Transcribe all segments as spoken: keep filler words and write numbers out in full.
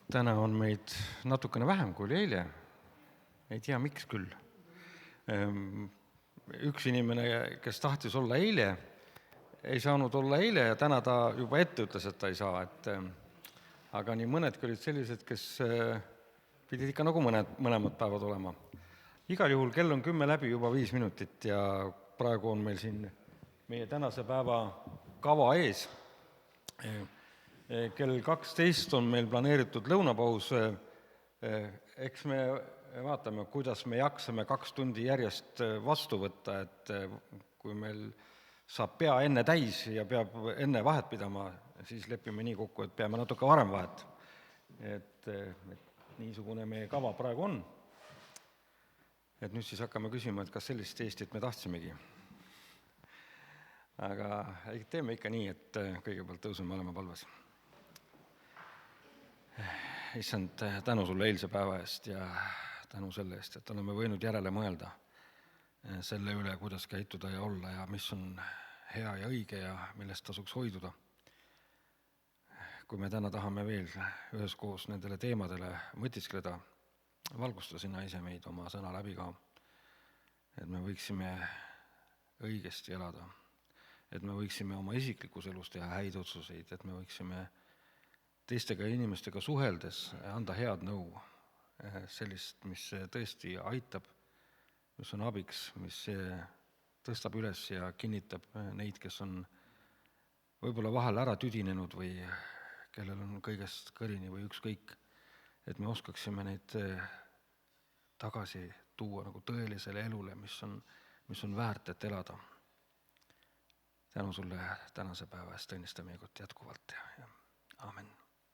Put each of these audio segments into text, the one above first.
Täna on meid natukene vähem kui oli eile. Ei tea, miks küll. Üks inimene, kes tahtis olla eile, ei saanud olla eile ja täna ta juba ette ütles, et ta ei saa. Et, aga nii mõnedki olid sellised, kes pidid ikka nagu mõned, mõlemad päevad olema. Igal juhul kell on kümme läbi juba viis minutit ja praegu on meil siin meie tänase päeva kava ees. Kell kaksteist on meil planeeritud lõunapaus. Eks me vaatame, kuidas me jaksame kaks tundi järjest vastu võtta, et kui meil saab pea enne täis ja peab enne vahet pidama, siis lepime nii kokku, et peame natuke varem vahet. Et, et niisugune meie kava praegu on. Et nüüd siis hakkame küsima, et kas sellist Eestit me tahtsimegi. Aga teeme ikka nii, et kõigepealt tõuseme olema palves. Issand, tänu sulle eilse päeva eest ja tänu selle eest, et oleme võinud järele mõelda selle üle, kuidas käituda ja olla ja mis on hea ja õige ja millest tasuks hoiduda. Kui me täna tahame veel üheskoos nendele teemadele mõtiskleda, valgusta sina ise meid oma sõna läbi ka, et me võiksime õigesti elada, et me võiksime oma isiklikus elus teha häid otsuseid, et me võiksime teistega inimestega suheldes anda head nõu, sellist, mis tõesti aitab, mis on abiks, mis tõstab üles ja kinnitab neid, kes on võib-olla vahel ära tüdinenud või kellel on kõigest kõrini või ükskõik, et me oskaksime neid tagasi tuua nagu tõelisele elule, mis on, mis on väärt, et elada. Tänu sulle tänase päeva eest õnnistame igut jätkuvalt ja, ja aamen.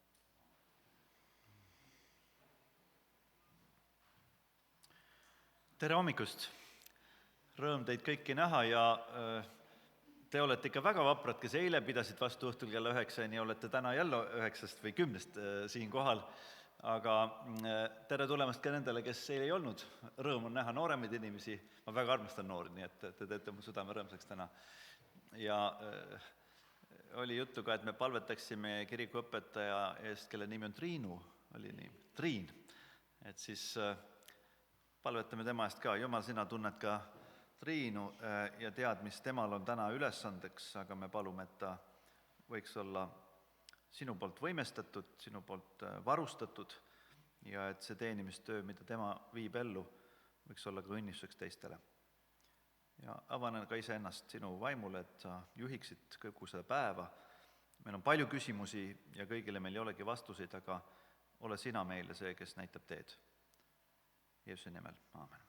Tere hommikust! Rõõm teid kõiki näha ja te olete ikka väga vaprad, kes eile pidasid vastu õhtul kella üheksani ja olete täna jälle üheksast või kümnest siin kohal. Aga tere tulemast ka nendele, kes eile ei olnud. Rõõm on näha nooremaid inimesi. Ma väga armastan noori, nii et te teete mu südame rõõmsaks täna. Ja oli juttu ka, et me palvetaksime kirikuõpetaja eest, kelle nimi on Triinu. Oli nii, Triin. Et siis palvetame tema eest ka. Jumal, sina tunned ka Triinu ja tead, mis temal on täna ülesandeks, aga me palume, et ta võiks olla sinu poolt võimestatud, sinu poolt varustatud ja et see teenimistöö, mida tema viib ellu, võiks olla ka õnnistuseks teistele. Ja avanen ka iseennast sinu vaimule, et sa juhiksid kogu seda päeva. Meil on palju küsimusi ja kõigile meil ei olegi vastuseid, aga ole sina meile see, kes näitab teed. Jeesuse nimel, aamen.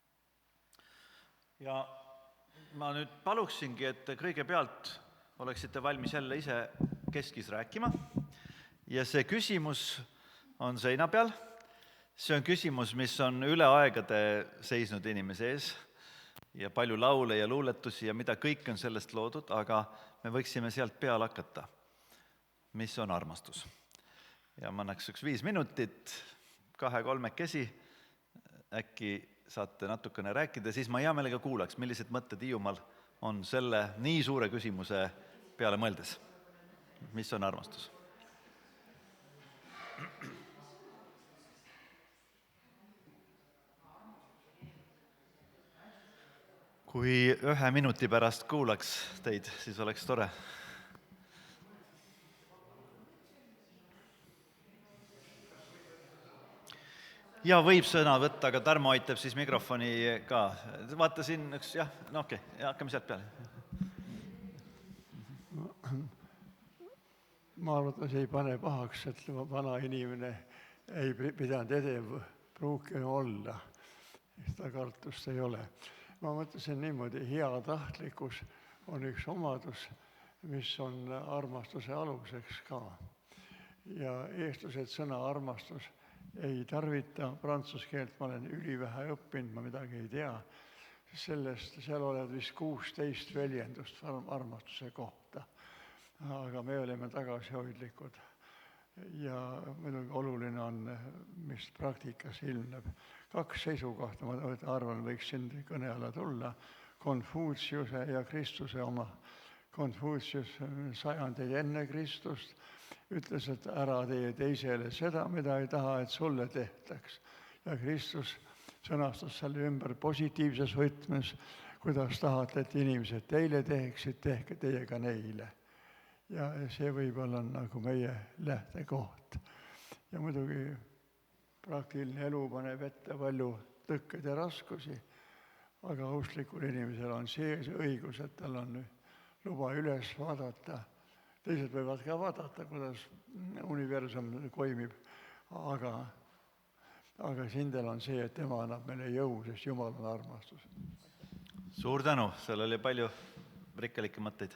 Ja ma nüüd paluksingi, et kõigepealt oleksite valmis jälle ise keskis rääkima. Ja see küsimus on seina peal. See on küsimus, mis on üle aegade seisnud inimese ees ja palju laule ja luuletusi ja mida kõik on sellest loodud, aga me võiksime sealt peale hakata. Mis on armastus? Ja ma annaks üks viis minutit, kahe-kolmekesi. Äkki saate natukene rääkida, siis ma hea meelega kuulaks, millised mõtted Hiiumaal on selle nii suure küsimuse peale mõeldes. Mis on armastus? Kui ühe minuti pärast kuulaks teid, siis oleks tore. Ja võib sõna võtta, aga Tarmo aitab siis mikrofoni ka. Vaata siin üks, jah, no okei, okay, hakkame sealt peale. Ma arvates ei pane pahaks, et vana inimene ei pidanud edev pruukina olla. Seda kartust ei ole. Ma mõtlesin niimoodi, hea tahtlikkus on üks omadus, mis on armastuse aluseks ka. Ja eestlased sõna armastus ei tarvita, prantsuse keelt ma olen ülivähe õppinud, ma midagi ei tea. Sellest, seal oled vist kuusteist väljendust armastuse kohta, aga me oleme tagasihoidlikud. Ja muidugi oluline on, mis praktikas ilmneb. Kaks seisukohta, ma arvan, võiks siin kõne alla tulla. Konfutsiuse ja Kristuse oma. Konfutsius sajandeid enne Kristust ütles, et ära tee teisele seda, mida ei taha, et sulle tehtaks. Ja Kristus sõnastas selle ümber positiivses võtmes, kuidas tahate, et inimesed teile teeksid, tehke teie ka neile. Ja see võib olla nagu meie lähtekoht. Ja muidugi praktiline elu paneb ette palju tõkked ja raskusi, aga usklikul inimesel on see õigus, et tal on luba üles vaadata. Teised võivad ka vaadata, kuidas universum toimib, aga, aga Sindel on see, et tema annab meile jõu, sest Jumal on armastus. Suur tänu, seal oli palju rikkalikke mõtteid.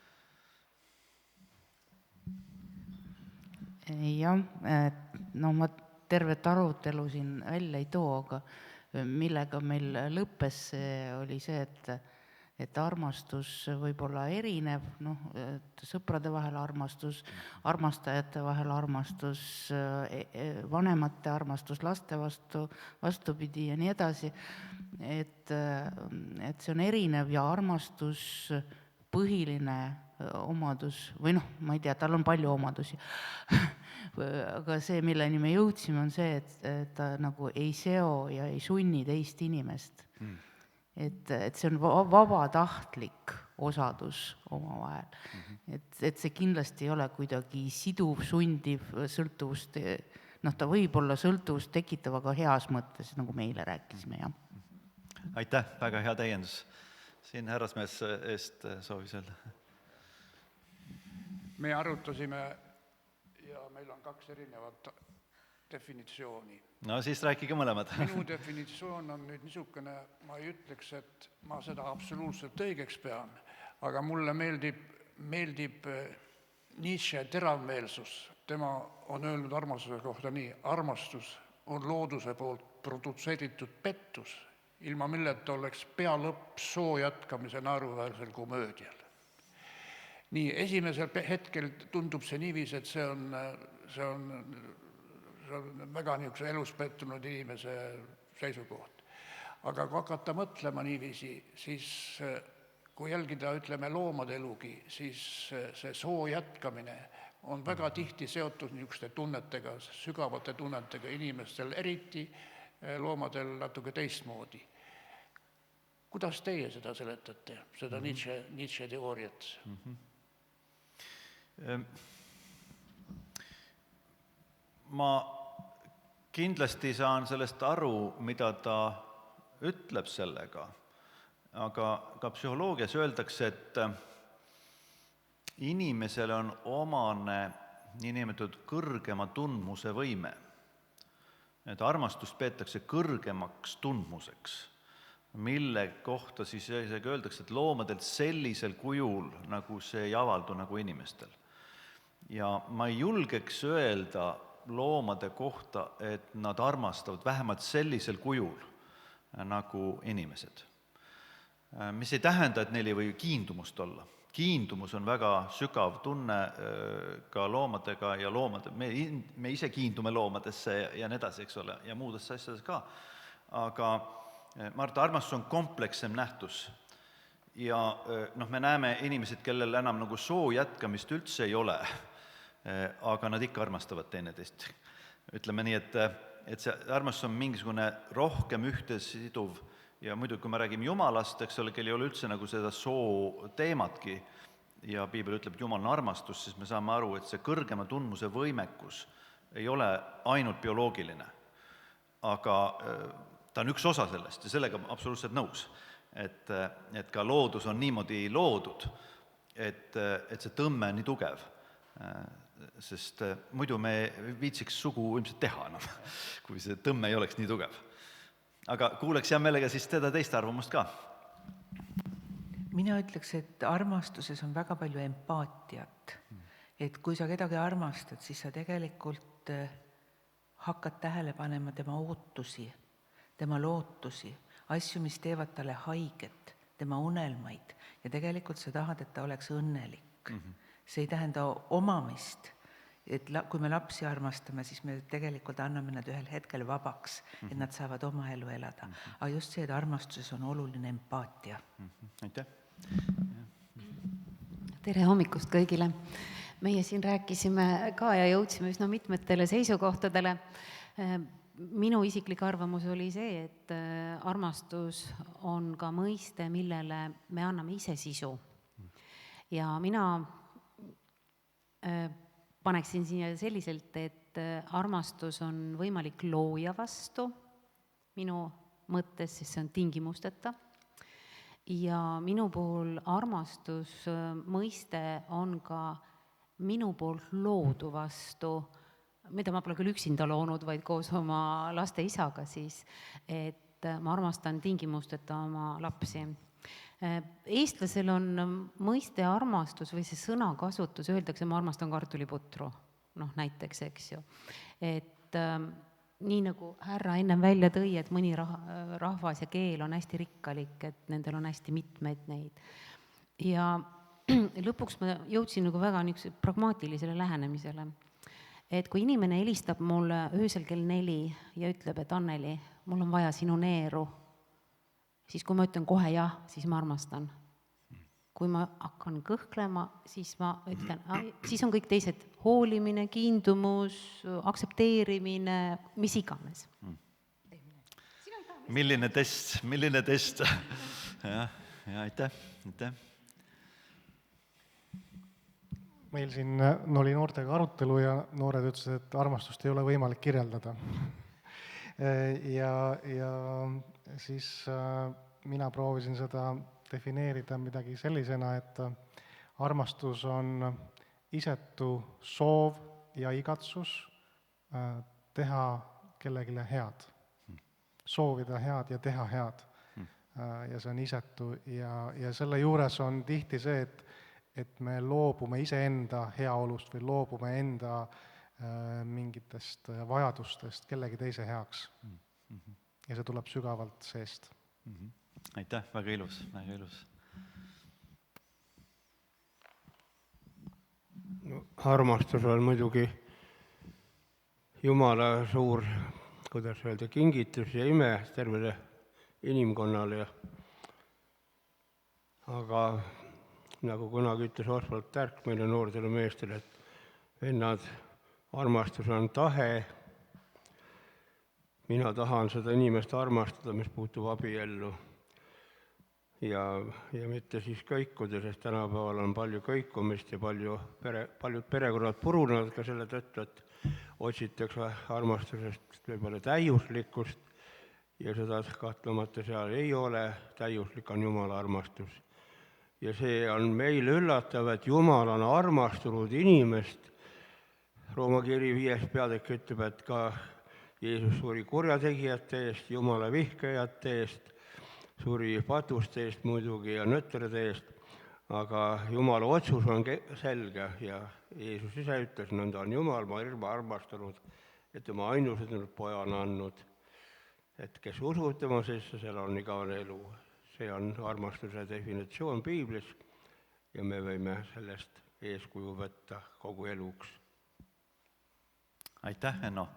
Jah, no ma tervet arutelu siin välja ei too, aga millega meil lõppes, oli see, et, et armastus võib olla erinev, noh, sõprade vahel armastus, armastajate vahel armastus, vanemate armastus laste vastu, vastupidi ja nii edasi. Et, et see on erinev ja armastus põhiline omadus, või noh, ma ei tea, tal on palju omadusi, aga see, milleni me jõudsime, on see, et, et ta nagu ei seo ja ei sunni teist inimest. Mm. Et, et see on vabatahtlik osadus omavahel. Mm-hmm. Et, et see kindlasti ei ole kuidagi siduv, sundiv sõltuvust, noh, ta võib olla sõltuvust tekitav, aga heas mõttes, nagu meile rääkisime, jah. Aitäh, väga hea täiendus. Siin härrasmees eest soovis öelda. Me arutasime ja meil on kaks erinevat definitsiooni. No siis rääkige mõlemad. Minu definitsioon on nüüd niisugune, ma ei ütleks, et ma seda absoluutselt õigeks pean, aga mulle meeldib, meeldib Nietzsche teravmeelsus. Tema on öelnud armastuse kohta nii, armastus on looduse poolt produtseeritud pettus, ilma milleta oleks pea lõpp soo jätkamise naeruväärsel komöödial. Nii, esimesel hetkel tundub see niivis, et see on, see on, see on väga niisuguse elus pettunud inimese seisukoht. Aga kui hakata mõtlema niiviisi, siis kui jälgida, ütleme, loomade elugi, siis see soo jätkamine on väga tihti seotud niisuguste tunnetega, sügavate tunnetega inimestel, eriti loomadel natuke teistmoodi. Kuidas teie seda seletate, seda Nietzsche, Nietzsche teooriat? Mm-hmm. Ma kindlasti saan sellest aru, mida ta ütleb sellega, aga ka psühholoogias öeldakse, et inimesele on omane niinimetatud kõrgema tundmuse võime. Et armastust peetakse kõrgemaks tundmuseks, mille kohta siis isegi öeldakse, et loomadelt sellisel kujul, nagu see ei avaldu nagu inimestel. Ja ma ei julgeks öelda loomade kohta, et nad armastavad vähemalt sellisel kujul nagu inimesed. Mis ei tähenda, et neil ei või kiindumust olla. Kiindumus on väga sügav tunne ka loomadega ja loomade, me, me ise kiindume loomadesse ja, ja nii edasi, eks ole, ja muudesse asjades ka. Aga ma arvan, armastus on komplekssem nähtus. Ja noh, me näeme inimesed, kellel enam nagu soo jätkamist üldse ei ole, aga nad ikka armastavad teineteist. Ütleme nii, et, et see armastus on mingisugune rohkem ühtesiduv ja muidu, kui me räägime Jumalast, eks ole, kel ei ole üldse nagu seda soo teematki ja Piibel ütleb, et Jumal on armastus, siis me saame aru, et see kõrgema tundmuse võimekus ei ole ainult bioloogiline, aga ta on üks osa sellest ja sellega absoluutselt nõus, et, et ka loodus on niimoodi loodud, et, et see tõmme on nii tugev, sest muidu me viitsiks sugu ilmselt teha, no, kui see tõmme ei oleks nii tugev. Aga kuuleks hea meelega siis teda teist arvamust ka. Mina ütleks, et armastuses on väga palju empaatiat. Et kui sa kedagi armastad, siis sa tegelikult hakkad tähele panema tema ootusi, tema lootusi, asju, mis teevad talle haiget, tema unelmaid ja tegelikult sa tahad, et ta oleks õnnelik. Mm-hmm. See ei tähenda omamist, et la, kui me lapsi armastame, siis me tegelikult anname nad ühel hetkel vabaks, mm-hmm. et nad saavad oma elu elada. Mm-hmm. Aga just see, et armastuses on oluline empaatia. Mm-hmm. Aitäh! Tere hommikust kõigile! meie siin rääkisime ka ja jõudsime üsna mitmetele seisukohtadele. Minu isiklik arvamus oli see, et armastus on ka mõiste, millele me anname ise sisu. Ja mina paneksin siia selliselt, et armastus on võimalik looja vastu minu mõttes, sest see on tingimusteta. Ja minu puhul armastus mõiste on ka minu poolt loodu vastu, mida ma pole küll üksinda loonud, vaid koos oma laste isaga siis, et ma armastan tingimusteta oma lapsi. Eestlasel on mõiste armastus või see sõnakasutus, öeldakse, ma armastan kartuliputru, noh näiteks, eks ju. Et nii nagu härra ennem välja tõi, et mõni rahvas ja keel on hästi rikkalik, et nendel on hästi mitmeid neid. Ja lõpuks ma jõudsin nagu väga niisuguse pragmaatilisele lähenemisele. Et kui inimene helistab mulle öösel kell neli ja ütleb, et Anneli, mul on vaja sinu neeru, siis kui ma ütlen kohe jah, siis ma armastan. Kui ma hakkan kõhklema, siis ma ütlen, siis on kõik teised hoolimine, kiindumus, aksepteerimine, mis iganes. Milline test, milline test. Ja, ja aitäh, aitäh. Meil siin oli noortega arutelu ja noored ütlesid, et armastust ei ole võimalik kirjeldada. Ja, ja siis mina proovisin seda defineerida midagi sellisena, et armastus on isetu soov ja igatsus teha kellegile head. Soovida head ja teha head. Ja see on isetu ja, ja selle juures on tihti see, et et me loobume iseenda heaolust või loobume enda äh, mingitest vajadustest kellegi teise heaks. Mm-hmm. Ja see tuleb sügavalt seest. Mm-hmm. Aitäh, väga ilus, väga ilus. No, armastus on muidugi Jumala suur, kuidas öelda, kingitus ja ime tervele inimkonnale. Aga nagu kunagi ütles Oswald Tärk meile noortele meestele, et vennad, armastus on tahe. Mina tahan seda inimest armastada, mis puutub abiellu. Ja, ja mitte siis kõikuda, sest tänapäeval on palju kõikumist ja palju pere, paljud perekonnad purunevad ka selle tõttu, et otsitakse armastusest võib-olla täiuslikkust ja seda kahtlemata seal ei ole, täiuslik on Jumala armastus. Ja see on meil üllatav, et Jumal on armastunud inimest. Rooma kiri viies peatükk ütleb, et ka Jeesus suri kurjategijate eest, Jumala vihkajate eest, suri patuste eest muidugi ja nötrede eest, aga Jumala otsus on selge ja Jeesus ise ütles, nõnda on Jumal, ma hirma armastanud, et oma ainusõnnud poja on andnud, et kes usub tema sisse, seal on igavene elu. See on armastuse definitsioon piiblis ja me võime sellest eeskuju võtta kogu eluks. Aitäh, Enno.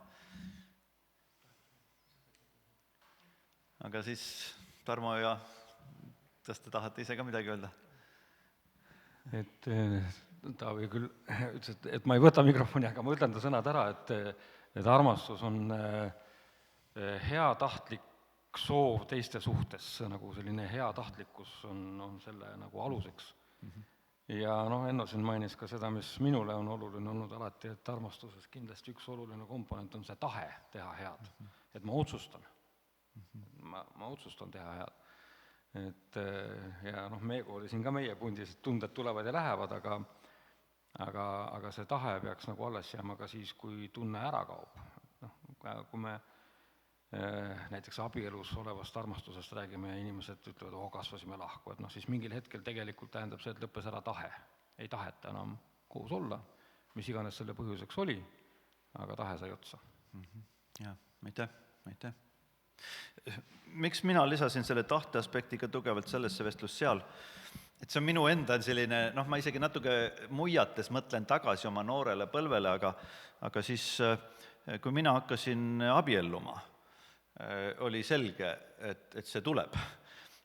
Aga siis Tarmo ja kas te tahate ise ka midagi öelda? Et Taavi küll ütles, et, et ma ei võta mikrofoni, aga ma ütlen ta sõnad ära, et, et armastus on hea tahtlik soov teiste suhtes, nagu selline hea tahtlikkus on, on selle nagu aluseks. Mm-hmm. Ja noh, Enno siin mainis ka seda, mis minule on oluline olnud alati, et armastuses kindlasti üks oluline komponent on see tahe teha head. Mm-hmm. Et ma otsustan. Mm-hmm. Ma, ma otsustan teha head. Et, ja noh, Meego oli siin ka meie pundis, et tunded tulevad ja lähevad, aga, aga, aga see tahe peaks nagu alles jääma ka siis, kui tunne ära kaob. No, kui me näiteks abielus olevast armastusest räägime ja inimesed ütlevad, oo, kasvasime lahku, et noh, siis mingil hetkel tegelikult tähendab see, et lõppes ära tahe. Ei taheta enam koos olla, mis iganes selle põhjuseks oli, aga tahe sai otsa. Mm-hmm. Ja, aitäh, aitäh. Miks mina lisasin selle tahte aspektiga tugevalt sellesse vestlus seal, et see on minu enda selline, noh, ma isegi natuke muiates mõtlen tagasi oma noorele põlvele, aga, aga siis, kui mina hakkasin abielluma, oli selge, et, et see tuleb.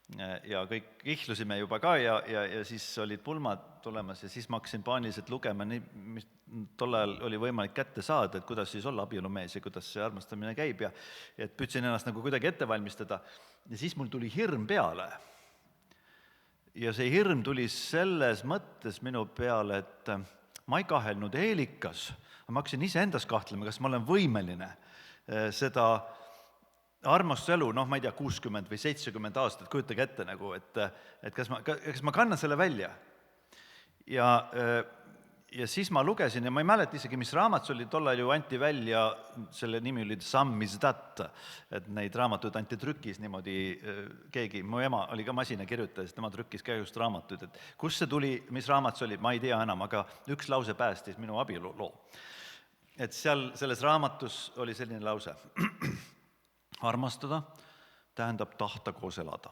ja kõik ihlusime juba ka ja, ja, ja siis olid pulmad tulemas ja siis ma hakkasin paaniliselt lugema, nii, mis tol ajal oli võimalik kätte saada, et kuidas siis olla abielumees ja kuidas see armastamine käib ja et püüdsin ennast nagu kuidagi ette valmistada ja siis mul tuli hirm peale. Ja see hirm tuli selles mõttes minu peale, et ma ei kahelnud Eelikas, ma hakkasin ise endas kahtlema, kas ma olen võimeline seda armastuselu, noh, ma ei tea, kuuskümmend või seitsekümmend aastat, kujutage ette nagu, et, et kas ma, kas ma kannan selle välja. Ja, ja siis ma lugesin ja ma ei mäleta isegi, mis raamat see oli, tollal ju anti välja, selle nimi oli Samizdat, et neid raamatuid anti trükis niimoodi, keegi, mu ema oli ka masinakirjutaja, siis tema trükkis ka just raamatuid, et kus see tuli, mis raamat see oli, ma ei tea enam, aga üks lause päästis minu abieluloo. Et seal selles raamatus oli selline lause. Armastada tähendab tahta koos elada.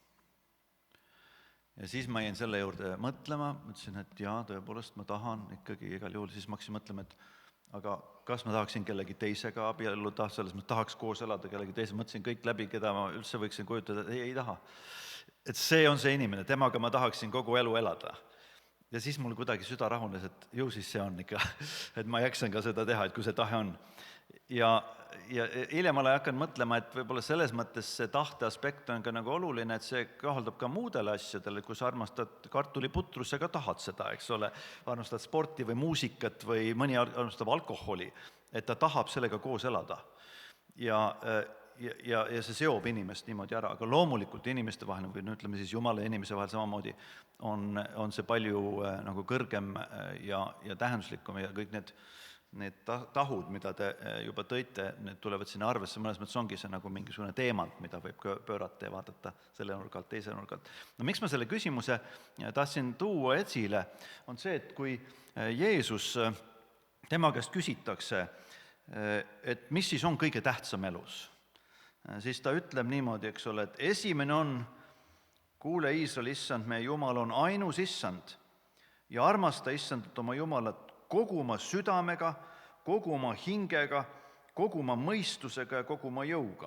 Ja siis ma jäin selle juurde mõtlema, mõtlesin, et jaa, tõepoolest ma tahan ikkagi igal juhul, siis ma hakkasin mõtlema, et aga kas ma tahaksin kellegi teisega abielluda, selles ma tahaks koos elada kellegi teise, mõtlesin kõik läbi, keda ma üldse võiksin kujutada, et ei, ei taha. Et see on see inimene, temaga ma tahaksin kogu elu elada. Ja siis mul kuidagi süda rahunes, et ju siis see on ikka, et ma jaksan ka seda teha, et kui see tahe on. Ja, ja hiljem olen hakanud mõtlema, et võib-olla selles mõttes see tahte aspekt on ka nagu oluline, et see kohaldab ka muudele asjadele, kui sa armastad kartuliputrusse, ka tahad seda, eks ole, armastad sporti või muusikat või mõni armastab alkoholi, et ta tahab sellega koos elada. Ja, ja, ja, ja see seob inimest niimoodi ära, aga loomulikult inimeste vahel, või no ütleme siis Jumala ja inimese vahel samamoodi, on, on see palju nagu kõrgem ja, ja tähenduslikum ja kõik need need tahud, mida te juba tõite, need tulevad sinna arvesse, mõnes mõttes ongi see nagu mingisugune teemant, mida võib pöörata ja vaadata selle nurgalt, teise nurgalt. No miks ma selle küsimuse tahtsin tuua esile, on see, et kui Jeesus, tema käest küsitakse, et mis siis on kõige tähtsam elus, siis ta ütleb niimoodi, eks ole, et esimene on, kuule Iisrael, issand, meie Jumal on ainus issand ja armasta issandat oma Jumalat kogu oma südamega, kogu oma hingega, kogu oma mõistusega ja kogu oma jõuga.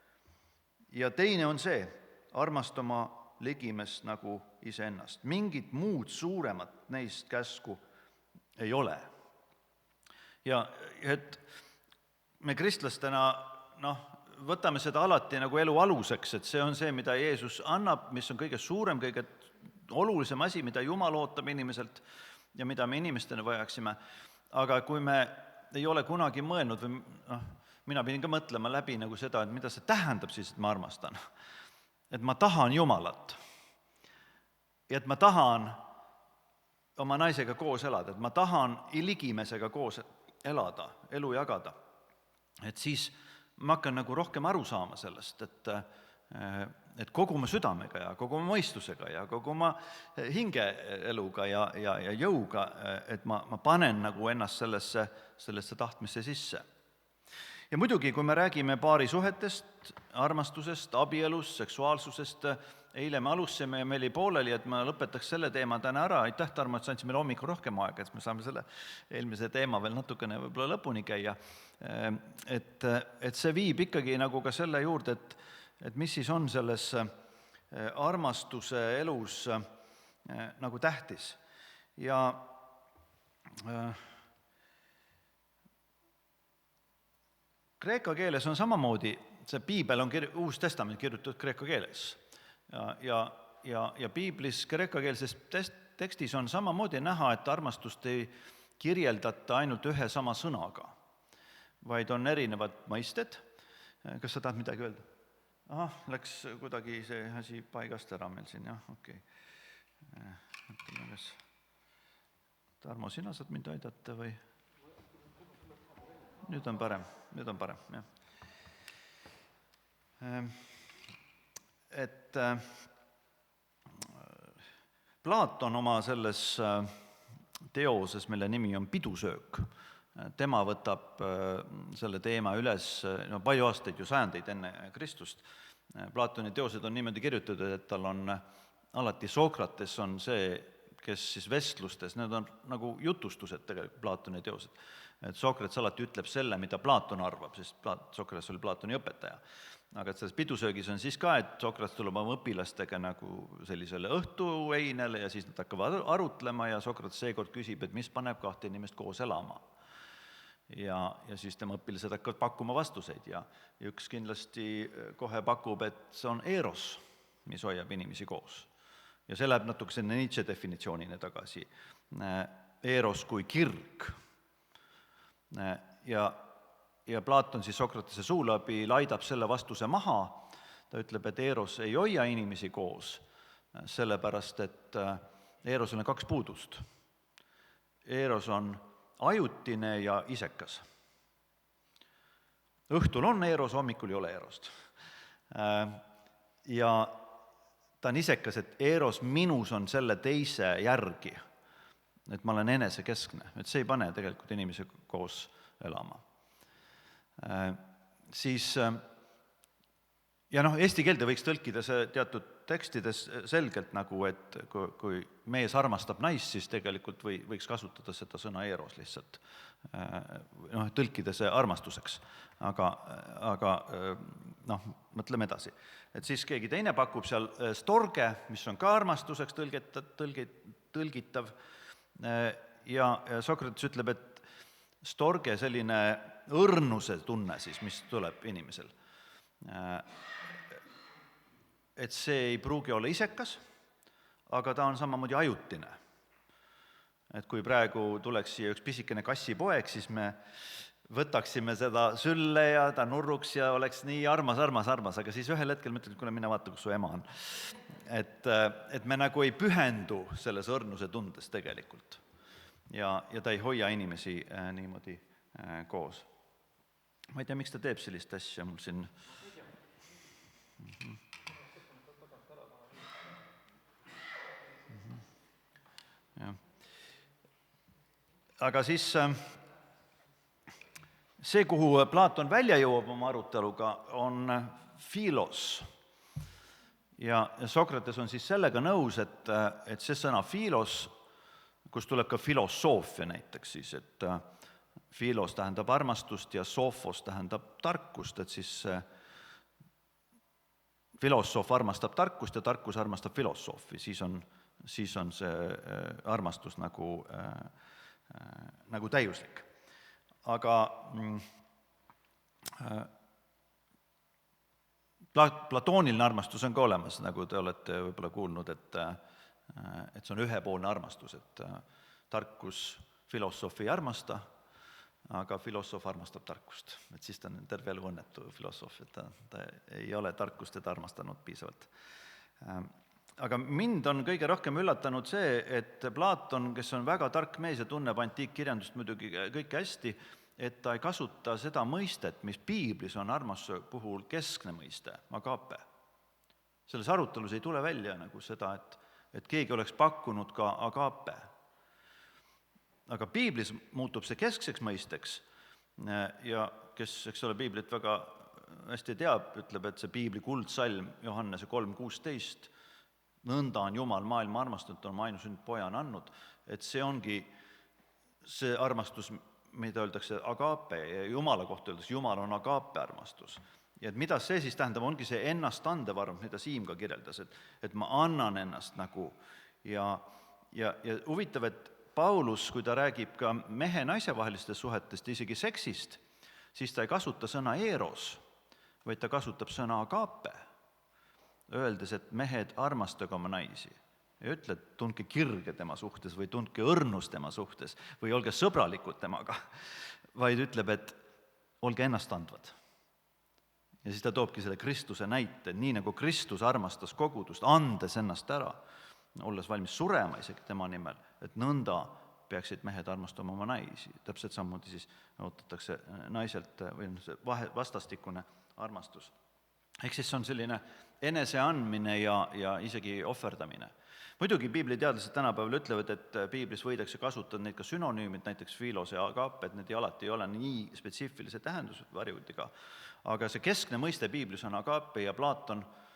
Ja teine on see, armasta oma ligimest nagu iseennast. Mingit muud suuremat neist käsku ei ole. Ja et me kristlastena, noh, võtame seda alati nagu elu aluseks, et see on see, mida Jeesus annab, mis on kõige suurem, kõige olulisem asi, mida Jumal ootab inimeselt, ja mida me inimestena vajaksime, aga kui me ei ole kunagi mõelnud või noh, mina pidin ka mõtlema läbi nagu seda, et mida see tähendab siis, et ma armastan. Et ma tahan Jumalat ja et ma tahan oma naisega koos elada, et ma tahan ligimesega koos elada, elu jagada. Et siis ma hakkan nagu rohkem aru saama sellest, et et kogu oma südamega ja kogu oma mõistusega ja kogu oma hingeeluga ja, ja, ja jõuga, et ma, ma panen nagu ennast sellesse, sellesse tahtmisse sisse. Ja muidugi, kui me räägime paari suhetest, armastusest, abielust, seksuaalsusest, eile me alustasime ja meil oli pooleli, et ma lõpetaks selle teema täna ära, aitäh, Tarmo, et sa andsid meile hommikul rohkem aega, et me saame selle eelmise teema veel natukene võib-olla lõpuni käia. Et, et see viib ikkagi nagu ka selle juurde, et et mis siis on selles armastuse elus nagu tähtis. Ja kreeka keeles on samamoodi, see piibel on kir-, Uus Testament kirjutatud kreeka keeles. Ja, ja, ja, ja piiblis kreekakeelses tekstis on samamoodi näha, et armastust ei kirjeldata ainult ühe sama sõnaga, vaid on erinevad mõisted. Kas sa tahad midagi öelda? Ahah, läks kuidagi see asi paigast ära meil siin, jah, okei. Okay. Tarmo, sina saad mind aidata või? Nüüd on parem, nüüd on parem, jah. Et Platon oma selles teoses, mille nimi on Pidusöök, tema võtab selle teema üles no, palju aastaid, ju sajandeid enne Kristust. Platoni teosed on niimoodi kirjutatud, et tal on alati Sokrates on see, kes siis vestlustes, need on nagu jutustused tegelikult, Platoni teosed, et Sokrates alati ütleb selle, mida Platon arvab, sest Pla-, Sokrates oli Platoni õpetaja. Aga et selles pidusöögis on siis ka, et Sokrates tuleb oma õpilastega nagu sellisele õhtueinele ja siis nad hakkavad arutlema ja Sokrates seekord küsib, et mis paneb kahte inimest koos elama. Ja, ja siis tema õpilased hakkavad pakkuma vastuseid ja üks kindlasti kohe pakub, et see on eros, mis hoiab inimesi koos. Ja see läheb natuke selle Nietzsche definitsioonini tagasi. Eros kui kirg. Ja, ja Platon siis Sokratese suu läbi laidab selle vastuse maha. Ta ütleb, et eros ei hoia inimesi koos, sellepärast et erosel on kaks puudust. Eros on ajutine ja isekas. Õhtul on eros, hommikul ei ole erost. Ja ta on isekas, et eros minus on selle teise järgi, et ma olen enesekeskne, et see ei pane tegelikult inimese koos elama. Siis, ja noh, eesti keelde võiks tõlkida see teatud tekstides selgelt nagu, et kui, kui mees armastab naist, siis tegelikult või, võiks kasutada seda sõna eros lihtsalt, noh, tõlkida see armastuseks, aga, aga noh, mõtleme edasi. Et siis keegi teine pakub seal storge, mis on ka armastuseks tõlgeta, tõlgi, tõlgitav ja Sokrates ütleb, et storge selline õrnuse tunne siis, mis tuleb inimesel, et see ei pruugi olla isekas, aga ta on samamoodi ajutine. Et kui praegu tuleks siia üks pisikene kassipoeg, siis me võtaksime seda sülle ja ta nurruks ja oleks nii armas, armas, armas, aga siis ühel hetkel mõtled, kuule, mine vaata, kus su ema on. Et, et me nagu ei pühendu selles õrnuse tundes tegelikult. Ja, ja ta ei hoia inimesi äh, niimoodi äh, koos. Ma ei tea, miks ta teeb sellist asja mul siin. Mm-hmm. Ja. Aga siis see, kuhu Platon välja jõuab oma aruteluga, on filos. Ja Sokrates on siis sellega nõus, et, et see sõna filos, kus tuleb ka filosoofia näiteks siis, et filos tähendab armastust ja soofos tähendab tarkust, et siis filosoof armastab tarkust ja tarkus armastab filosoofi, siis on siis on see armastus nagu, äh, nagu täiuslik. Aga äh, platooniline armastus on ka olemas, nagu te olete võib-olla kuulnud, et, äh, et see on ühepoolne armastus, et äh, tarkus filosoofi ei armasta, aga filosoof armastab tarkust. Et siis ta on terve elu õnnetu filosoof, et ta, ta ei ole tarkust teda armastanud piisavalt. Äh, Aga mind on kõige rohkem üllatanud see, et Platon, kes on väga tark mees ja tunneb antiikkirjandust muidugi kõike hästi, et ta ei kasuta seda mõistet, mis piiblis on armastuse puhul keskne mõiste, agape. Selles arutelus ei tule välja nagu seda, et, et keegi oleks pakkunud ka agape. Aga piiblis muutub see keskseks mõisteks ja kes, eks ole, piiblit väga hästi teab, ütleb, et see piibli kuldsalm Johannese kolm kuusteist, nõnda on Jumal maailma armastanud, on oma ainusündinud poja on andnud, et see ongi see armastus, mida öeldakse agape, ja Jumala kohta öeldakse, Jumal on agape armastus. Ja et mida see siis tähendab, ongi see ennast andev armastus, mida Siim ka kirjeldas, et, et ma annan ennast nagu ja, ja, ja huvitav, et Paulus, kui ta räägib ka mehe-naise vahelistest suhetest, isegi seksist, siis ta ei kasuta sõna eros, vaid ta kasutab sõna agape, öeldes, et mehed armastage oma naisi. Ja ütle, et tundke kirge tema suhtes või tundke õrnus tema suhtes või olge sõbralikud temaga, vaid ütleb, et olge ennast andvad. Ja siis ta toobki selle Kristuse näite, nii nagu Kristus armastas kogudust, andes ennast ära, olles valmis surema isegi tema nimel, et nõnda peaksid mehed armastama oma naisi. Täpselt samuti siis ootatakse naiselt või vastastikune armastus. Ehk siis see on selline eneseandmine ja, ja isegi ohverdamine. Muidugi piibliteadlased tänapäeval ütlevad, et piiblis võidakse kasutada neid ka sünonüümid, näiteks filos ja agape, et need alati ei ole nii spetsiifilise tähendusvarjutiga, aga see keskne mõiste piiblis on agape ja Platon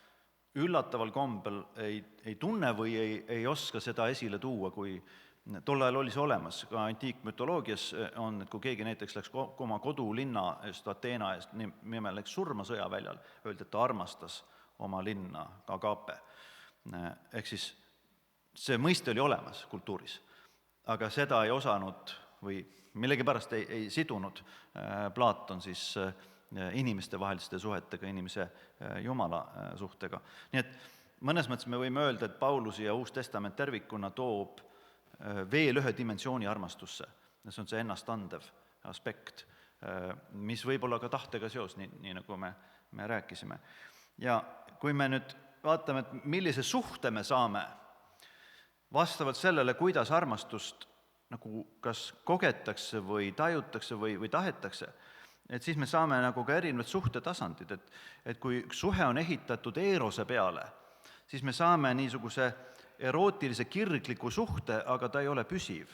üllataval kombel ei, ei tunne või ei, ei oska seda esile tuua, kui tol ajal oli see olemas. Ka antiikmütoloogias on, et kui keegi näiteks läks oma kodulinna eest, Ateena eest, nimel läks surma sõjaväljal, öeldi, et ta armastas oma linna, agape. Ehk siis see mõiste oli olemas kultuuris, aga seda ei osanud või millegipärast ei, ei sidunud Platon siis inimeste vaheliste suhetega, inimese Jumala suhtega. Nii et mõnes mõttes me võime öelda, et Paulus ja Uus Testament tervikuna toob veel ühe dimensiooni armastusse. See on see ennastandev aspekt, mis võib olla ka tahtega seos, nii, nii nagu me, me rääkisime. Ja kui me nüüd vaatame, et millise suhte me saame vastavalt sellele, kuidas armastust nagu kas kogetakse või tajutakse või, või tahetakse, et siis me saame nagu ka erinevad suhtetasandid, et, et kui üks suhe on ehitatud eerose peale, siis me saame niisuguse erootilise kirgliku suhte, aga ta ei ole püsiv.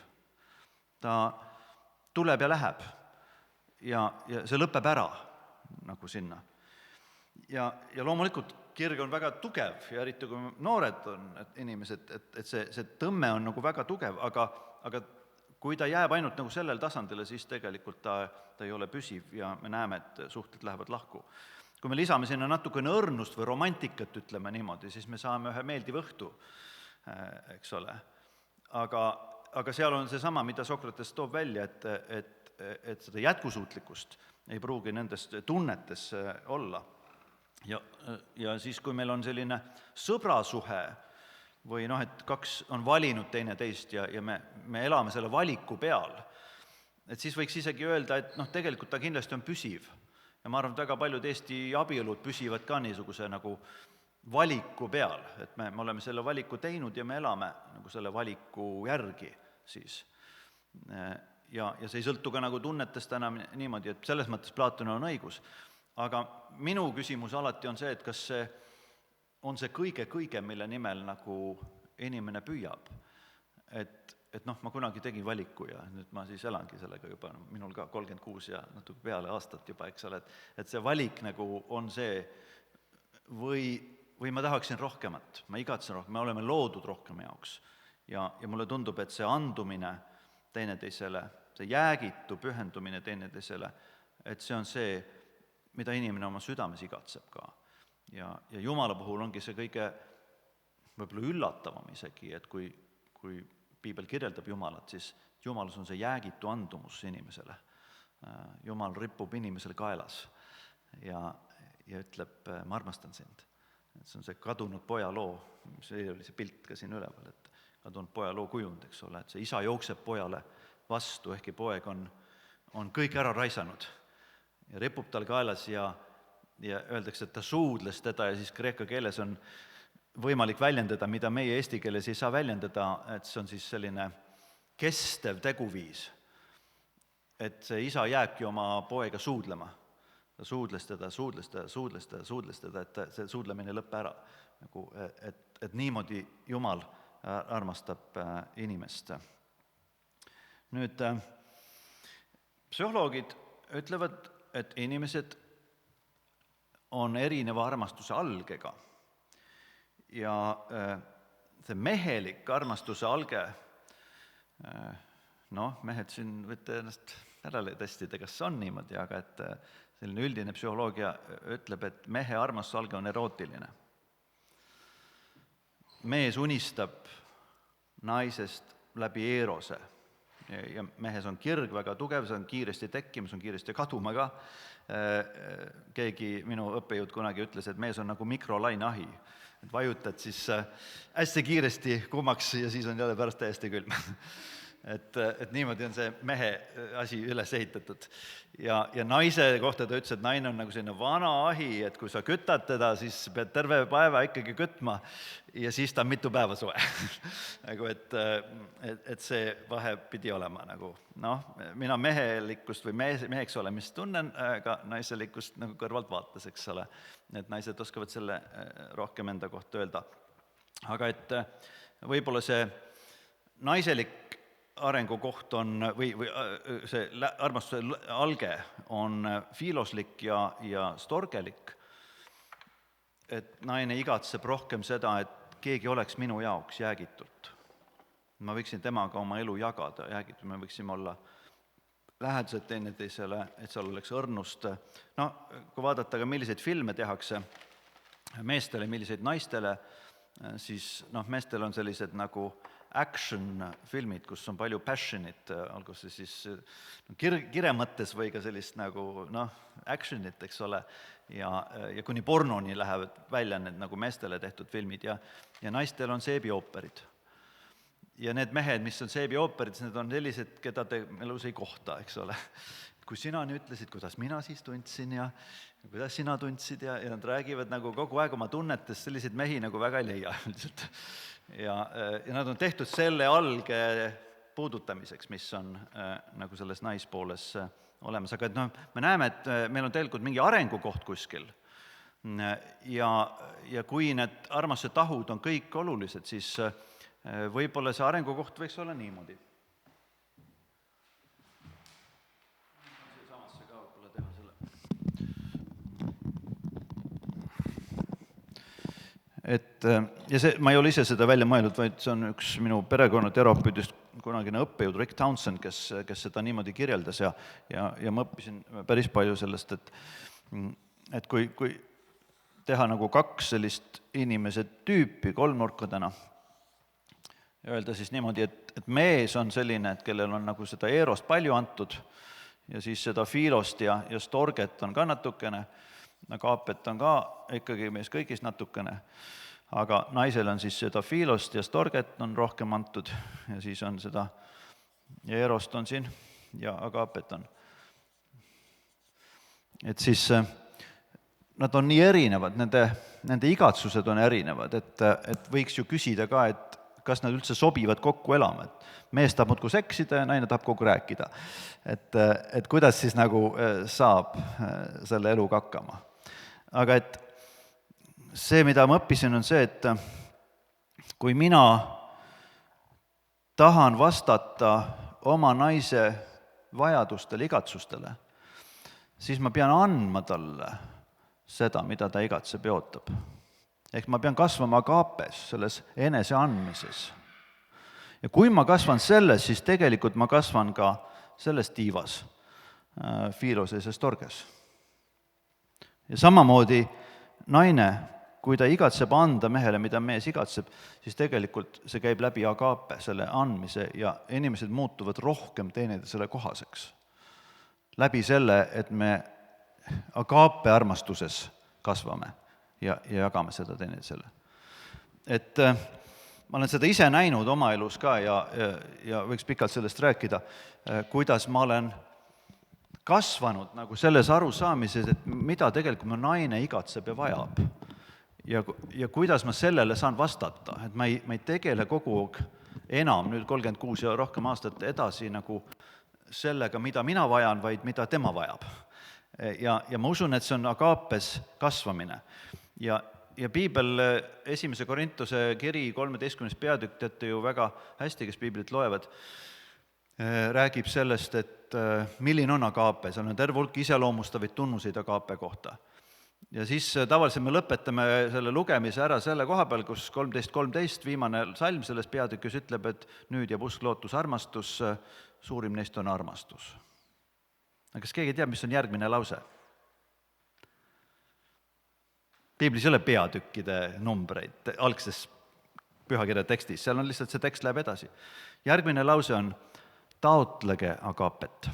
Ta tuleb ja läheb ja, ja see lõpeb ära nagu sinna. Ja, ja loomulikult kirg on väga tugev ja eriti kui noored on et inimesed, et, et see, see tõmme on nagu väga tugev, aga, aga kui ta jääb ainult nagu sellel tasandile, siis tegelikult ta, ta ei ole püsiv ja me näeme, et suhted lähevad lahku. Kui me lisame sinna natukene õrnust või romantikat, ütleme niimoodi, siis me saame ühe meeldiv õhtu, eks ole. Aga, aga seal on seesama, mida Sokrates toob välja, et, et, et seda jätkusuutlikkust ei pruugi nendes tunnetes olla. Ja, ja siis, kui meil on selline sõbrasuhe, või noh, et kaks on valinud teine teist ja, ja me, me elame selle valiku peal, et siis võiks isegi öelda, et noh, tegelikult ta kindlasti on püsiv. Ja ma arvan, et väga paljud Eesti abielud püsivad ka niisuguse nagu valiku peal, et me, me oleme selle valiku teinud ja me elame nagu selle valiku järgi siis. Ja, ja see ei sõltu ka nagu tunnetest enam niimoodi, et selles mõttes Platonil on õigus. Aga minu küsimus alati on see, et kas see on see kõige-kõige, mille nimel nagu inimene püüab. Et, et noh, ma kunagi tegin valiku ja nüüd ma siis elangi sellega juba, minul ka kolmkümmend kuus ja natuke peale aastat juba, eks ole, et, et see valik nagu on see või, või ma tahaksin rohkemat, ma igatsen rohkem, me oleme loodud rohkem jaoks. Ja, ja mulle tundub, et see andumine teineteisele, see jäägitu pühendumine teineteisele, et see on see, mida inimene oma südames igatseb ka. Ja, ja Jumala puhul ongi see kõige võib-olla üllatavam isegi, et kui, kui piibel kirjeldab Jumalat, siis Jumalus on see jäägitu andumus inimesele. Jumal ripub inimesele kaelas ja, ja ütleb, ma armastan sind. Et see on see kadunud poja loo, see oli see pilt ka siin üleval, et kadunud poja loo kujund, eks ole, et see isa jookseb pojale vastu, ehkki poeg on, on kõik ära raisanud ja ripub tal kaelas ja ja öeldakse, et ta suudles teda ja siis kreeka keeles on võimalik väljendada, mida meie eesti keeles ei saa väljendada, et see on siis selline kestev teguviis. Et see isa jääbki oma poega suudlema. Ta suudles teda, suudles teda, suudles teda, suudles teda, et see suudlemine lõppe ära. Nagu, et, et niimoodi Jumal armastab inimest. Nüüd, psühholoogid ütlevad, et inimesed on erineva armastuse algega. Ja see mehelik armastuse alge, noh, mehed siin võite ennast järele testida, kas on niimoodi, aga et selline üldine psühholoogia ütleb, et mehe armastuse alge on erootiline. Mees unistab naisest läbi eerose ja mehes on kirg väga tugev, see on kiiresti tekkimas, on kiiresti kaduma ka. Keegi minu õppejõud kunagi ütles, et mees on nagu mikrolaineahi, et vajutad siis hästi kiiresti kuumaks ja siis on jälle pärast täiesti külm. Et, et niimoodi on see mehe asi üles ehitatud. Ja, ja naise kohta ta ütles, et naine on nagu selline vana ahi, et kui sa kütad teda, siis pead terve päeva ikkagi kütma ja siis ta on mitu päeva soe. nagu et, et, et see vahe pidi olema nagu, noh, mina mehelikkust või mehe, meheks olemist tunnen, aga naiselikkust nagu kõrvalt vaates, eks ole. Et naised oskavad selle rohkem enda kohta öelda. Aga et võib-olla see naiselik arengukoht on, või, või see armastuse alge on fiiloslik ja, ja storgelik. et naine igatseb rohkem seda, et keegi oleks minu jaoks jäägitult. Ma võiksin temaga oma elu jagada jäägitult, me võiksime olla lähedased teineteisele, et seal oleks õrnust. No kui vaadata ka, milliseid filme tehakse meestele, milliseid naistele, siis noh, meestel on sellised nagu action-filmid, kus on palju passionit, olgu see siis kir-, kire mõttes või ka sellist nagu noh, actionit, eks ole, ja, ja kuni pornoni lähevad välja need nagu meestele tehtud filmid ja, ja naistel on seebiooperid. Ja need mehed, mis on seebiooperid, need on sellised, keda te elus ei kohta, eks ole. Kui sina nüüd ütlesid, kuidas mina siis tundsin ja kuidas sina tundsid ja, ja nad räägivad nagu kogu aeg oma tunnetes, selliseid mehi nagu väga ei leia üldiselt. Ja, ja nad on tehtud selle alge puudutamiseks, mis on äh, nagu selles naispooles äh, olemas. Aga et noh, me näeme, et äh, meil on tegelikult mingi arengukoht kuskil. Ja, ja kui need armastuse tahud on kõik olulised, siis äh, võib-olla see arengukoht võiks olla niimoodi. Et, ja see, ma ei ole ise seda välja mõeldud, vaid see on üks minu perekonna terapeudist kunagine õppejõud Rick Townsend, kes, kes seda niimoodi kirjeldas ja, ja, ja ma õppisin päris palju sellest, et, et kui, kui teha nagu kaks sellist inimese tüüpi kolmnurkadena ja öelda siis niimoodi, et, et mees on selline, et kellel on nagu seda erost palju antud ja siis seda fiilost ja, ja storget on ka natukene, Agapet on ka ikkagi mees kõigis natukene, aga naisel on siis seda fiilost ja storget on rohkem antud ja siis on seda ja erost on siin ja agapet on. Et siis nad on nii erinevad, nende, nende igatsused on erinevad, et, et võiks ju küsida ka, et kas nad üldse sobivad kokku elama, et mees tahab muudkui seksida ja naine tahab kogu rääkida. Et, et kuidas siis nagu saab selle eluga hakkama. Aga et see, mida ma õppisin, on see, et kui mina tahan vastata oma naise vajadustele, igatsustele, siis ma pean andma talle seda, mida ta igatseb ja ootab. Ehk ma pean kasvama agapes, selles enese andmises. Ja kui ma kasvan selles, siis tegelikult ma kasvan ka selles tiivas, fiiloses ja storges. Ja samamoodi naine, kui ta igatseb anda mehele, mida mees igatseb, siis tegelikult see käib läbi agape, selle andmise, ja inimesed muutuvad rohkem teineteisele kohaseks. Läbi selle, et me agape armastuses kasvame ja, ja jagame seda teineteisele. Et ma olen seda ise näinud oma elus ka ja, ja, ja võiks pikalt sellest rääkida, kuidas ma olen kasvanud nagu selles arusaamises, et mida tegelikult mu naine igatseb ja vajab. Ja, ja kuidas ma sellele saan vastata, et ma ei, ma ei tegele kogu aeg enam, nüüd kolmkümmend kuus ja rohkem aastat edasi nagu sellega, mida mina vajan, vaid mida tema vajab. Ja, ja ma usun, et see on agapes kasvamine. Ja, ja piibel esimese Korintuse kiri kolmeteistkümnes peatükk, teate ju väga hästi, kes piiblit loevad, räägib sellest, et milline on agape, seal on terve hulk iseloomustavaid tunnuseid agape kohta. Ja siis tavaliselt me lõpetame selle lugemise ära selle koha peal, kus kolmteist kolmteist, viimane salm selles peatükis ütleb, et nüüd jääb usk, lootus, armastus, suurim neist on armastus. Aga kas keegi teab, mis on järgmine lause? Piiblis ei ole peatükkide numbreid algses pühakirja tekstis, seal on lihtsalt see tekst läheb edasi. Järgmine lause on taotlege agapet.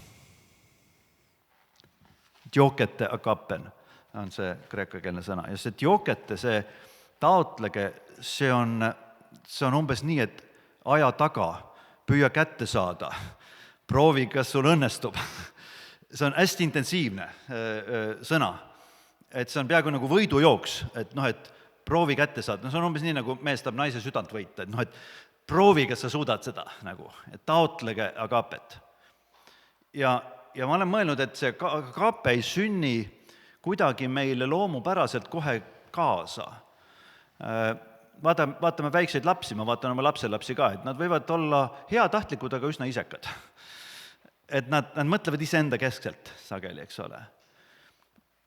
Diokete agapen on see kreekakeelne sõna. Ja see diokete, see taotlege, see on, see on umbes nii, et aja taga, püüa kätte saada, proovi, kas sul õnnestub. See on hästi intensiivne sõna. Et see on peaaegu nagu võidujooks, et noh, et proovi kätte saada. No see on umbes nii, nagu mees tahab naise südant võita, et noh, et proovi, kas sa suudad seda, nagu, et taotlege agapet. Ja, ja ma olen mõelnud, et see agape ei sünni kuidagi meile loomupäraselt kohe kaasa. Vaatame, vaatame väikseid lapsi, ma vaatan oma lapselapsi ka, et nad võivad olla heatahtlikud, aga üsna isekad. Et nad, nad mõtlevad iseenda keskselt sageli, eks ole.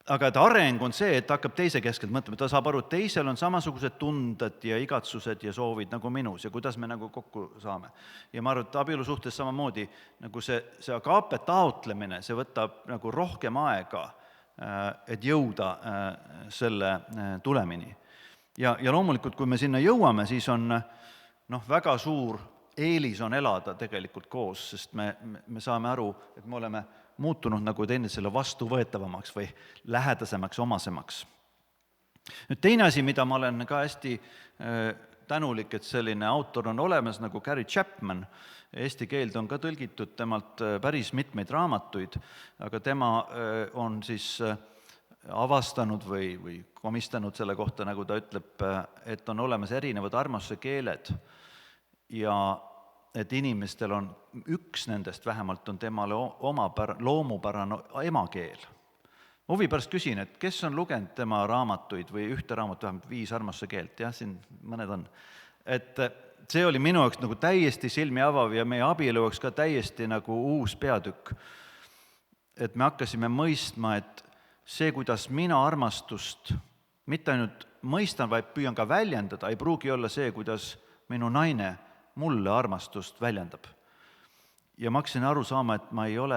aga et areng on see, et ta hakkab teise keskelt mõtlema, ta saab aru, et teisel on samasugused tunded ja igatsused ja soovid nagu minus ja kuidas me nagu kokku saame. Ja ma arvan, et abielu suhtes samamoodi, nagu see, see agaape taotlemine, see võtab nagu rohkem aega, et jõuda selle tulemini. Ja, ja loomulikult, kui me sinna jõuame, siis on noh, väga suur eelis on elada tegelikult koos, sest me, me saame aru, et me oleme muutunud nagu teineteisele vastuvõetavamaks või lähedasemaks, omasemaks. Nüüd teine asi, mida ma olen ka hästi tänulik, et selline autor on olemas nagu Gary Chapman, eesti keelde on ka tõlgitud temalt päris mitmeid raamatuid, aga tema on siis avastanud või, või komistanud selle kohta, nagu ta ütleb, et on olemas erinevad armastuse keeled ja et inimestel on, üks nendest vähemalt on temale omapär-, loomupärane emakeel. Huvi pärast küsin, et kes on lugenud tema raamatuid või ühte raamatut, vähemalt viis armastuse keelt, jah, siin mõned on. Et see oli minu jaoks nagu täiesti silmi avav ja meie abielu jaoks ka täiesti nagu uus peatükk. Et me hakkasime mõistma, et see, kuidas mina armastust mitte ainult mõistan, vaid püüan ka väljendada, ei pruugi olla see, kuidas minu naine mulle armastust väljendab. Ja ma hakkasin aru saama, et ma ei ole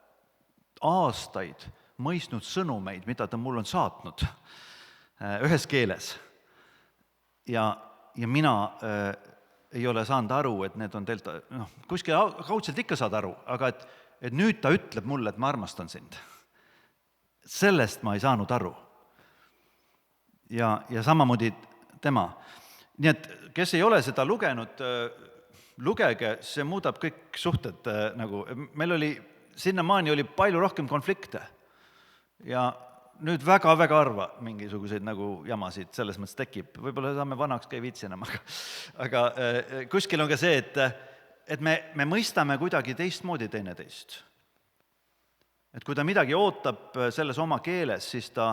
aastaid mõistnud sõnumeid, mida ta mul on saatnud ühes keeles. Ja, ja mina äh, ei ole saanud aru, et need on delta, noh, kuskil kaudselt ikka saad aru, aga et, et nüüd ta ütleb mulle, et ma armastan sind. Sellest ma ei saanud aru. Ja, ja samamoodi tema. Nii et kes ei ole seda lugenud, lugege, see muudab kõik suhted nagu, meil oli, sinnamaani oli palju rohkem konflikte ja nüüd väga-väga harva mingisuguseid nagu jamasid selles mõttes tekib, võib-olla saame vanaks ka ei viitsi enam, aga, aga kuskil on ka see, et, et me, me mõistame kuidagi teistmoodi teineteist. Et kui ta midagi ootab selles oma keeles, siis ta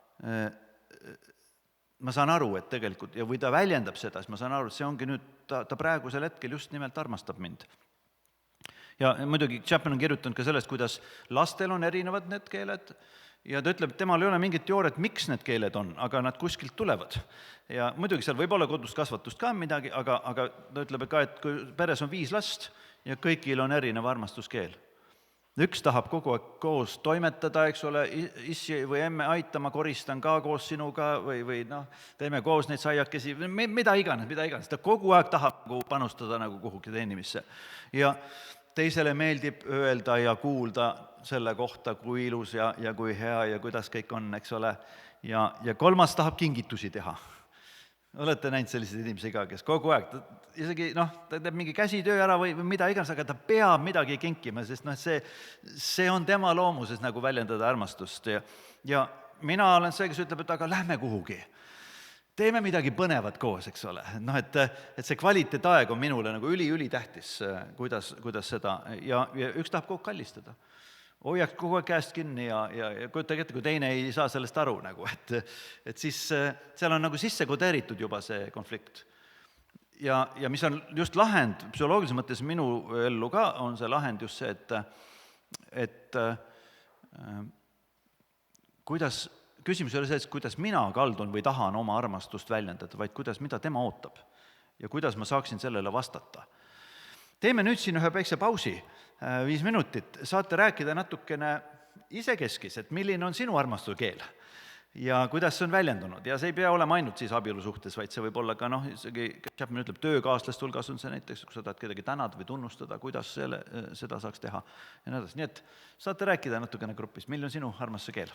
ma saan aru, et tegelikult, ja või ta väljendab seda, siis ma saan aru, et see ongi nüüd, ta, ta praegusel hetkel just nimelt armastab mind. Ja muidugi Chapman on kirjutanud ka sellest, kuidas lastel on erinevad need keeled, ja ta ütleb, et temal ei ole mingit teooriat, miks need keeled on, aga nad kuskilt tulevad. Ja muidugi seal võib olla kodust kasvatust ka midagi, aga, aga ta ütleb ka, et kui peres on viis last ja kõigil on erinev armastuskeel. Üks tahab kogu aeg koos toimetada, eks ole, issi või emme aitama, koristan ka koos sinuga või, või noh, teeme koos neid saiakesi, mida iganes, mida iganes. Ta kogu aeg tahab panustada nagu kuhugi teenimisse. Ja teisele meeldib öelda ja kuulda selle kohta, kui ilus ja, ja kui hea ja kuidas kõik on, eks ole. Ja, ja kolmas tahab kingitusi teha. Olete näinud selliseid inimesi ka, kes kogu aeg, isegi noh, ta teeb mingi käsitöö ära või, või mida iganes, aga ta peab midagi kinkima, sest noh, see, see on tema loomuses nagu väljendada armastust. Ja, ja mina olen see, kes ütleb, et aga lähme kuhugi. Teeme midagi põnevat koos, eks ole. Noh, et, et see kvaliteetaeg on minule nagu üli-üli tähtis, kuidas, kuidas seda, ja, ja üks tahab kogu kallistada. Hoiaks kogu aeg käest kinni ja, ja, ja kujutage ette, kui teine ei saa sellest aru, nagu, et, et siis seal on nagu sisse kodeeritud juba see konflikt. Ja, ja mis on just lahend, psühholoogilises mõttes minu ellu ka on see lahend just see, et, et äh, kuidas, küsimus ei ole see, et kuidas mina kaldun või tahan oma armastust väljendada, vaid kuidas, mida tema ootab ja kuidas ma saaksin sellele vastata. Teeme nüüd siin ühe väikse pausi, viis minutit, saate rääkida natukene isekeskis, et milline on sinu armastuse keel ja kuidas see on väljendunud. Ja see ei pea olema ainult siis abielu suhtes, vaid see võib olla ka, noh, isegi Chapman ütleb, töökaaslaste hulgas on see näiteks, kui sa tahad kedagi tänada või tunnustada, kuidas selle, seda saaks teha ja nii edasi. Nii et saate rääkida natukene grupis, milline on sinu armastuse keel?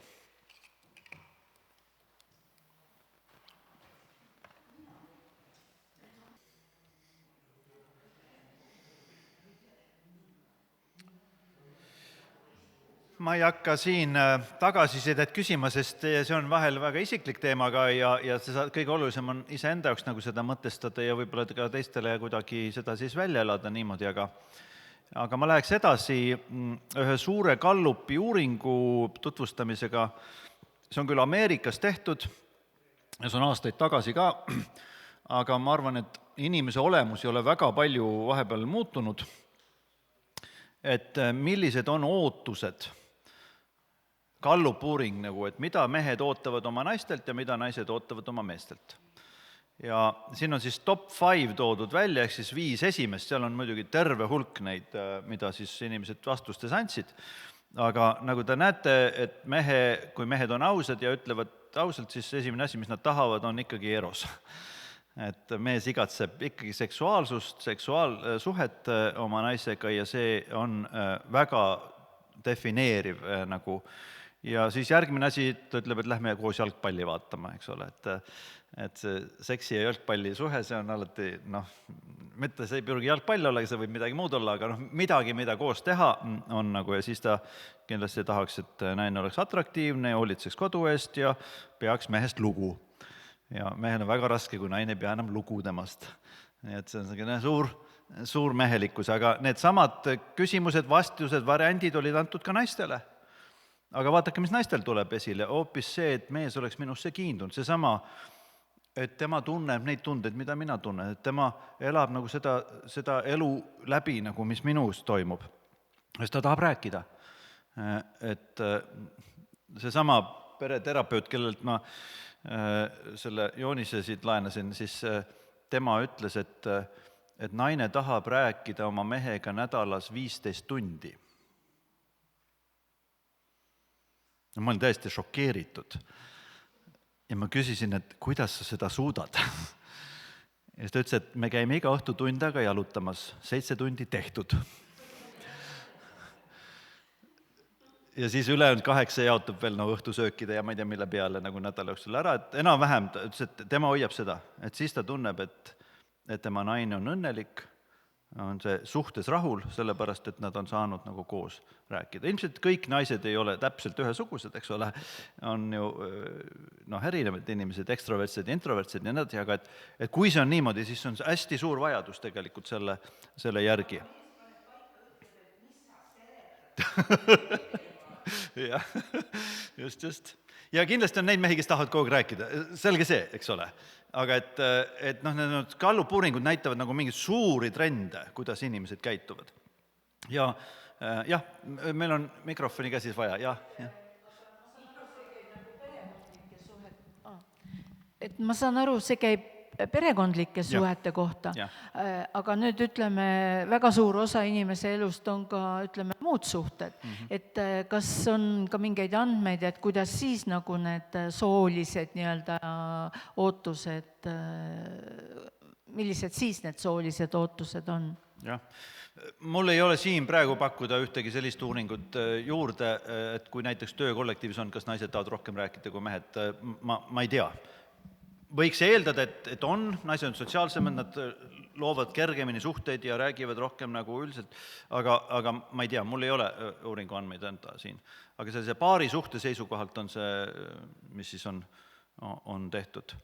Ma ei hakka siin tagasisidet küsima, sest see on vahel väga isiklik teemaga ja, ja see kõige olulisem on iseenda jaoks nagu seda mõtestada ja võib-olla ka teistele kuidagi seda siis välja elada niimoodi, aga aga ma läheks edasi ühe suure Gallupi uuringu tutvustamisega. See on küll Ameerikas tehtud ja see on aastaid tagasi ka, aga ma arvan, et inimese olemus ei ole väga palju vahepeal muutunud, et millised on ootused gallup-uuring nagu, et mida mehed ootavad oma naistelt ja mida naised ootavad oma meestelt. Ja siin on siis top five toodud välja, ehk siis viis esimest, seal on muidugi terve hulk neid, mida siis inimesed vastustes andsid, aga nagu te näete, et mehe, kui mehed on ausad ja ütlevad ausalt, siis esimene asi, mis nad tahavad, on ikkagi eros. Et mees igatseb ikkagi seksuaalsust, seksuaalsuhet oma naisega ja see on väga defineeriv nagu. Ja siis järgmine asi, ta ütleb, et lähme koos jalgpalli vaatama, eks ole, et et see seksi ja jalgpalli suhe, see on alati, noh, mitte see ei pürgi jalgpall olla, see võib midagi muud olla, aga noh, midagi, mida koos teha on nagu, ja siis ta kindlasti tahaks, et naine oleks atraktiivne ja hoolitseks kodu eest ja peaks mehest lugu. Ja mehel on väga raske, kui naine ei pea enam lugu temast. Nii et see on selline suur, suur mehelikkus, aga need samad küsimused, vastused, variandid olid antud ka naistele. Aga vaadake, mis naistel tuleb esile, hoopis see, et mees oleks minusse kiindunud, see sama, et tema tunneb neid tundeid, mida mina tunnen, et tema elab nagu seda, seda elu läbi, nagu mis minus toimub. Sest ta tahab rääkida. Et see sama pereterapeut, kellelt ma selle joonise siit laenasin, siis tema ütles, et, et naine tahab rääkida oma mehega nädalas viisteist tundi. Ma olin täiesti šokeeritud. Ja ma küsisin, et kuidas sa seda suudad? Ja siis ta ütles, et me käime iga õhtu tund aega jalutamas, seitse tundi tehtud. Ja siis ülejäänud kaheksa jaotub veel no, õhtusöökide ja ma ei tea, mille peale nagu nädala jooksul ära, et enam-vähem ta ütles, et tema hoiab seda, et siis ta tunneb, et, et tema naine on õnnelik, on see suhtes rahul, sellepärast, et nad on saanud nagu koos rääkida. Ilmselt kõik naised ei ole täpselt ühesugused, eks ole, on ju noh, erinevad inimesed, ekstravertsed ja introvertsed ja nii edasi, aga et, et kui see on niimoodi, siis on hästi suur vajadus tegelikult selle, selle järgi. Ja, just, just. Ja kindlasti on neid mehi, kes tahavad kogu aeg rääkida, selge see, eks ole. Aga et, et noh, need gallup-uuringud näitavad nagu mingeid suuri trende, kuidas inimesed käituvad. Ja jah, meil on mikrofoni käsis vaja, jah, jah. Et ma saan aru, see käib perekondlike suhete kohta, ja. Aga nüüd ütleme, väga suur osa inimese elust on ka, ütleme, muud suhted. Mm-hmm. Et kas on ka mingeid andmeid, et kuidas siis nagu need soolised nii-öelda ootused, millised siis need soolised ootused on? Jah. Mul ei ole siin praegu pakkuda ühtegi sellist uuringut juurde, et kui näiteks töökollektiivis on, kas naised tahavad rohkem rääkida kui mehed, ma, ma ei tea. Võiks eeldada, et, et on, naised on sotsiaalsemad, nad loovad kergemini suhteid ja räägivad rohkem nagu üldiselt, aga, aga ma ei tea, mul ei ole uuringu andmeid enda siin. Aga see, see paari suhte seisukohalt on see, mis siis on, on tehtud.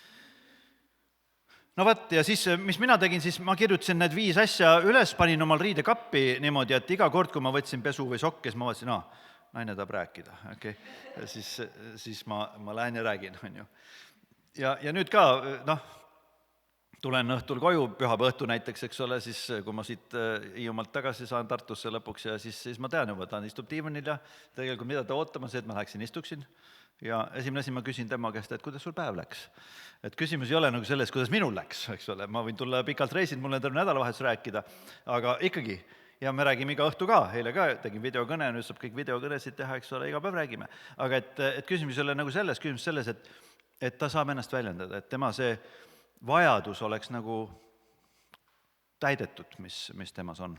No võt, ja siis, mis mina tegin, siis ma kirjutasin need viis asja üles, panin omal riidekappi niimoodi, et iga kord, kui ma võtsin pesu või sokke, siis ma vaatasin, aa, naine tahab rääkida, okei. Ja siis, siis ma, ma lähen ja räägin, on ju. Ja, ja nüüd ka, noh, tulen õhtul koju, pühaba õhtu näiteks, eks ole, siis kui ma siit Hiiumaalt tagasi saan Tartusse lõpuks ja siis, siis ma tean juba, ta istub diivanil ja tegelikult mida ta ootama, see, et ma läheksin, istuksin. Ja esimene asi ma küsin tema käest, et kuidas sul päev läks. Et küsimus ei ole nagu selles, kuidas minul läks, eks ole, ma võin tulla pikalt reisin, mul on terve nädalavahetus rääkida, aga ikkagi, ja me räägime iga õhtu ka, eile ka tegin videokõne, nüüd saab kõik videokõnesid teha, eks ole, iga päev räägime. Aga et, et küsimus ei ole nagu selles, küsimus selles, et et ta saab ennast väljendada, et tema see vajadus oleks nagu täidetud, mis, mis temas on.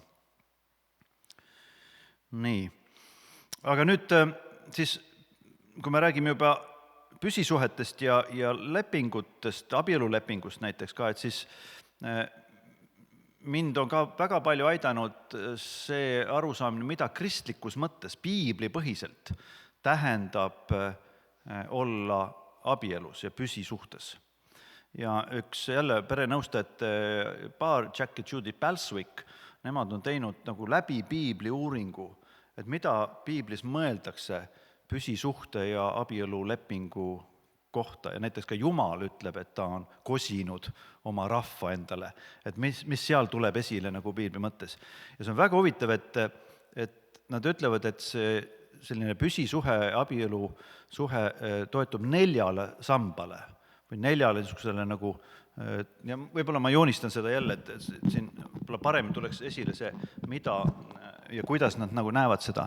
Nii. Aga nüüd siis, kui me räägime juba püsisuhetest ja, ja lepingutest, abielulepingust näiteks ka, et siis mind on ka väga palju aidanud see arusaamine, mida kristlikus mõttes, piiblipõhiselt tähendab olla abielus ja püsisuhtes. Ja üks jälle perenõustajate paar, Jack ja Judy Balswick, nemad on teinud nagu läbi piibli uuringu, et mida piiblis mõeldakse püsisuhte ja abielulepingu kohta. Ja näiteks ka Jumal ütleb, et ta on kosinud oma rahva endale, et mis, mis seal tuleb esile nagu piibli mõttes. Ja see on väga huvitav, et, et nad ütlevad, et see selline püsisuhe, abielu suhe toetub neljale sambale või neljale niisugusele nagu, ja võib-olla ma joonistan seda jälle, et siin võib-olla paremini tuleks esile see, mida ja kuidas nad nagu näevad seda.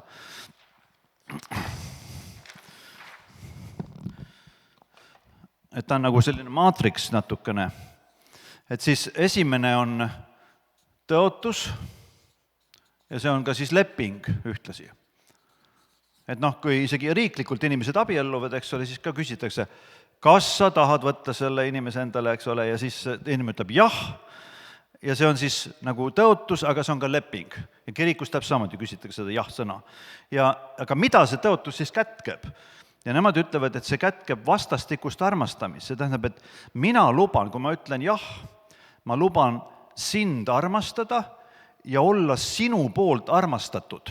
Et ta on nagu selline maatriks natukene. Et siis esimene on tõotus ja see on ka siis leping ühtlasi. Et noh, kui isegi riiklikult inimesed abielluvad, eks ole, siis ka küsitakse, kas sa tahad võtta selle inimese endale, eks ole, ja siis inimene ütleb jah, ja see on siis nagu tõotus, aga see on ka leping. Ja kirikus täpselt samuti küsitakse seda jah-sõna. Ja, aga mida see tõotus siis kätkeb? Ja nemad ütlevad, et see kätkeb vastastikust armastamist. See tähendab, et mina luban, kui ma ütlen jah, ma luban sind armastada ja olla sinu poolt armastatud.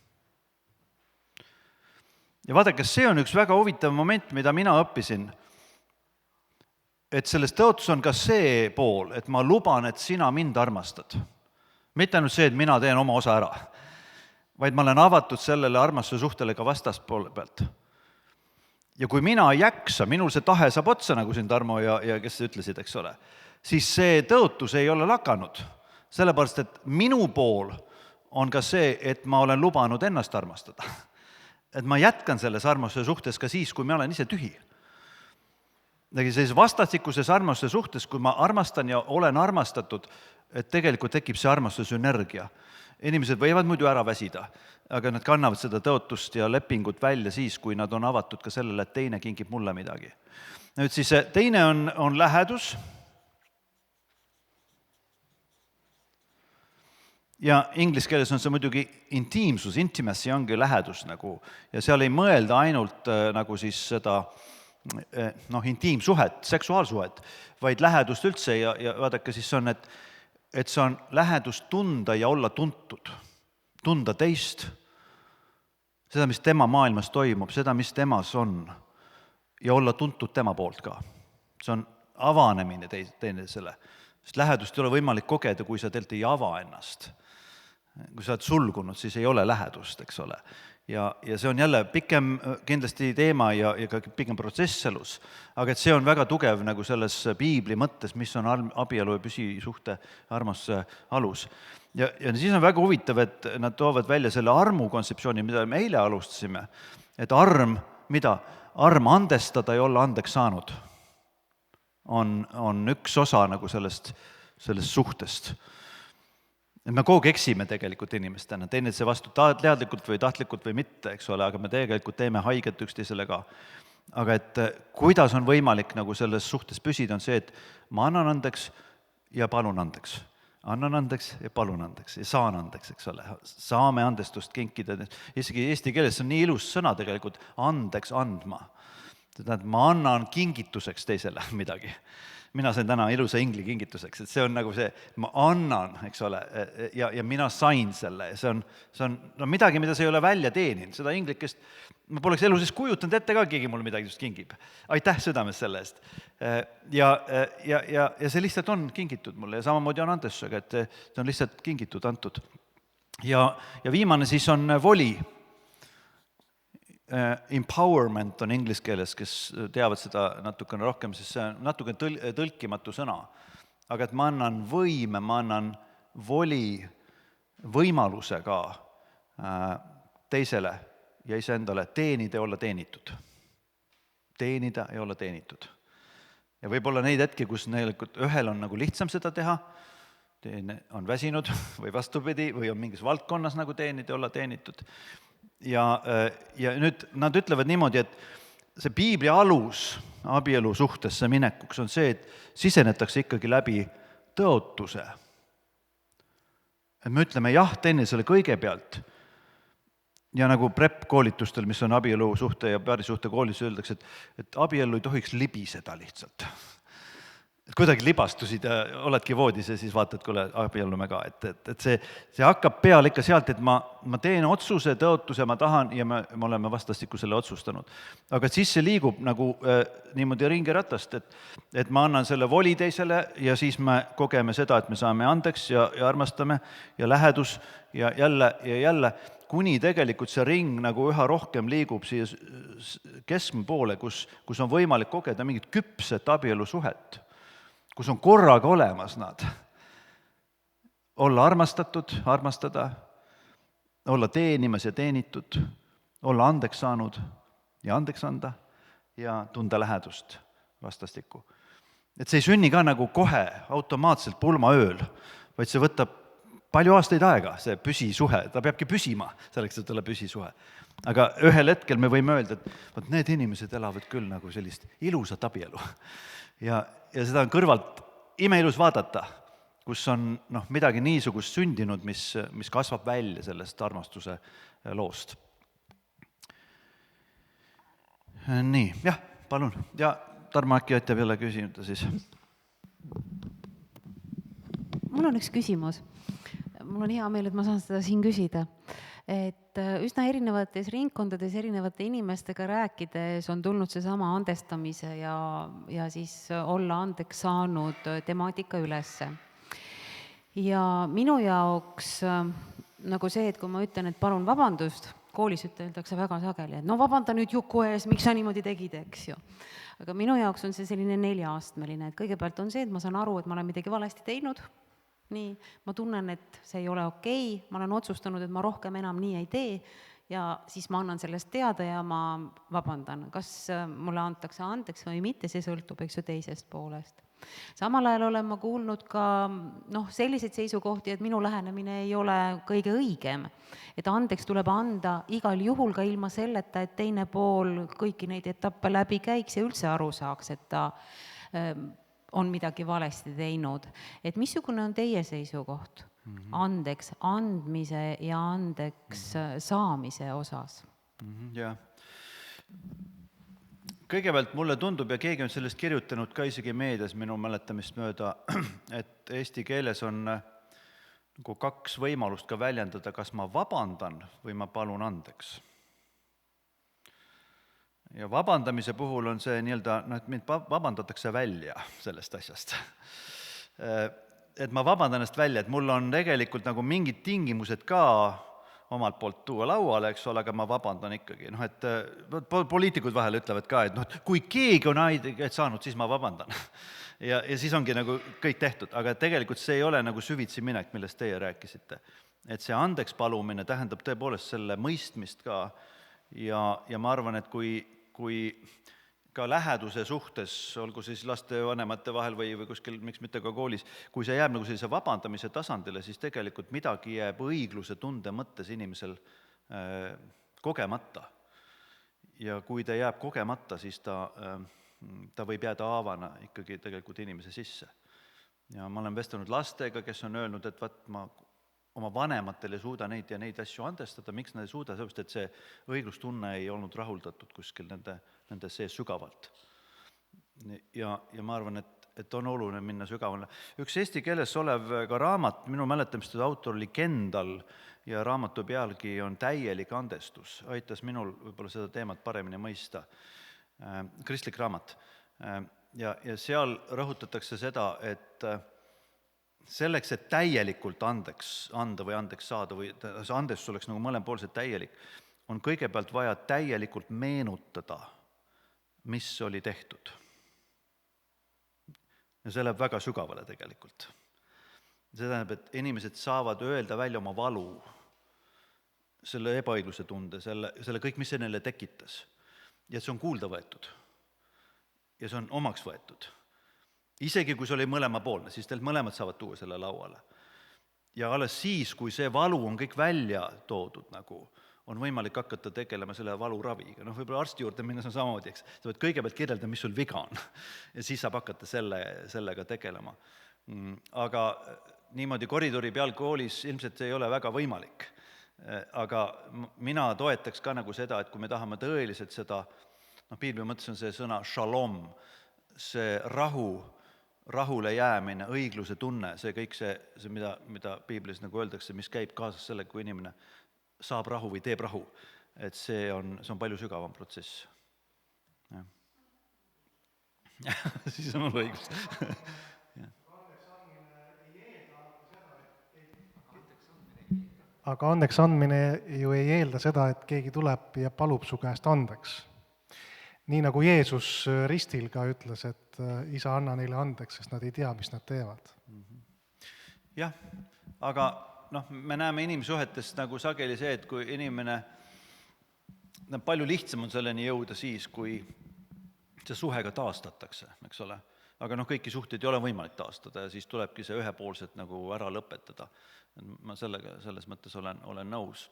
Ja vaadake, see on üks väga huvitav moment, mida mina õppisin, et selles tõotus on ka see pool, et ma luban, et sina mind armastad. Mitte ainult see, et mina teen oma osa ära, vaid ma olen avatud sellele armastuse suhtele ka vastaspoole pealt. Ja kui mina ei jaksa, minul see tahe saab otsa, nagu siin Tarmo ja, ja kes ütlesid, eks ole, siis see tõotus ei ole lakanud. Sellepärast, et minu pool on ka see, et ma olen lubanud ennast armastada. Et ma jätkan selles armastuse suhtes ka siis, kui ma olen ise tühi. Sellises vastastikuses armastuse suhtes, kui ma armastan ja olen armastatud, et tegelikult tekib see armastuse sünergia. Inimesed võivad muidu ära väsida, aga nad kannavad seda tõotust ja lepingut välja siis, kui nad on avatud ka sellele, et teine kingib mulle midagi. Nüüd siis teine on, on lähedus. Ja inglise keeles on see muidugi intiimsus, intimacy ongi lähedus nagu, ja seal ei mõelda ainult nagu siis seda noh, intiimsuhet, seksuaalsuhet, vaid lähedust üldse ja, ja vaadake siis on, et, et see on lähedust tunda ja olla tuntud, tunda teist, seda, mis tema maailmas toimub, seda, mis temas on ja olla tuntud tema poolt ka. See on avanemine teineteisele, sest lähedust ei ole võimalik kogeda, kui sa tegelikult ei ava ennast. Kui sa oled sulgunud, siis ei ole lähedust, eks ole. Ja, ja see on jälle pikem kindlasti teema ja, ja ka pikem protsess elus, aga et see on väga tugev nagu selles piibli mõttes, mis on abielu ja püsisuhte armastuse alus. Ja, ja siis on väga huvitav, et nad toovad välja selle armu kontseptsiooni, mida me eile alustasime, et arm, mida? Arm andestada ja olla andeks saanud on, on üks osa nagu sellest, sellest suhtest. Et me kogu eksime tegelikult inimestena, teine see vastu teadlikult või tahtlikult või mitte, eks ole, aga me tegelikult teeme haiget üksteisele ka. Aga et kuidas on võimalik nagu selles suhtes püsida, on see, et ma annan andeks ja palun andeks. Annan andeks ja palun andeks ja saan andeks, eks ole. Saame andestust kinkida. Isegi eesti keeles on nii ilus sõna tegelikult andeks andma. Tähendab, ma annan kingituseks teisele midagi. Mina sain täna ilusa ingli kingituseks, et see on nagu see, ma annan, eks ole, ja, ja mina sain selle. See on, see on no midagi, mida sa ei ole välja teeninud. Seda inglikest, ma poleks elu sees kujutanud ette ka, keegi mul midagi just kingib. Aitäh südames selle eest. Ja, ja, ja, ja see lihtsalt on kingitud mulle ja samamoodi on andestusega, et see on lihtsalt kingitud, antud. Ja, ja viimane siis on voli. Empowerment on inglise keeles, kes teavad seda natukene rohkem, siis see on natuke tõl- tõlkimatu sõna. Aga et ma annan võime, ma annan voli võimaluse ka teisele ja iseendale teenida ja olla teenitud. Teenida ja olla teenitud. Ja võib-olla neid hetki, kus ühel on nagu lihtsam seda teha, teine on väsinud või vastupidi, või on mingis valdkonnas nagu teenida ja olla teenitud. Ja, ja nüüd nad ütlevad niimoodi, et see piibli alus abielu suhtesse minekuks on see, et sisenetakse ikkagi läbi tõotuse. Et me ütleme jah teineteisele kõigepealt ja nagu prep-koolitustel, mis on abielu suhte ja paarisuhte koolitus, öeldakse, et, et abielu ei tohiks libiseda lihtsalt. Et kuidagi libastusid ja oledki voodis ja siis vaatad, kuule, abiellume ka. Et, et, et see, see hakkab peal ikka sealt, et ma, ma teen otsuse, tõotuse, ma tahan ja me, me oleme vastastikku selle otsustanud. Aga siis see liigub nagu äh, niimoodi ringiratast, et, et ma annan selle voli teisele ja siis me kogeme seda, et me saame andeks ja, ja armastame ja lähedus ja jälle ja jälle, kuni tegelikult see ring nagu üha rohkem liigub siia keskme poole, kus, kus on võimalik kogeda mingit küpset abielusuhet, kus on korraga olemas nad. Olla armastatud, armastada, olla teenimas ja teenitud, olla andeks saanud ja andeks anda ja tunda lähedust vastastikku. Et see ei sünni ka nagu kohe automaatselt pulmaööl, vaid see võtab palju aastaid aega, see püsisuhe, ta peabki püsima selleks, et olla püsisuhe. Aga ühel hetkel me võime öelda, et võt, need inimesed elavad küll nagu sellist ilusat abielu. Ja, ja seda on kõrvalt imeilus vaadata, kus on noh, midagi niisugust sündinud, mis, mis kasvab välja sellest armastuse loost. Nii, jah, palun. Ja Tarmo äkki aitab jälle küsida siis. Mul on üks küsimus. Mul on hea meel, et ma saan seda siin küsida. Et üsna erinevates ringkondades erinevate inimestega rääkides on tulnud see sama andestamise ja, ja siis olla andeks saanud temaatika ülesse. Ja minu jaoks nagu see, et kui ma ütlen, et palun vabandust, koolis ütletakse väga sageli, et no vabanda nüüd Juku ees, miks sa niimoodi tegid, eks ju. Aga minu jaoks on see selline neljaastmeline, et kõigepealt on see, et ma saan aru, et ma olen midagi valesti teinud, nii, ma tunnen, et see ei ole okei, ma olen otsustanud, et ma rohkem enam nii ei tee ja siis ma annan sellest teada ja ma vabandan. Kas mulle antakse andeks või mitte, see sõltub, eks ju, teisest poolest. Samal ajal olen ma kuulnud ka noh, selliseid seisukohti, et minu lähenemine ei ole kõige õigem. Et andeks tuleb anda igal juhul ka ilma selleta, et teine pool kõiki neid etappe läbi käiks ja üldse aru saaks, et ta on midagi valesti teinud. Et missugune on teie seisukoht mm-hmm. andeks andmise ja andeks mm-hmm. saamise osas? Mm-hmm, jah. Kõigepealt mulle tundub, ja keegi on sellest kirjutanud ka isegi meedias minu mäletamist mööda, et eesti keeles on nagu kaks võimalust ka väljendada, kas ma vabandan või ma palun andeks. Ja vabandamise puhul on see nii-öelda, no, et mind vabandatakse välja sellest asjast. Et ma vabandan ennast välja, et mul on tegelikult nagu mingid tingimused ka omalt poolt tuua lauale, eks ole, aga ma vabandan ikkagi. Noh, et poliitikud vahel ütlevad ka, et noh, kui keegi on haiget saanud, siis ma vabandan. Ja, ja siis ongi nagu kõik tehtud, aga tegelikult see ei ole nagu süvitsi minek, millest teie rääkisite. Et see andeks palumine tähendab tõepoolest selle mõistmist ka ja, ja ma arvan, et kui, kui ka läheduse suhtes, olgu siis laste vanemate vahel või, või kuskil, miks mitte ka koolis, kui see jääb nagu sellise vabandamise tasandile, siis tegelikult midagi jääb õigluse tunde mõttes inimesel äh, kogemata. Ja kui ta jääb kogemata, siis ta, äh, ta võib jääda haavana ikkagi tegelikult inimese sisse. Ja ma olen vestanud lastega, kes on öelnud, et vaat ma oma vanematel ei suuda neid ja neid asju andestada, miks nad ei suuda, sellepärast, et see õiglustunne ei olnud rahuldatud kuskil nende, nende sees sügavalt. Ja, ja ma arvan, et, et on oluline minna sügavale. Üks eesti keeles olev ka raamat, minu mäletamist autor oli Kendall ja raamatu pealgi on Täielik andestus. Aitas minul võib-olla seda teemat paremini mõista. Kristlik raamat. Ja, ja seal rõhutatakse seda, et selleks, et täielikult andeks anda või andeks saada või see andestus oleks nagu mõlempoolselt täielik, on kõigepealt vaja täielikult meenutada, mis oli tehtud. Ja see läheb väga sügavale tegelikult. See tähendab, et inimesed saavad öelda välja oma valu, selle ebaõigluse tunde, selle, selle kõik, mis see neile tekitas. Ja see on kuulda võetud. Ja see on omaks võetud. Isegi kui see oli mõlemapoolne, siis teilt mõlemad saavad tuua selle lauale. Ja alles siis, kui see valu on kõik välja toodud, nagu on võimalik hakata tegelema selle valuraviga. Noh, võib-olla arsti juurde minna on samamoodi, eks. Sa võid kõigepealt kirjelda, mis sul viga on. Ja siis saab hakata selle, sellega tegelema. Aga niimoodi koridori peal koolis ilmselt ei ole väga võimalik. Aga mina toetaks ka nagu seda, et kui me tahame tõeliselt seda, noh, piibli mõttes on see sõna shalom, see rahu, rahule jäämine, õigluse tunne, see kõik see, see mida, mida piiblis nagu öeldakse, mis käib kaasas selle, kui inimene saab rahu või teeb rahu, et see on, see on palju sügavam protsess. Ja. Siis on mul õigus. aga andeks andmine ju ei eelda seda, et keegi tuleb ja palub su käest andeks. Nii nagu Jeesus ristil ka ütles, et isa, anna neile andeks, sest nad ei tea, mis nad teevad. Jah, aga noh, me näeme inimsuhetest nagu sageli see, et kui inimene, palju lihtsam on selleni jõuda siis, kui see suhe ka taastatakse, eks ole. Aga noh, kõiki suhteid ei ole võimalik taastada ja siis tulebki see ühepoolselt nagu ära lõpetada. Ma sellega, selles mõttes olen, olen nõus.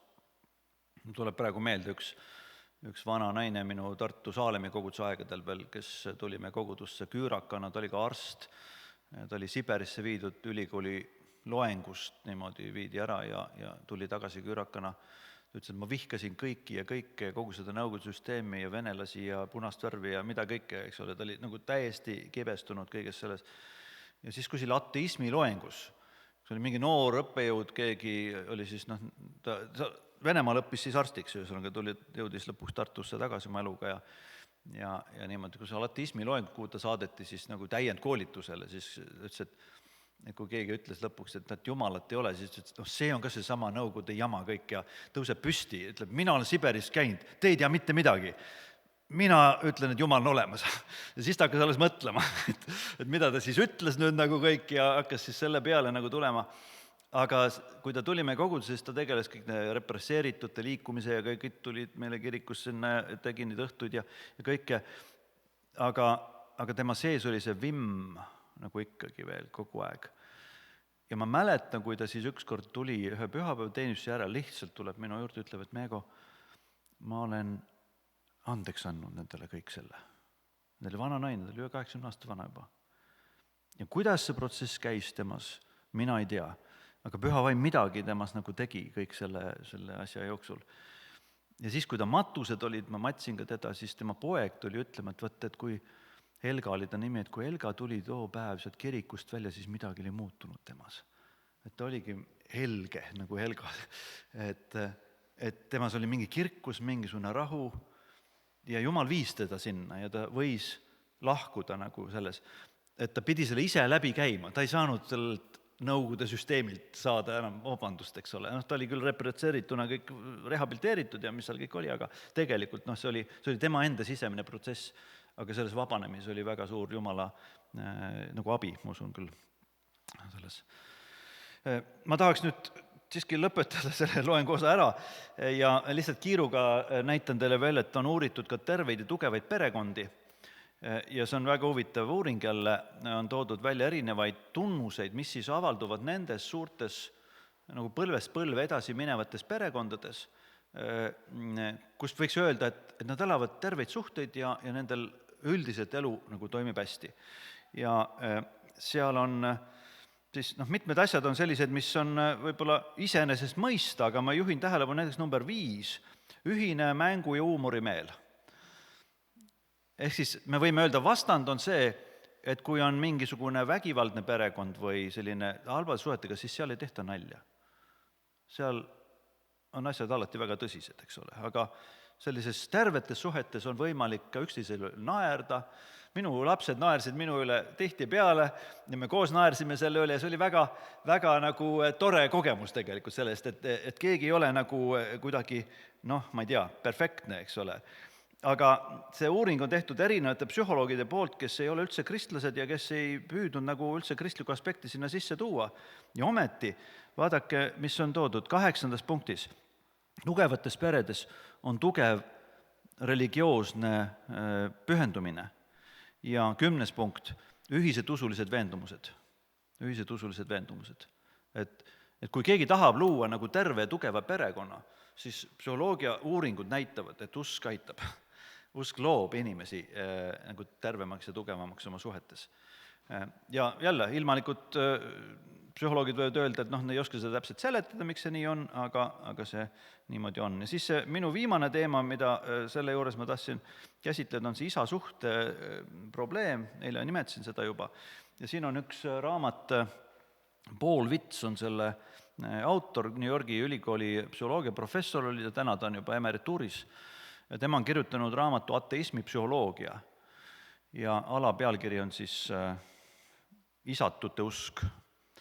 Tuleb praegu meelde üks, üks vana naine minu Tartu Saalemi koguduse aegadel veel, kes tuli me kogudusse küürakana, ta oli ka arst, ta oli Siberisse viidud ülikooli loengust, niimoodi viidi ära ja, ja tuli tagasi küürakana. Ta ütles, et ma vihkasin kõiki ja kõike, kogu seda nõukogude süsteemi ja venelasi ja punast värvi ja mida kõike, eks ole, ta oli nagu täiesti kibestunud kõigest selles. Ja siis kui selle ateismi loengus, see oli mingi noor õppejõud, keegi oli siis, noh, ta, ta Venemaal õppis siis arstiks, ühesõnaga tuli, jõudis lõpuks Tartusse tagasi oma eluga ja ja, ja niimoodi, kui see ateismi loeng, kuhu ta saadeti siis nagu täiendkoolitusele, siis ütles, et et kui keegi ütles lõpuks, et, et jumalat ei ole, siis ütles, et no, see on ka see sama Nõukogude jama kõik ja tõuseb püsti, ütleb, mina olen Siberis käinud, te ei tea mitte midagi. Mina ütlen, et jumal on olemas. Ja siis ta hakkas alles mõtlema, et, et mida ta siis ütles nüüd nagu kõik ja hakkas siis selle peale nagu tulema. Aga kui ta tuli meie koguduses, ta tegeles kõik represseeritute liikumise ja kõik tulid meile kirikusse, tegi neid õhtuid ja, ja kõike, aga, aga tema sees oli see vimm nagu ikkagi veel kogu aeg. Ja ma mäletan, kui ta siis ükskord tuli ühe pühapäeva teenistuse järel, lihtsalt tuleb minu juurde, ütleb, et Meego, ma olen andeks andnud nendele kõik selle. Neile vana naine, ta oli ühe kaheksakümne aasta vana juba. Ja kuidas see protsess käis temas, mina ei tea. Aga püha vaim midagi temas nagu tegi kõik selle, selle asja jooksul. Ja siis, kui ta matused olid, ma matsin ka teda, siis tema poeg tuli ütlema, et võtta, et kui Helga oli ta nimi, et kui Helga tuli too päev sealt kirikust välja, siis midagi oli muutunud temas. Et ta oligi helge, nagu Helga. Et, et temas oli mingi kirkus, mingisugune rahu ja Jumal viis teda sinna ja ta võis lahkuda nagu selles, et ta pidi selle ise läbi käima, ta ei saanud sellelt Nõukogude süsteemilt saada enam vabandust, eks ole. No, ta oli küll represseerituna kõik rehabiliteeritud ja mis seal kõik oli, aga tegelikult no, see, oli, see oli tema enda sisemine protsess, aga selles vabanemises oli väga suur Jumala äh, nagu abi, ma usun küll selles. Äh, ma tahaks nüüd siiski lõpetada selle loengu osa ära ja lihtsalt kiiruga näitan teile veel, et on uuritud ka terveid ja tugevaid perekondi. Ja see on väga huvitav uuring jälle, on toodud välja erinevaid tunnuseid, mis siis avalduvad nendes suurtes nagu põlvest põlve edasi minevates perekondades, kust võiks öelda, et, et nad elavad terveid suhteid ja, ja nendel üldiselt elu nagu toimib hästi. Ja seal on siis, noh, mitmed asjad on sellised, mis on võib-olla iseenesest mõista, aga ma juhin tähelepanu näiteks number viis, ühine mängu ja huumorimeel. Ehk siis me võime öelda, vastand on see, et kui on mingisugune vägivaldne perekond või selline halvad suhetega, siis seal ei tehta nalja. Seal on asjad alati väga tõsised, eks ole, aga sellises tervetes suhetes on võimalik ka üksteisele naerda. Minu lapsed naersid minu üle tihti peale ja me koos naersime selle üle ja see oli väga, väga nagu tore kogemus tegelikult sellest, et, et keegi ei ole nagu kuidagi, noh, ma ei tea, perfektne, eks ole. Aga see uuring on tehtud erinevate psühholoogide poolt, kes ei ole üldse kristlased ja kes ei püüdnud nagu üldse kristliku aspekti sinna sisse tuua. Ja ometi, vaadake, mis on toodud kaheksandas punktis. Tugevates peredes on tugev religioosne pühendumine ja kümnes punkt, ühised usulised veendumused. Ühised usulised veendumused. Et, et kui keegi tahab luua nagu terve ja tugeva perekonna, siis psühholoogia uuringud näitavad, et usk aitab. Usk loob inimesi äh, nagu tervemaks ja tugevamaks oma suhetes. Äh, ja jälle, ilmalikud äh, psühholoogid võivad öelda, et noh, ne ei oska seda täpselt seletada, miks see nii on, aga, aga see niimoodi on. Ja siis see minu viimane teema, mida äh, selle juures ma tahtsin käsitleda, on see isa suhte äh, probleem, eile nimetasin seda juba. Ja siin on üks raamat, äh, Paul Vits on selle äh, autor, New Yorgi ülikooli psühholoogia professor oli ja täna ta on juba emerituuris. Ja tema on kirjutanud raamatu Ateismi psühholoogia ja alapealkiri on siis äh, isatute usk.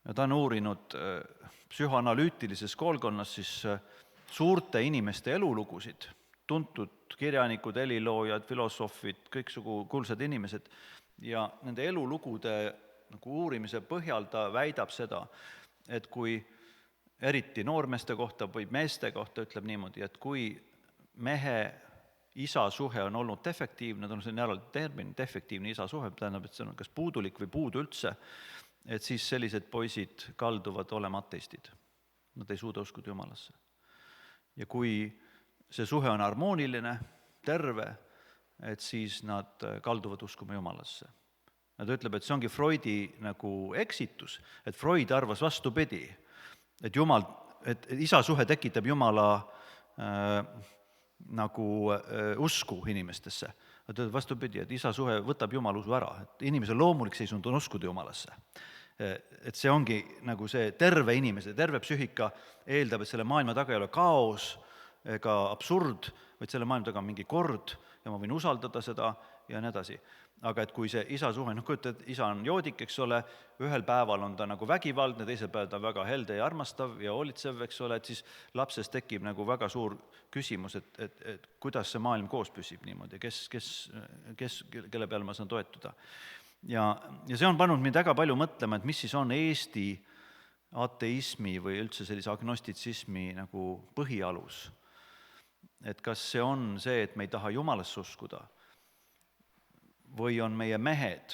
ta on uurinud psühhoanalüütilises koolkonnas siis suurte inimeste elulugusid, tuntud kirjanikud, heliloojad, filosoofid, kõiksugu kuulsad inimesed, ja nende elulugude nagu uurimise põhjal ta väidab seda, et kui eriti noormeeste kohta või meeste kohta ütleb niimoodi, et kui mehe isa suhe on olnud defektiivne, ta on selline eraldi termin, defektiivne isa suhe, tähendab, et see on kas puudulik või puudu üldse, et siis sellised poisid kalduvad olema ateistid. Nad ei suuda uskuda Jumalasse. Ja kui see suhe on harmooniline, terve, et siis nad kalduvad uskuma Jumalasse. Nad ütleb, et see ongi Freudi nagu eksitus, et Freud arvas vastupidi, et Jumal, et isa suhe tekitab Jumala äh, nagu äh, usku inimestesse. Ta ütleb vastupidi, et isa suhe võtab Jumala usu ära, et inimese loomulik seisund on uskuda Jumalasse. Et see ongi nagu see terve inimese, terve psüühika eeldab, et selle maailma taga ei ole kaos ega absurd, vaid selle maailma taga on mingi kord ja ma võin usaldada seda ja nii edasi. Aga et kui see isa suhe, noh kujuta, et isa on joodik, eks ole, ühel päeval on ta nagu vägivaldne, teisel päeval ta on väga helde ja armastav ja hoolitsev, eks ole, et siis lapsest tekib nagu väga suur küsimus, et, et, et kuidas see maailm koos püsib niimoodi, kes, kes, kes, kelle peale ma saan toetuda. Ja, ja see on pannud mind väga palju mõtlema, et mis siis on Eesti ateismi või üldse sellise agnostitsismi nagu põhialus. Et kas see on see, et me ei taha Jumalasse uskuda, või on meie mehed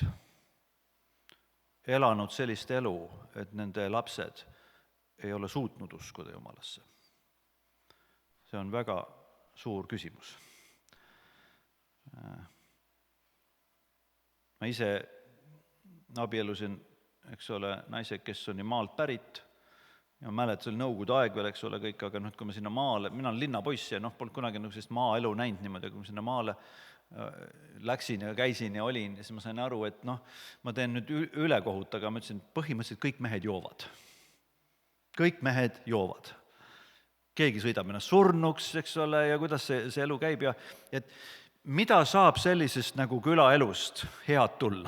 elanud sellist elu, et nende lapsed ei ole suutnud uskuda Jumalasse. See on väga suur küsimus. Ma ise abielusin, eks ole, naise, kes on nii maalt pärit, ja ma mäletan, see oli nõukogude aeg veel, eks ole, kõik, aga noh, kui ma sinna maale, mina olen linnapoiss ja noh, polnud kunagi nagu sellist maaelu näinud niimoodi, kui ma sinna maale läksin ja käisin ja olin, ja siis ma sain aru, et noh, ma teen nüüd ülekohut, aga ma ütlesin, põhimõtteliselt kõik mehed joovad. Kõik mehed joovad. Keegi sõidab ennast surnuks, eks ole, ja kuidas see, see elu käib ja et mida saab sellisest nagu külaelust head tulla,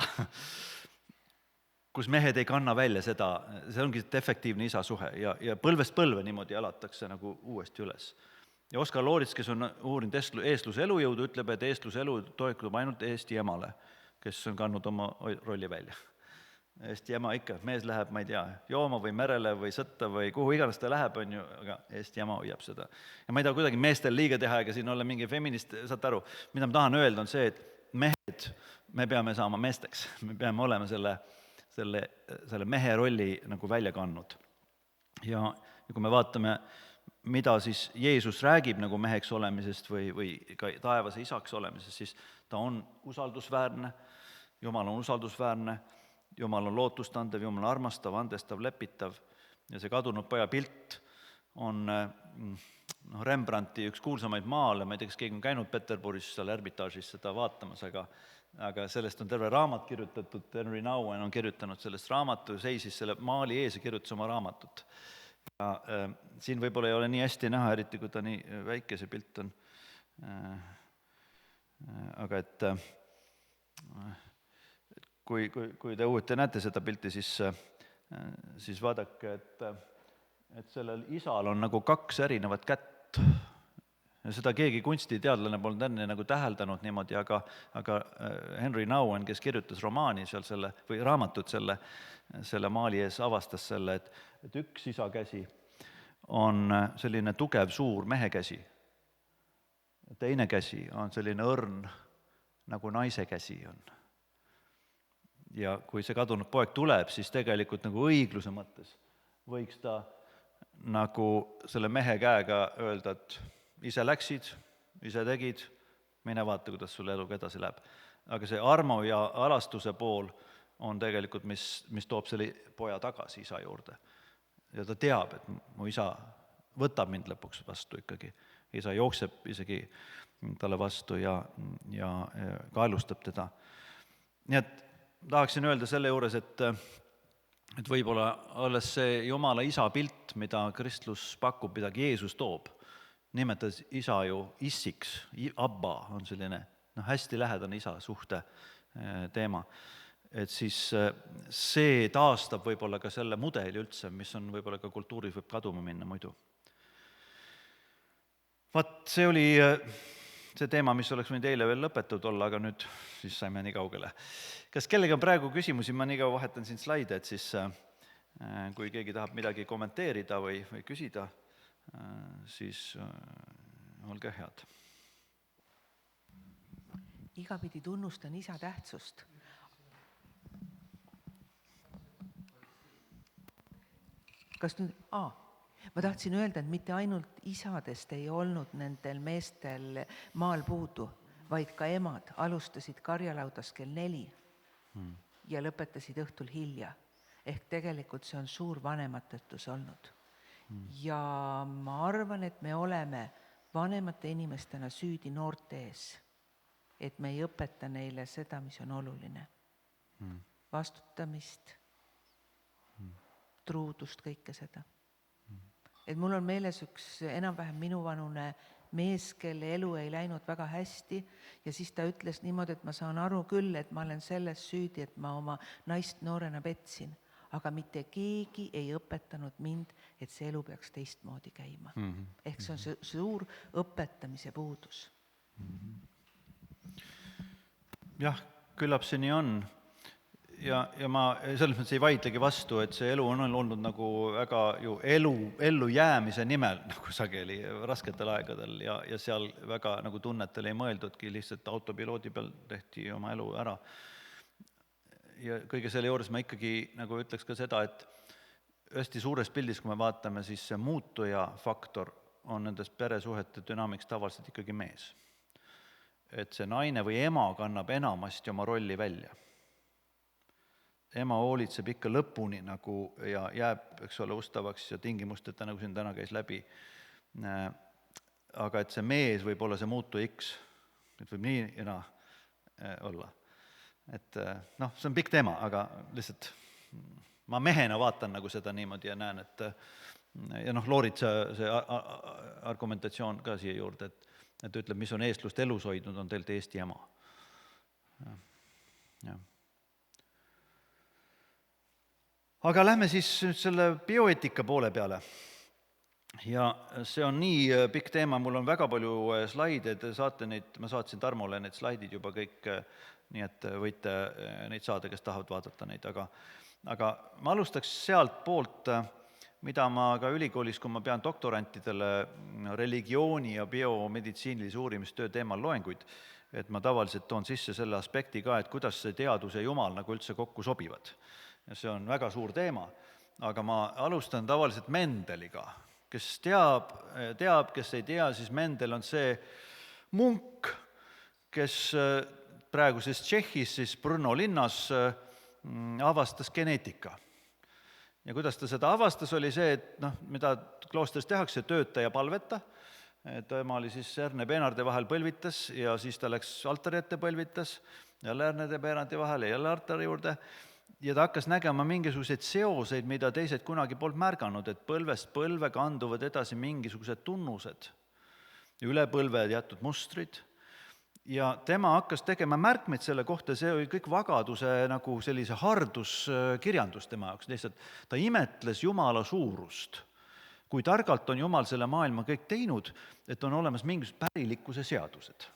kus mehed ei kanna välja seda, see ongi efektiivne isa suhe ja, ja põlvest põlve niimoodi elatakse nagu uuesti üles. Ja Oskar Loorits, kes on uurinud eestluse elujõudu, ütleb, et eestluse elu toekub ainult Eesti emale, kes on kandnud oma rolli välja. Eesti ema ikka, mees läheb, ma ei tea, jooma või merele või sõtta või kuhu iganes ta läheb, on ju, aga Eesti ema hoiab seda. Ja ma ei taha kuidagi meestel liiga teha, ega siin olla mingi feminist, saate aru, mida ma tahan öelda, on see, et mehed, me peame saama meesteks, me peame olema selle, selle, selle mehe rolli nagu välja kandnud. Ja, ja kui me vaatame, mida siis Jeesus räägib nagu meheks olemisest või, või ka taevase isaks olemisest, siis ta on usaldusväärne, Jumal on usaldusväärne, Jumal on lootustandev, Jumal on armastav, andestav, lepitav ja see kadunud poja pilt on noh, Rembrandti üks kuulsamaid maale, ma ei tea, kas keegi on käinud Peterburis seal Ermitaažis seda vaatamas, aga, aga sellest on terve raamat kirjutatud, Henry Nouwen on kirjutanud sellest raamatu, seisis selle maali ees ja kirjutas oma raamatut. Ja, äh, siin võib-olla ei ole nii hästi näha, eriti kui ta nii väike see pilt on, äh, äh, aga et äh, Kui, kui, kui te uuesti näete seda pilti, siis, siis vaadake, et, et sellel isal on nagu kaks erinevat kätt. Ja seda keegi kunstiteadlane polnud enne nagu täheldanud niimoodi, aga, aga Henry Nouwen, kes kirjutas romaani seal selle, või raamatut selle, selle maali ees, avastas selle, et, et üks isa käsi on selline tugev suur mehe käsi. Teine käsi on selline õrn, nagu naise käsi on. Ja kui see kadunud poeg tuleb, siis tegelikult nagu õigluse mõttes võiks ta nagu selle mehe käega öelda, et ise läksid, ise tegid, mine vaata, kuidas sul eluga edasi läheb. Aga see armu ja alastuse pool on tegelikult, mis, mis toob selle poja tagasi isa juurde. Ja ta teab, et mu isa võtab mind lõpuks vastu ikkagi. Isa jookseb isegi talle vastu ja, ja kaelustab teda. Nii et tahaksin öelda selle juures, et, et võib-olla alles see Jumala isa pilt, mida kristlus pakub, mida Jeesus toob, nimetas isa ju issiks, abba on selline no, hästi lähedane isa suhte teema. et siis see taastab võib-olla ka selle mudeli üldse, mis on võib-olla ka kultuuris võib kaduma minna muidu. Vaat see oli see teema, mis oleks võinud eile veel lõpetatud olla, aga nüüd siis saime nii kaugele. Kas kellegi on praegu küsimusi, ma nii kaua vahetan siin slaide, et siis kui keegi tahab midagi kommenteerida või, või küsida, siis olge head. Igapidi tunnustan isa tähtsust. Kas nüüd, aa, ma tahtsin öelda, et mitte ainult isadest ei olnud nendel meestel maal puudu, vaid ka emad alustasid karjalaudas kell neli hmm. ja lõpetasid õhtul hilja. Ehk tegelikult see on suur vanematetus olnud. Hmm. Ja ma arvan, et me oleme vanemate inimestena süüdi noorte ees, et me ei õpeta neile seda, mis on oluline. Hmm. Vastutamist, hmm. truudust, kõike seda. Hmm. Et mul on meeles üks enam-vähem minuvanune mees, kelle elu ei läinud väga hästi ja siis ta ütles niimoodi, et ma saan aru küll, et ma olen selles süüdi, et ma oma naist noorena petsin, aga mitte keegi ei õpetanud mind, et see elu peaks teistmoodi käima. Mm-hmm. Ehk see on see suur õpetamise puudus. Mm-hmm. Jah, küllap see nii on. Ja, ja ma selles mõttes ei vaidlegi vastu, et see elu on olnud nagu väga ju elu, ellu jäämise nimel nagu sageli rasketel aegadel ja, ja seal väga nagu tunnetel ei mõeldudki, lihtsalt autopiloodi peal tehti oma elu ära. Ja kõige selle juures ma ikkagi nagu ütleks ka seda, et hästi suures pildis, kui me vaatame, siis see muutuja faktor on nendes peresuhete dünaamiks tavaliselt ikkagi mees. Et see naine või ema kannab enamasti oma rolli välja. Ema hoolitseb ikka lõpuni nagu ja jääb, eks ole, ustavaks ja tingimusteta, nagu siin täna käis läbi. Aga et see mees võib olla see muutu X, et võib nii ja naa olla. Et noh, see on pikk teema, aga lihtsalt ma mehena vaatan nagu seda niimoodi ja näen, et ja noh, Loorit see, see argumentatsioon ka siia juurde, et, et ütleb, mis on eestlust elus hoidnud, on teilt Eesti ema. Ja, jah. Aga lähme siis selle bioeetika poole peale. Ja see on nii pikk teema, mul on väga palju slaide, te saate neid, ma saatsin Tarmole need slaidid juba kõik, nii et võite neid saada, kes tahavad vaadata neid, aga, aga ma alustaks sealt poolt, mida ma ka ülikoolis, kui ma pean doktorantidele religiooni ja biomeditsiinilise uurimistöö teemal loenguid, et ma tavaliselt toon sisse selle aspekti ka, et kuidas see teadus ja jumal nagu üldse kokku sobivad. Ja see on väga suur teema, aga ma alustan tavaliselt Mendeliga. Kes teab, teab, kes ei tea, siis Mendel on see munk, kes praeguses Tšehhis, siis Brno linnas avastas geneetika. Ja kuidas ta seda avastas, oli see, et noh, mida kloostris tehakse, töötaja palveta, tema oli siis Erne Peenarde vahel põlvitas ja siis ta läks altari ette põlvitas, jälle Erne Peenarde vahel ja jälle altari juurde, ja ta hakkas nägema mingisuguseid seoseid, mida teised kunagi polnud märganud, et põlvest põlve kanduvad edasi mingisugused tunnused, üle põlve jätud mustrid, ja tema hakkas tegema märkmeid selle kohta, see oli kõik vagaduse nagu sellise harduskirjandus tema jaoks, lihtsalt ta imetles Jumala suurust, kui targalt on Jumal selle maailma kõik teinud, et on olemas mingisugused pärilikkuse seadused.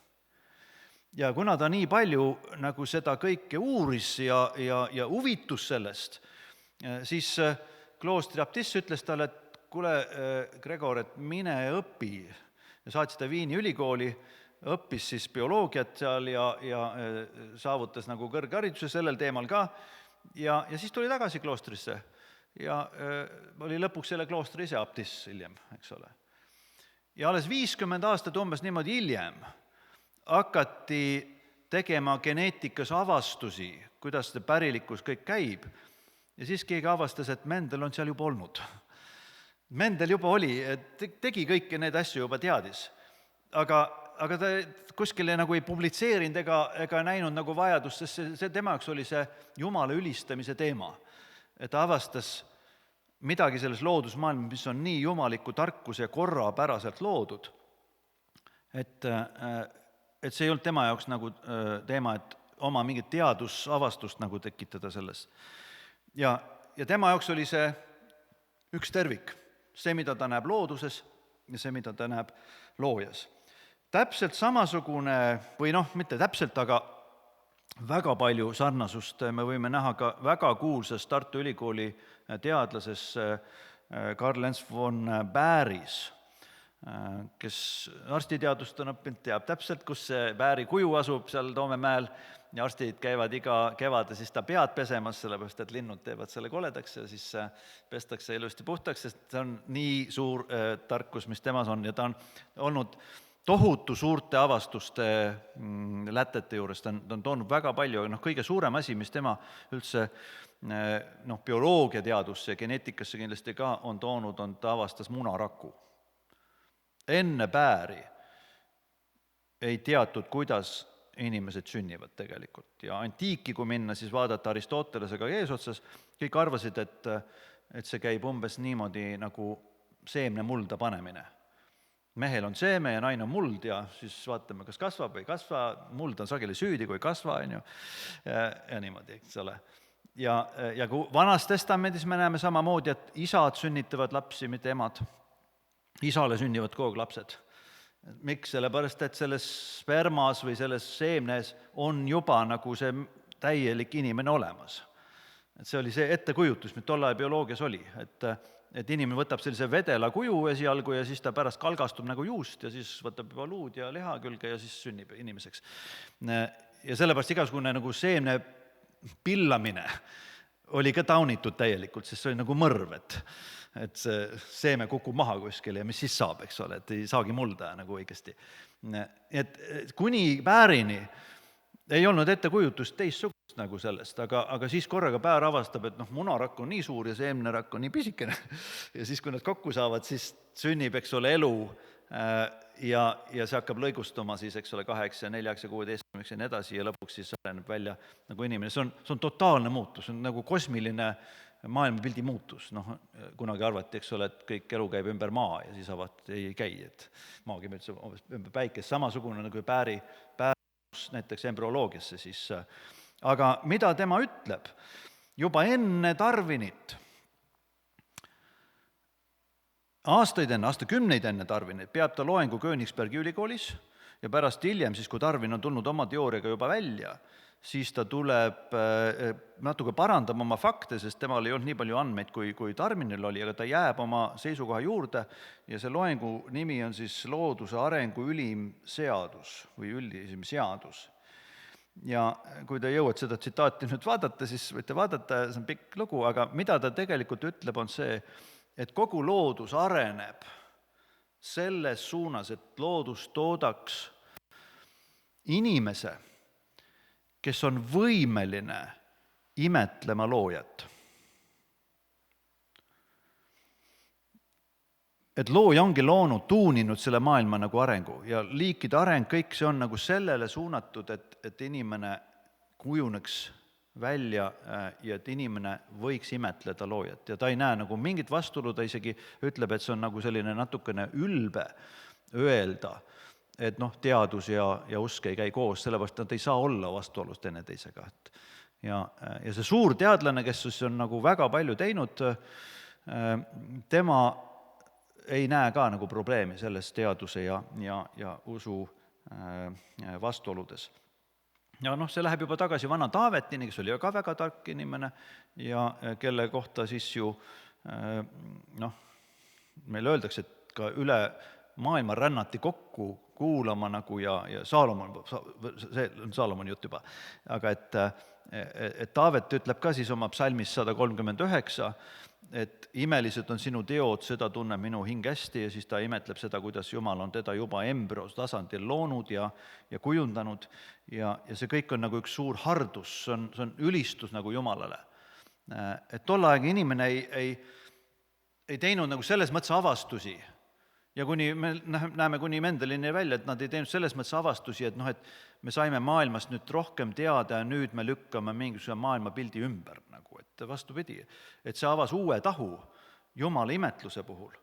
Ja kuna ta nii palju nagu seda kõike uuris ja, ja, ja huvitus sellest, siis kloostri abtiss ütles talle, et kuule, Gregor, et mine õpi. Ja saatis ta Viini ülikooli, õppis siis bioloogiat seal ja, ja saavutas nagu kõrghariduse sellel teemal ka. Ja, ja siis tuli tagasi kloostrisse ja oli lõpuks selle kloostri ise abtiss hiljem, eks ole. Ja alles viiskümmend aastat umbes niimoodi hiljem hakati tegema geneetikas avastusi, kuidas see pärilikkus kõik käib, ja siis keegi avastas, et Mendel on seal juba olnud. Mendel juba oli, tegi kõiki need asju juba teadis, aga, aga ta kuskile nagu ei publitseerinud ega, ega näinud nagu vajadust, sest see, see tema jaoks oli see Jumala ülistamise teema, et ta avastas midagi selles loodusmaailmas, mis on nii jumaliku tarkuse ja korra päraselt loodud, et et see ei olnud tema jaoks nagu teema, et oma mingit teadusavastust nagu tekitada selles. Ja, ja tema jaoks oli see üks tervik, see, mida ta näeb looduses ja see, mida ta näeb loojas. Täpselt samasugune, või noh, mitte täpselt, aga väga palju sarnasust me võime näha ka väga kuulsas Tartu Ülikooli teadlases Karl-Heinz von Bääris, kes arstiteadust on õppinud, teab täpselt, kus see Bääri kuju asub seal Toomemäel ja arstid käivad iga kevade siis ta pead pesemas, sellepärast et linnud teevad selle koledaks ja siis pestakse ilusti puhtaks, sest see on nii suur äh, tarkus, mis temas on ja ta on olnud tohutu suurte avastuste mm, lätete juures, ta on, ta on toonud väga palju, noh kõige suurem asi, mis tema üldse noh, bioloogiateadusse ja geneetikasse kindlasti ka on toonud, on ta avastas munaraku. Enne Bääri ei teatud, kuidas inimesed sünnivad tegelikult ja antiiki, kui minna, siis vaadata Aristotelesega eesotsas, kõik arvasid, et, et see käib umbes niimoodi nagu seemne mulda panemine. Mehel on seeme ja naine on muld ja siis vaatame, kas kasvab või ei kasva, muld on sageli süüdi, kui ei kasva, on ju, ja, ja niimoodi, eks ole. Ja, ja kui Vanas Testamendis me näeme samamoodi, et isad sünnitavad lapsi, mitte emad. Isale sünnivad kogu lapsed. Miks? Sellepärast, et selles spermas või selles seemnes on juba nagu see täielik inimene olemas. Et see oli see ettekujutus, mis tolle bioloogias oli, et, et inimene võtab sellise vedela kuju esialgu ja siis ta pärast kalgastub nagu juust ja siis võtab juba luud ja liha külge ja siis sünnib inimeseks. Ja sellepärast igasugune nagu seemne pillamine oli ka taunitud täielikult, sest see oli nagu mõrv, et, et see seeme kukub maha kuskil ja mis siis saab, eks ole, et ei saagi mulda nagu õigesti. Et kuni Bäärini ei olnud ettekujutust teistsugust nagu sellest, aga, aga siis korraga Päär avastab, et noh, munarakk on nii suur ja seemnerakk on nii pisikene ja siis, kui nad kokku saavad, siis sünnib, eks ole, elu ja, ja see hakkab lõigustuma siis, eks ole, kaheks ja neljaks ja kuueteistkümneks ja nii edasi ja lõpuks siis areneb välja nagu inimene. See on, see on totaalne muutus, see on nagu kosmiline maailmapildi muutus. Noh, kunagi arvati, eks ole, et kõik elu käib ümber maa ja siis avati, ei käi, et maa käib ümber päikest, samasugune nagu Bääri, Bääri näiteks embrüoloogiasse siis. Aga mida tema ütleb? Juba enne Darwinit, aastaid enne, aastakümneid enne Darwinit, peab ta loengu Königsbergi ülikoolis ja pärast hiljem, siis kui Darwin on tulnud oma teooriaga juba välja, siis ta tuleb natuke parandama oma fakte, sest temal ei olnud nii palju andmeid, kui, kui Darwinil oli, aga ta jääb oma seisukoha juurde ja see loengu nimi on siis looduse arengu ülim seadus või üldisim seadus. Ja kui te jõuad seda tsitaati nüüd vaadata, siis võite vaadata, see on pikk lugu, aga mida ta tegelikult ütleb, on see, et kogu loodus areneb selles suunas, et loodus toodaks inimese, kes on võimeline imetlema loojat. Et looja ongi loonud, tuuninud selle maailma nagu arengu ja liikide areng, kõik see on nagu sellele suunatud, et, et inimene kujuneks välja ja et inimene võiks imetleda loojat ja ta ei näe nagu mingit vastuolu, ta isegi ütleb, et see on nagu selline natukene ülbe öelda, et noh, teadus ja, ja usk ei käi koos, sellepärast nad ei saa olla vastuolus teineteisega. Ja, ja see suur teadlane, kes on nagu väga palju teinud, tema ei näe ka nagu probleemi selles teaduse ja, ja, ja usu vastuoludes. Ja noh, see läheb juba tagasi vana Taavetini, kes oli ka väga tark inimene ja kelle kohta siis ju noh, meil öeldakse, et ka üle maailma rännati kokku kuulama nagu ja, ja Saalomon, see on Saalomoni jutt juba, aga et, et Taavet ütleb ka siis oma psalmis sada kolmkümmend üheksa, et imelised on sinu teod, seda tunneb minu hing hästi ja siis ta imetleb seda, kuidas Jumal on teda juba embrüos tasandil loonud ja, ja kujundanud ja, ja see kõik on nagu üks suur hardus, see on, see on ülistus nagu Jumalale. Et tol aeg inimene ei, ei, ei teinud nagu selles mõttes avastusi ja kuni me näeme kuni Mendelini välja, et nad ei teinud selles mõttes avastusi, et noh, et me saime maailmast nüüd rohkem teada ja nüüd me lükkame mingisuguse maailmapildi ümber nagu, et vastupidi, et see avas uue tahu Jumala imetluse puhul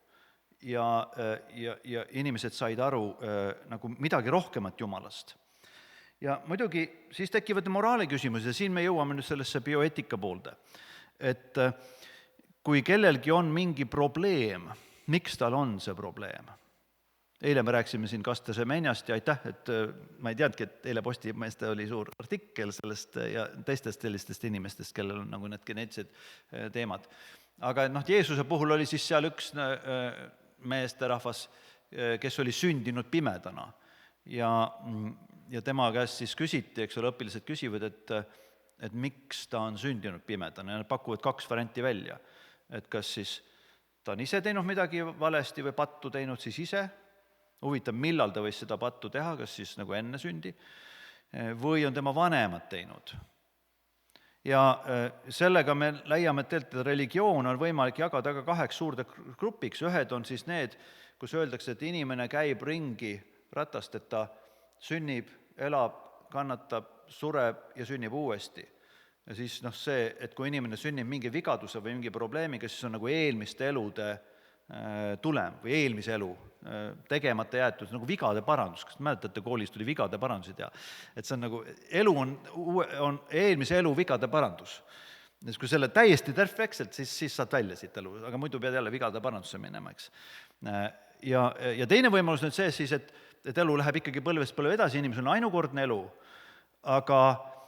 ja, ja, ja inimesed said aru nagu midagi rohkemat Jumalast. ja muidugi siis tekivad moraaliküsimused ja siin me jõuame nüüd sellesse bioeetika poolde. Et kui kellelgi on mingi probleem, miks tal on see probleem? Eile me rääkisime siin Kaste Semenjast ja aitäh, et ma ei teadki, et eile Postimeeste oli suur artikkel sellest ja teistest sellistest inimestest, kellel on nagu need geneetilised teemad. Aga noh, Jeesuse puhul oli siis seal üks meesterahvas, kes oli sündinud pimedana ja, ja tema käest siis küsiti, eks ole, õpilased küsivad, et, et miks ta on sündinud pimedana ja nad pakuvad kaks varianti välja, et kas siis ta on ise teinud midagi valesti või pattu teinud siis ise, huvitav, millal ta võis seda pattu teha, kas siis nagu enne sündi, või on tema vanemad teinud. Ja sellega me leiame, et tegelikult religioon on võimalik jagada ka kaheks suurde grupiks, ühed on siis need, kus öeldakse, et inimene käib ringi ratast, et ta sünnib, elab, kannatab, sureb ja sünnib uuesti. Ja siis noh see, et kui inimene sünnib mingi vigaduse või mingi probleemiga, siis on nagu eelmiste elude tulem või eelmise elu tegemata jäetud, nagu vigade parandus, kas mäletate, koolis tuli vigade parandusi teha, et see on nagu, elu on, on eelmise elu vigade parandus. Ja kui selle täiesti perfektselt, siis, siis saad välja siit elu, aga muidu pead jälle vigade parandusse minema, eks. Ja, ja teine võimalus nüüd see siis, et, et elu läheb ikkagi põlvest põlve edasi, inimesel on ainukordne elu, aga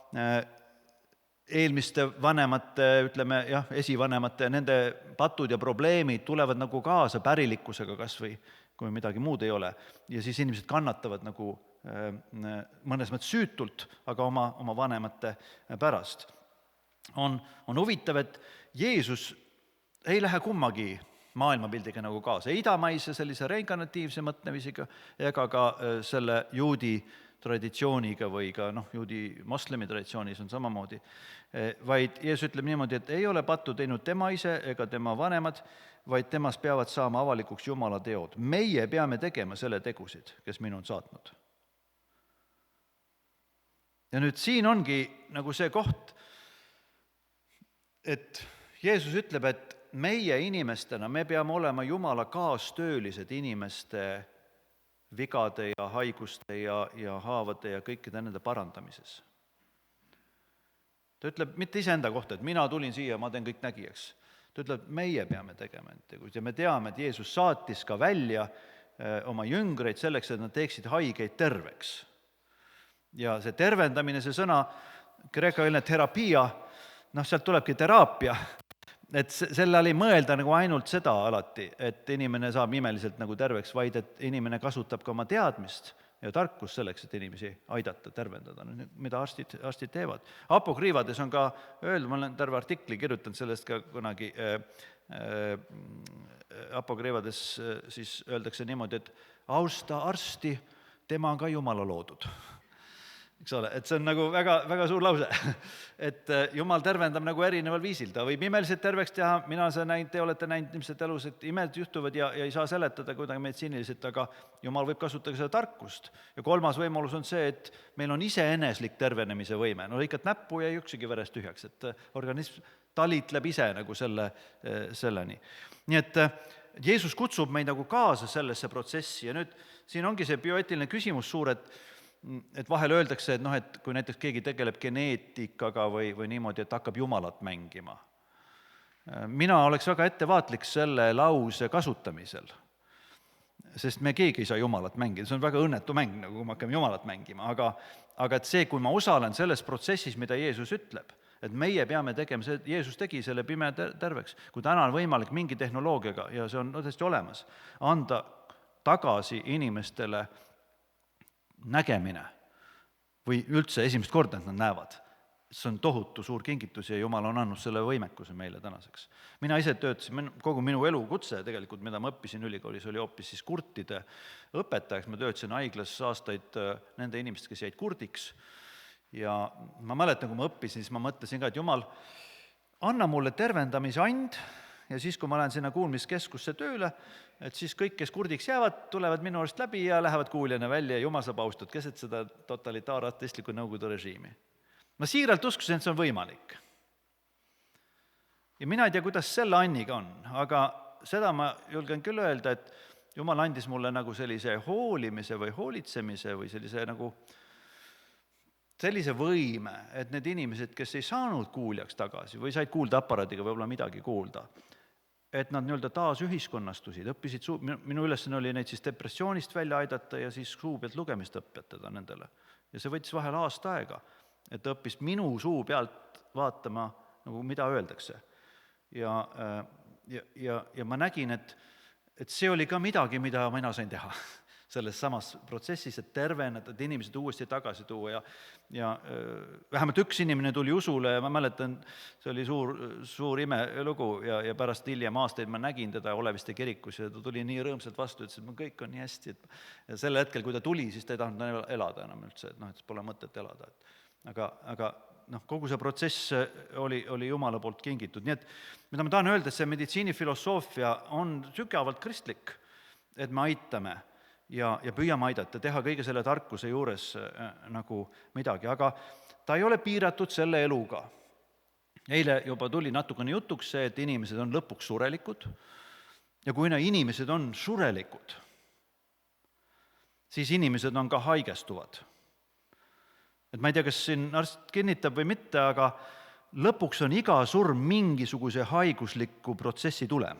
eelmiste vanemate, ütleme jah, esivanemate, nende patud ja probleemid tulevad nagu kaasa pärilikkusega kas või, kui midagi muud ei ole. Ja siis inimesed kannatavad nagu mõnes mõttes süütult, aga oma, oma vanemate pärast. On, on huvitav, et Jeesus ei lähe kummagi maailmapildiga nagu kaasa, idamaise sellise reinkarnatiivse mõtlemisega ega ka selle juudi traditsiooniga või ka noh, juudi moslemi traditsioonis on samamoodi, vaid Jeesus ütleb niimoodi, et ei ole pattu teinud tema ise ega tema vanemad, vaid temast peavad saama avalikuks Jumala teod. Meie peame tegema selle tegusid, kes minu on saatnud. Ja nüüd siin ongi nagu see koht, et Jeesus ütleb, et meie inimestena, me peame olema Jumala kaastöölised inimeste vigade ja haiguste ja, ja haavade ja kõikide nende parandamises. Ta ütleb mitte iseenda kohta, et mina tulin siia, ma teen kõik nägijaks. Ta ütleb, et meie peame tegema tegusid ja me teame, et Jeesus saatis ka välja oma jüngreid selleks, et nad teeksid haigeid terveks. Ja see tervendamine, see sõna, kreekakeelne terapia, noh, sealt tulebki teraapia, et selle all ei mõelda nagu ainult seda alati, et inimene saab imeliselt nagu terveks, vaid et inimene kasutab ka oma teadmist ja tarkust selleks, et inimesi aidata, tervendada, mida arstid, arstid teevad. Apokriivades on ka öeldud, ma olen terve artikli kirjutanud sellest ka kunagi, äh, äh, apokriivades äh, siis öeldakse niimoodi, et austa arsti, tema on ka Jumala loodud. Eks ole, et see on nagu väga, väga suur lause, et Jumal tervendab nagu erineval viisil, ta võib imeliselt terveks teha, mina olen näinud, te olete näinud ilmselt elus, et imelid juhtuvad ja, ja ei saa seletada kuidagi meditsiiniliselt, aga Jumal võib kasutada seda tarkust. Ja kolmas võimalus on see, et meil on iseeneslik tervenemise võime, no lõikad näppu ja ei üksigi verest tühjaks, et organism talitleb ise nagu selle, selleni. Nii et Jeesus kutsub meid nagu kaasa sellesse protsessi ja nüüd siin ongi see bioeetiline küsimus suur, et et vahel öeldakse, et noh, et kui näiteks keegi tegeleb geneetikaga või, või niimoodi, et hakkab Jumalat mängima. Mina oleks väga ettevaatlik selle lause kasutamisel, sest me keegi ei saa Jumalat mängida, see on väga õnnetu mäng, nagu kui me hakkame Jumalat mängima, aga, aga et see, kui ma osalen selles protsessis, mida Jeesus ütleb, et meie peame tegema, see Jeesus tegi selle pime terveks, kui täna on võimalik mingi tehnoloogiaga, ja see on tõesti olemas, anda tagasi inimestele nägemine või üldse esimest korda, et nad näevad. See on tohutu suur kingitus ja Jumal on andnud selle võimekuse meile tänaseks. Mina ise töötasin, kogu minu elukutse tegelikult, mida ma õppisin ülikoolis, oli hoopis siis kurtide õpetajaks, ma töötasin haiglas aastaid nende inimesed, kes jäid kurdiks ja ma mäletan, kui ma õppisin, siis ma mõtlesin ka, et Jumal, anna mulle tervendamise and ja siis, kui ma lähen sinna kuulmiskeskusse tööle, et siis kõik, kes kurdiks jäävad, tulevad minu arust läbi ja lähevad kuuljana välja ja Jumal saab austud keset seda totalitaar-ateistlikku Nõukogude režiimi. Ma siiralt uskusin, et see on võimalik. Ja mina ei tea, kuidas selle Anniga on, aga seda ma julgen küll öelda, et Jumal andis mulle nagu sellise hoolimise või hoolitsemise või sellise nagu sellise võime, et need inimesed, kes ei saanud kuuljaks tagasi või said kuuldeaparaadiga võib-olla midagi kuulda, et nad nii-öelda taas ühiskonnastusid, õppisid suu-, minu ülesanne oli neid siis depressioonist välja aidata ja siis suu pealt lugemist õpetada nendele. Ja see võttis vahel aasta aega, et õppis minu suu pealt vaatama, nagu mida öeldakse. Ja, ja, ja, ja ma nägin, et, et see oli ka midagi, mida mina sain teha selles samas protsessis, et terveneda, et inimesed uuesti tagasi tuua ja, ja vähemalt üks inimene tuli usule ja ma mäletan, see oli suur, suur imelugu ja, ja pärast hiljem aastaid ma nägin teda Oleviste kirikus ja ta tuli nii rõõmsalt vastu, ütles, et kõik on nii hästi, et ja sel hetkel, kui ta tuli, siis ta ei tahtnud elada enam üldse, et noh, et pole mõtet elada, et aga, aga noh, kogu see protsess oli, oli Jumala poolt kingitud, nii et mida ma tahan öelda, et see meditsiinifilosoofia on sügavalt kristlik, et me aitame ja, ja püüame aidata, teha kõige selle tarkuse juures äh, nagu midagi, aga ta ei ole piiratud selle eluga. Eile juba tuli natukene jutuks see, et inimesed on lõpuks surelikud ja kui need inimesed on surelikud, siis inimesed on ka haigestuvad. Et ma ei tea, kas siin arst kinnitab või mitte, aga lõpuks on iga surm mingisuguse haigusliku protsessi tulem.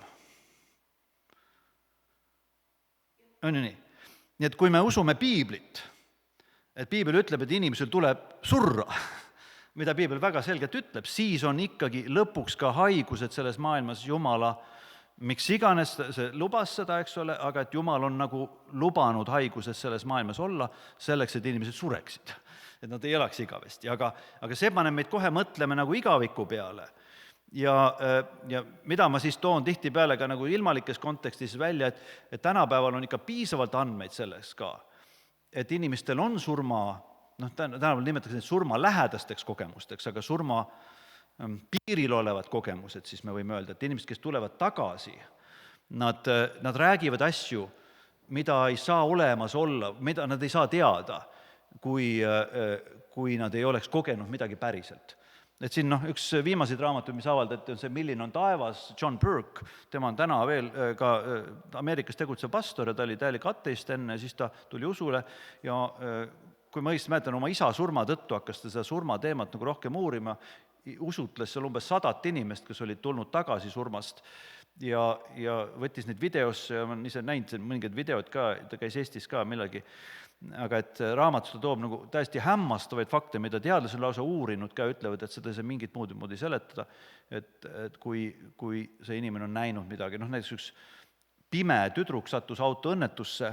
On ju nii? Nii et kui me usume piiblit, et piibel ütleb, et inimesel tuleb surra, mida piibel väga selgelt ütleb, siis on ikkagi lõpuks ka haigused selles maailmas Jumala, miks iganes see lubas seda, eks ole, aga et Jumal on nagu lubanud haiguses selles maailmas olla, selleks, et inimesed sureksid, et nad ei elaks igavesti, aga, aga see paneb meid kohe mõtlema nagu igaviku peale. Ja, ja mida ma siis toon tihti peale ka nagu ilmalikes kontekstis välja, et, et tänapäeval on ikka piisavalt andmeid selles ka, et inimestel on surma, noh, tänapäeval nimetatakse neid surma lähedasteks kogemusteks, aga surma piiril olevad kogemused, siis me võime öelda, et inimesed, kes tulevad tagasi, nad, nad räägivad asju, mida ei saa olemas olla, mida nad ei saa teada, kui, kui nad ei oleks kogenud midagi päriselt. Et siin noh, üks viimaseid raamatuid, mis avaldati, on see Milline on taevas, John Burke, tema on täna veel ka Ameerikas tegutsev pastor ja ta oli täielik ateist enne, siis ta tuli usule ja kui ma õigesti mäletan, oma isa surma tõttu hakkas ta seda surmateemat nagu rohkem uurima, usutles seal umbes sadat inimest, kes olid tulnud tagasi surmast ja, ja võttis neid videosse ja ma olen ise näinud mõningad videod ka, ta käis Eestis ka millalgi, aga et raamatus ta toob nagu täiesti hämmastavaid fakte, mida teadlased on lausa uurinud ka, ütlevad, et seda ei saa mingit muud moodi seletada, et, et kui, kui see inimene on näinud midagi, noh näiteks üks pime tüdruk sattus autoõnnetusse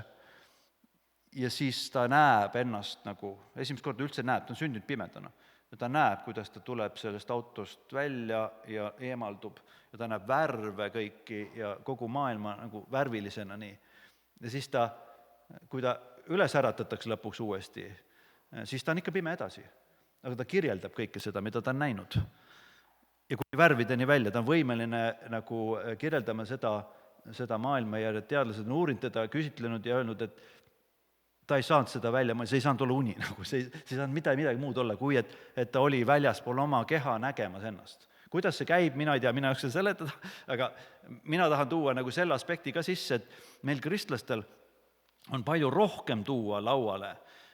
ja siis ta näeb ennast nagu, esimest korda üldse näeb, ta on sündinud pimedana, ja ta näeb, kuidas ta tuleb sellest autost välja ja eemaldub ja ta näeb värve kõiki ja kogu maailma nagu värvilisena nii. Ja siis ta, kui ta üles äratatakse lõpuks uuesti, siis ta on ikka pime edasi. Aga ta kirjeldab kõike seda, mida ta on näinud. Ja kui värvideni välja, ta on võimeline nagu kirjeldama seda, seda maailma ja teadlased on uurinud teda, küsitlenud ja öelnud, et ta ei saanud seda välja, see ei saanud olla uni, nagu see, see ei saanud midagi, midagi muud olla, kui et, et ta oli väljaspool oma keha nägemas ennast. Kuidas see käib, mina ei tea, mina ei jaksa seletada, aga mina tahan tuua nagu selle aspekti ka sisse, et meil kristlastel on palju rohkem tuua lauale,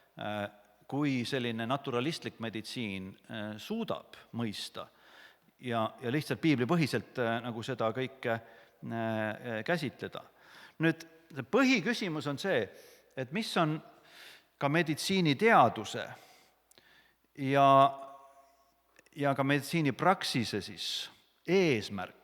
kui selline naturalistlik meditsiin suudab mõista ja, ja lihtsalt piiblipõhiselt nagu seda kõike käsitleda. Nüüd, põhiküsimus on see, et mis on ka meditsiiniteaduse ja, ja ka meditsiinipraksise siis eesmärk.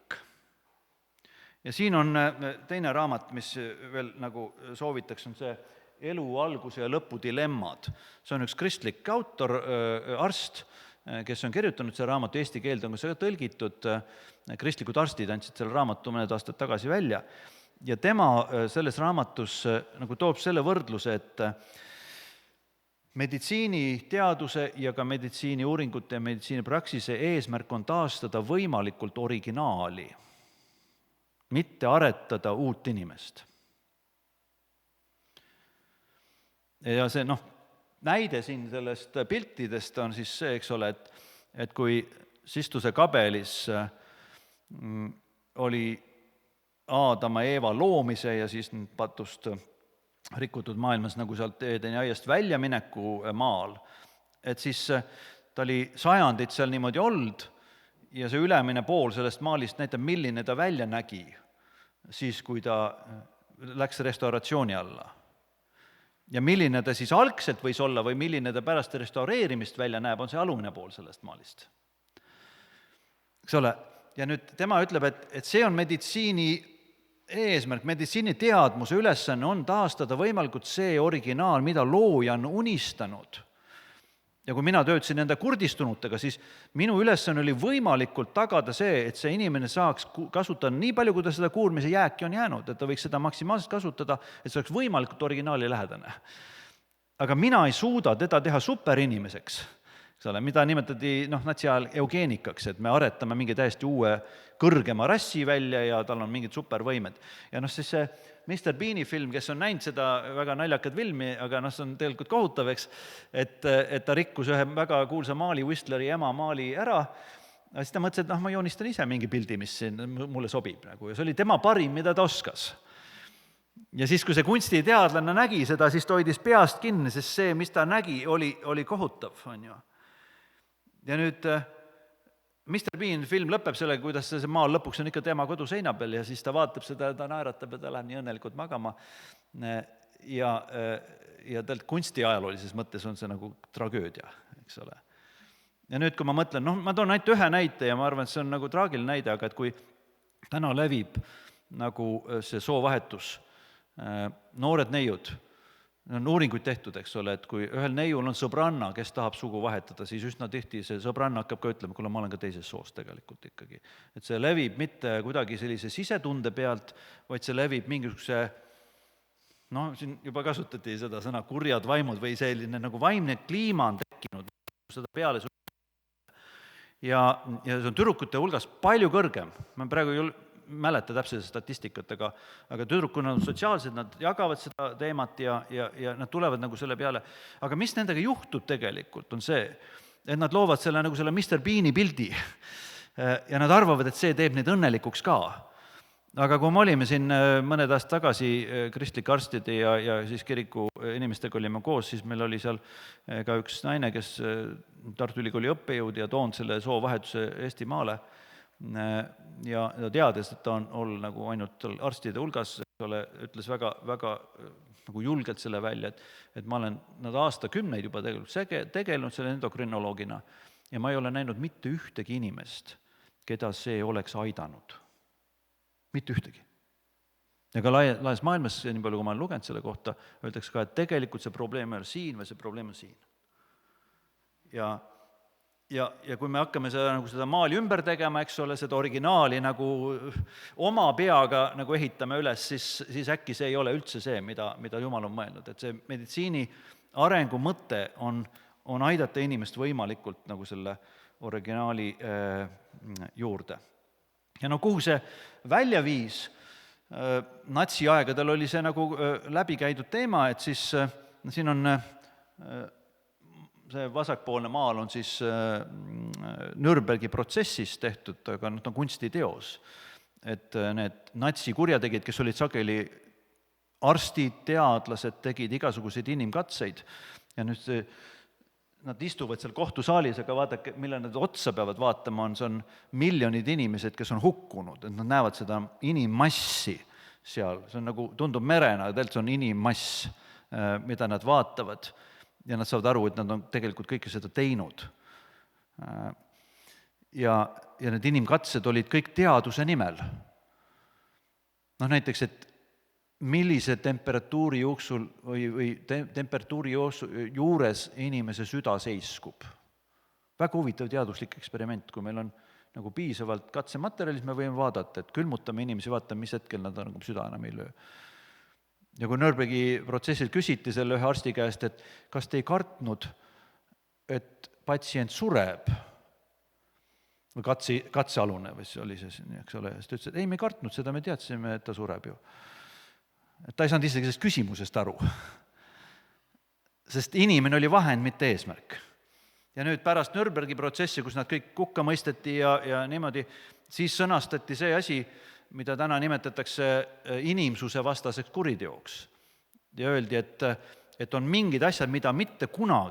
Ja siin on teine raamat, mis veel nagu soovitaks, on see elu alguse ja lõpu dilemmad. See on üks kristlik autor, arst, kes on kirjutanud selle raamatu eesti keelde, on see tõlgitud, kristlikud arstid andsid selle raamatu mõned aastad tagasi välja. Ja tema selles raamatus nagu toob selle võrdluse, et meditsiiniteaduse ja ka meditsiiniuuringute ja meditsiinipraksise eesmärk on taastada võimalikult originaali, mitte aretada uut inimest. Ja see noh, näide siin sellest piltidest on siis see, eks ole, et, et kui Sistuse kabelis oli Aadama ja Eeva loomise ja siis patust rikutud maailmas nagu sealt Eedeni aiast väljamineku maal, et siis ta oli sajandid seal niimoodi olnud ja see ülemine pool sellest maalist näitab, milline ta välja nägi siis, kui ta läks restauratsiooni alla. Ja milline ta siis algselt võis olla või milline ta pärast restaureerimist välja näeb, on see alumine pool sellest maalist. Eks ole, ja nüüd tema ütleb, et, et see on meditsiini eesmärk, meditsiini teadmuse ülesanne on taastada võimalikult see originaal, mida looja on unistanud. Ja kui mina töötasin nende kurdistunutega, siis minu ülesanne oli võimalikult tagada see, et see inimene saaks kasutada nii palju, kui ta seda kuulmise jääki on jäänud, et ta võiks seda maksimaalselt kasutada, et see oleks võimalikult originaali lähedane. Aga mina ei suuda teda teha superinimeseks, eks ole, mida nimetati noh, natsi ajal eugeenikaks, et me aretame mingi täiesti uue kõrgema rassi välja ja tal on mingid supervõimed. Ja noh, siis see mister Beani film, kes on näinud seda väga naljakat filmi, aga noh, see on tegelikult kohutav, eks, et, et ta rikkus ühe väga kuulsa maali, Whistleri ema maali ära, ja siis ta mõtles, et noh, ma joonistan ise mingi pildi, mis siin mulle sobib nagu, ja see oli tema parim, mida ta oskas. Ja siis, kui see kunstiteadlane nägi seda, siis ta hoidis peast kinni, sest see, mis ta nägi, oli, oli kohutav, on ju. Ja nüüd mister Bean film lõpeb sellega, kuidas see maal lõpuks on ikka tema koduseina peal ja siis ta vaatab seda, ta naeratab ja ta läheb nii õnnelikult magama. Ja, ja talt kunstiajaloolises mõttes on see nagu tragöödia, eks ole. Ja nüüd, kui ma mõtlen, noh, ma toon ainult ühe näite ja ma arvan, et see on nagu traagiline näide, aga et kui täna levib nagu see soovahetus, noored neiud, on uuringuid tehtud, eks ole, et kui ühel neiul on sõbranna, kes tahab sugu vahetada, siis üsna tihti see sõbranna hakkab ka ütlema, kuule, ma olen ka teises soos tegelikult ikkagi. Et see levib mitte kuidagi sellise sisetunde pealt, vaid see levib mingisuguse, noh, siin juba kasutati seda sõna kurjad vaimud või selline nagu vaimne kliima on tekkinud, seda peale ja, ja see on tüdrukute hulgas palju kõrgem. Ma praegu ei mäleta täpselt statistikat, aga, aga tüdrukuna on sotsiaalsed, nad jagavad seda teemat ja, ja, ja nad tulevad nagu selle peale. Aga mis nendega juhtub tegelikult, on see, et nad loovad selle, nagu selle mister Beani pildi ja nad arvavad, et see teeb neid õnnelikuks ka. Aga kui me olime siin mõned aastad tagasi kristlike arstide ja, ja siis kiriku inimestega olime koos, siis meil oli seal ka üks naine, kes Tartu Ülikooli õppejõud ja toonud selle soovahetuse Eestimaale ja ta teades, et ta on olnud nagu ainult arstide hulgas, ole, ütles väga, väga nagu julgelt selle välja, et, et ma olen nad aastakümneid juba tegelikult tegelenud selle endokrinoloogina ja ma ei ole näinud mitte ühtegi inimest, keda see oleks aidanud. Mitte ühtegi. Ja ka laias maailmas, nii palju kui ma olen lugenud selle kohta, öeldakse ka, et tegelikult see probleem ei ole siin, või see probleem on siin. Ja Ja, ja kui me hakkame seda, nagu seda maali ümber tegema, eks ole, seda originaali nagu oma peaga nagu ehitame üles, siis, siis äkki see ei ole üldse see, mida, mida Jumal on mõelnud. Et see meditsiini arengu mõte on, on aidata inimest võimalikult nagu selle originaali äh, juurde. Ja no kuhu see välja viis, äh, natsi aegadel oli see nagu äh, läbikäidud teema, et siis äh, siin on äh, see vasakpoolne maal on siis Nürnbergi protsessis tehtud, aga nad on kunstiteos. Et need natsi kurjategijad, kes olid sageli arstid, teadlased, tegid igasuguseid inimkatseid ja nüüd see, nad istuvad seal kohtusaalis, aga vaadake, mille nad otsa peavad vaatama, on, see on miljonid inimesed, kes on hukkunud, et nad näevad seda inimmassi seal, see on nagu, tundub merena, tegelikult see on inimmass, mida nad vaatavad. Ja nad saavad aru, et nad on tegelikult kõike seda teinud. Ja, ja need inimkatsed olid kõik teaduse nimel. Noh, näiteks, et millise temperatuuri jooksul või, või te, temperatuuri juures inimese süda seiskub. Väga huvitav teaduslik eksperiment, kui meil on nagu piisavalt katsematerjalis, me võime vaadata, et külmutame inimesi, vaatame, mis hetkel nad on, nagu süda enam ei löö. Ja kui Nürnbergi protsessil küsiti selle ühe arsti käest, et kas te ei kartnud, et patsient sureb, või katsi, katsealune, või see oli see, eks ole, ja siis ta ütles, et ei, me ei kartnud seda, me teadsime, et ta sureb ju. Et ta ei saanud isegi sellest küsimusest aru, sest inimene oli vahend, mitte eesmärk. Ja nüüd pärast Nürnbergi protsessi, kus nad kõik hukka mõisteti ja, ja niimoodi, siis sõnastati see asi, mida täna nimetatakse inimsuse vastaseks kuriteoks. Ja öeldi, et, et on mingid asjad, mida mitte kunagi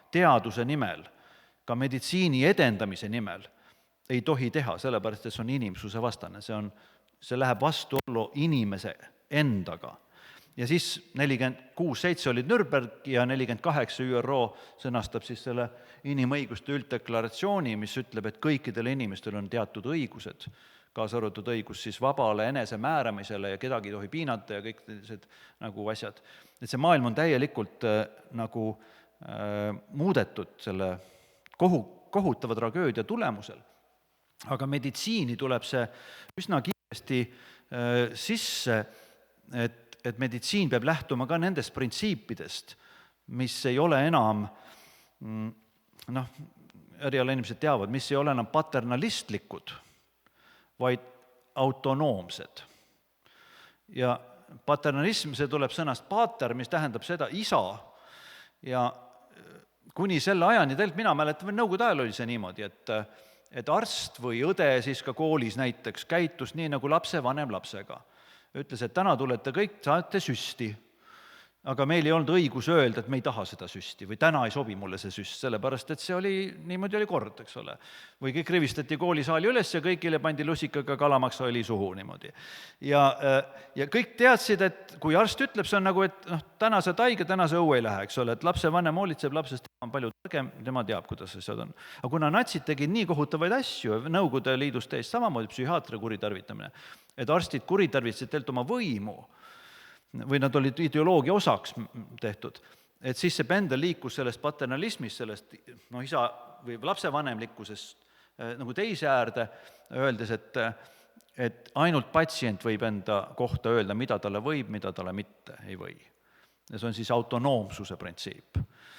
teaduse nimel, ka meditsiini edendamise nimel ei tohi teha, sellepärast et see on inimsuse vastane, see on, see läheb vastuollu inimese endaga. Ja siis nelikümmend kuus seitse olid Nürnberg ja nelikümmend kaheksa Ü R O sõnastab siis selle inimõiguste ülddeklaratsiooni, mis ütleb, et kõikidel inimestel on teatud õigused, kaasa arvatud õigus siis vabale enesemääramisele ja kedagi ei tohi piinata ja kõik sellised nagu asjad. Et see maailm on täielikult äh, nagu äh, muudetud selle kohu, kohutava tragöödia tulemusel. Aga meditsiini tuleb see üsna kiiresti äh, sisse, et et meditsiin peab lähtuma ka nendest printsiipidest, mis ei ole enam, noh, eriala inimesed teavad, mis ei ole enam paternalistlikud, vaid autonoomsed. Ja paternalism, see tuleb sõnast pater, mis tähendab seda isa, ja kuni selle ajani, tegelikult mina mäletan, nõukogude ajal oli see niimoodi, et, et arst või õde siis ka koolis näiteks käitus nii nagu lapse vanem lapsega. Ütles, et täna tulete kõik, saate süsti, aga meil ei olnud õigus öelda, et me ei taha seda süsti või täna ei sobi mulle see süst, sellepärast et see oli, niimoodi oli kord, eks ole. Või kõik rivistati koolisaali üles ja kõigile pandi lusikaga kalamaksa oli suhu niimoodi. Ja, ja kõik teadsid, et kui arst ütleb, see on nagu, et noh, täna sa taige, täna sa õue ei lähe, eks ole, et lapse vanem hoolitseb lapsest, tema on palju targem, tema teab, kuidas asjad on. Aga kuna natsid tegid nii kohutavaid asju, Nõukogude Liidus teist samamoodi psühhiaatri kuritarvitamine, et arstid kuritarvitasid teilt oma võimu, või nad olid ideoloogia osaks tehtud, et siis see pendel liikus sellest paternalismist, sellest no, isa või lapsevanemlikkusest nagu teise äärde, öeldes, et, et ainult patsient võib enda kohta öelda, mida talle võib, mida talle mitte ei või. Ja see on siis autonoomsuse printsiip.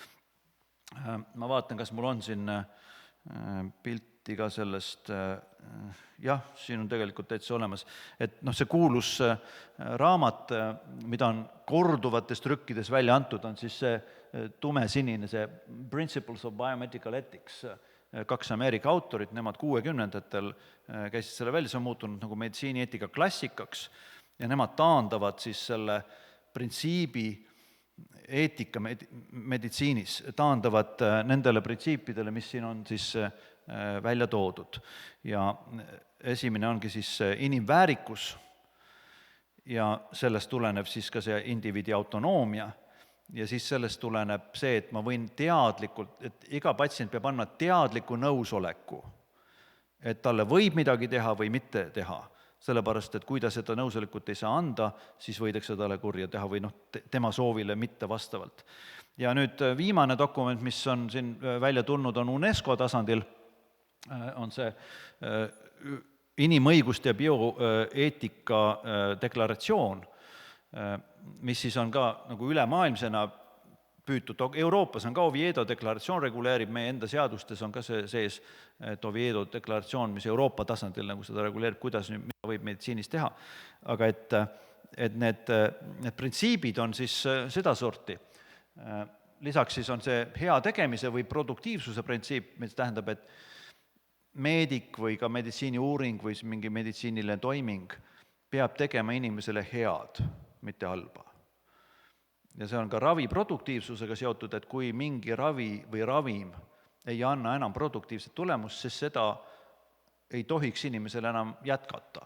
Ma vaatan, kas mul on siin pilti ka sellest, jah, siin on tegelikult täitsa olemas, et noh, see kuulus raamat, mida on korduvates trükkides välja antud, on siis see tumesinine, see Principles of Biomedical Ethics, kaks Ameerika autorit, nemad kuuekümnendatel käisid selle välja, see on muutunud nagu meditsiinieetika klassikaks ja nemad taandavad siis selle printsiibi eetika meditsiinis, taandavad nendele printsiipidele, mis siin on siis välja toodud. Ja esimene ongi siis inimväärikus ja sellest tuleneb siis ka see indiviidi autonoomia ja siis sellest tuleneb see, et ma võin teadlikult, et iga patsient peab andma teadliku nõusoleku, et talle võib midagi teha või mitte teha, sellepärast, et kui ta seda nõusolekut ei saa anda, siis võidakse talle kurja teha või noh, tema soovile mitte vastavalt. Ja nüüd viimane dokument, mis on siin välja tulnud, on UNESCO tasandil, on see inimõiguste ja bioeetika deklaratsioon, mis siis on ka nagu ülemaailmsena püütud, Euroopas on ka Oviedo deklaratsioon, reguleerib, meie enda seadustes on ka see sees, et Oviedo deklaratsioon, mis Euroopa tasandil nagu seda reguleerib, kuidas mida võib meditsiinis teha, aga et, et need, need printsiibid on siis sedasorti. Lisaks siis on see hea tegemise või produktiivsuse printsiip, mis tähendab, et meedik või ka meditsiiniuuring või mingi meditsiiniline toiming peab tegema inimesele head, mitte halba. Ja see on ka ravi produktiivsusega seotud, et kui mingi ravi või ravim ei anna enam produktiivset tulemust, sest seda ei tohiks inimesele enam jätkata,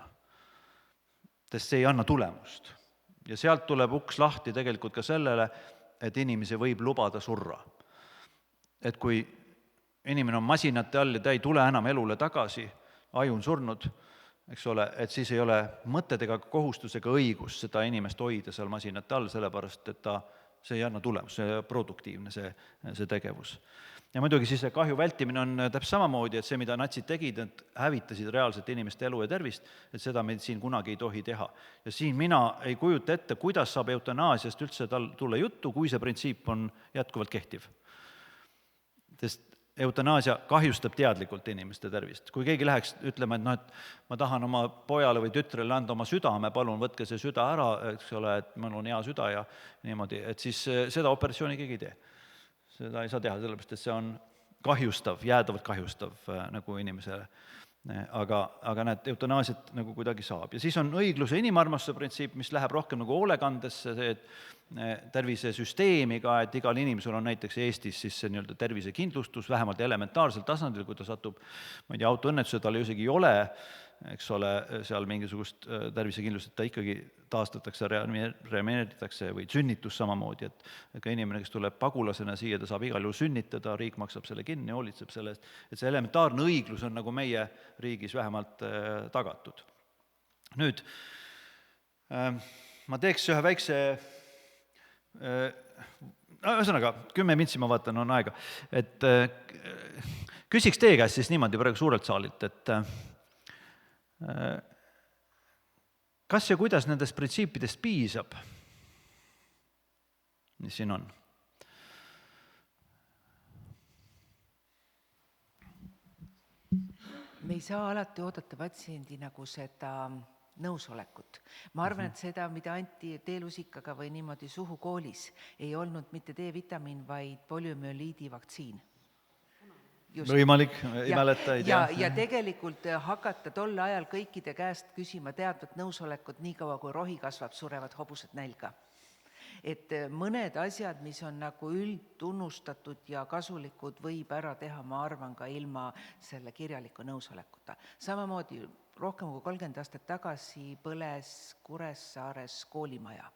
sest see ei anna tulemust. Ja sealt tuleb uks lahti tegelikult ka sellele, et inimese võib lubada surra. Et kui inimene on masinate all ja ta ei tule enam elule tagasi, aju on surnud, eks ole, et siis ei ole mõtted ega kohustusega õigus seda inimest hoida seal masinate all, sellepärast, et ta, see ei anna tulemus, see produktiivne see, see tegevus. Ja muidugi siis see kahju vältimine on täpselt samamoodi, et see, mida natsid tegid, et hävitasid reaalselt inimeste elu ja tervist, et seda meditsiin kunagi ei tohi teha. Ja siin mina ei kujuta ette, kuidas saab eutanaasiast üldse tal tulla juttu, kui see printsiip on jätkuvalt kehtiv. Sest eutanaasia kahjustab teadlikult inimeste tervist. Kui keegi läheks ütlema, et noh, et ma tahan oma pojale või tütrele anda oma südame, palun võtke see süda ära, eks ole, et mul on hea süda ja niimoodi, et siis seda operatsiooni keegi ei tee. Seda ei saa teha, sellepärast, et see on kahjustav, jäädavalt kahjustav nagu inimesele. aga, aga näed, eutanaasiat nagu kuidagi saab. Ja siis on õigluse inimarmastuse printsiip, mis läheb rohkem nagu hoolekandesse, see, et tervisesüsteemi ka, et igal inimesel on näiteks Eestis siis see nii-öelda tervisekindlustus, vähemalt elementaarsel tasandil, kui ta satub, ma ei tea, autoõnnetuse, tal ju isegi ei ole, eks ole, seal mingisugust tervisekindlust, et ta ikkagi taastatakse, reanimeeritakse või sünnitus samamoodi, et ka inimene, kes tuleb pagulasena siia, ta saab igal juhul sünnitada, riik maksab selle kinni, hoolitseb selle eest, et see elementaarne õiglus on nagu meie riigis vähemalt tagatud. Nüüd, ma teeks ühe väikse, ühesõnaga, kümme mintsi ma vaatan, on aega, et küsiks teie käest siis niimoodi praegu suurelt saalilt, et kas ja kuidas nendest printsiipidest piisab, mis siin on? Me ei saa alati oodata patsiendi nagu seda nõusolekut. Ma arvan, et seda, mida anti teelusikaga või niimoodi suhu koolis, ei olnud mitte D-vitamiin, vaid poliomüeliidi vaktsiin. Just. Võimalik, ei ja, mäleta, ei tea. tea. Ja, ja tegelikult hakata tol ajal kõikide käest küsima teadvat nõusolekut nii kaua, kui rohi kasvab, surevad hobused nälga. Et mõned asjad, mis on nagu üldtunnustatud ja kasulikud, võib ära teha, ma arvan, ka ilma selle kirjaliku nõusolekuta. Samamoodi rohkem kui kolmkümmend aastat tagasi põles Kuressaares koolimaja.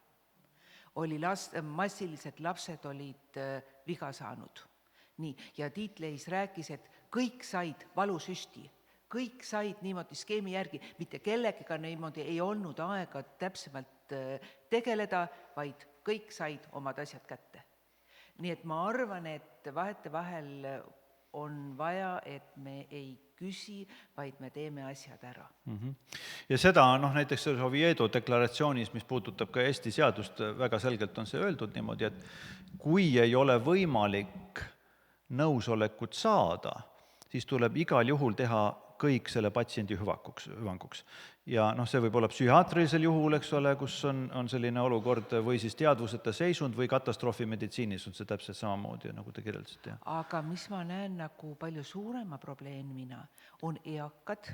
Oli last, massiliselt lapsed olid viga saanud. Nii, ja Tiit Leis rääkis, et kõik said valusüsti, kõik said niimoodi skeemi järgi, mitte kellegiga niimoodi ei olnud aega täpsemalt tegeleda, vaid kõik said omad asjad kätte. Nii et ma arvan, et vahetevahel on vaja, et me ei küsi, vaid me teeme asjad ära. Ja seda, noh, näiteks selles Oviedo deklaratsioonis, mis puudutab ka Eesti seadust, väga selgelt on see öeldud niimoodi, et kui ei ole võimalik nõusolekut saada, siis tuleb igal juhul teha kõik selle patsiendi hüvanguks, hüvanguks. Ja noh, see võib olla psühhiaatrilisel juhul, eks ole, kus on, on selline olukord, või siis teadvuseta seisund või katastroofimeditsiinis on see täpselt samamoodi, nagu te kirjeldasite. Aga mis ma näen nagu palju suurema probleemina, on eakad,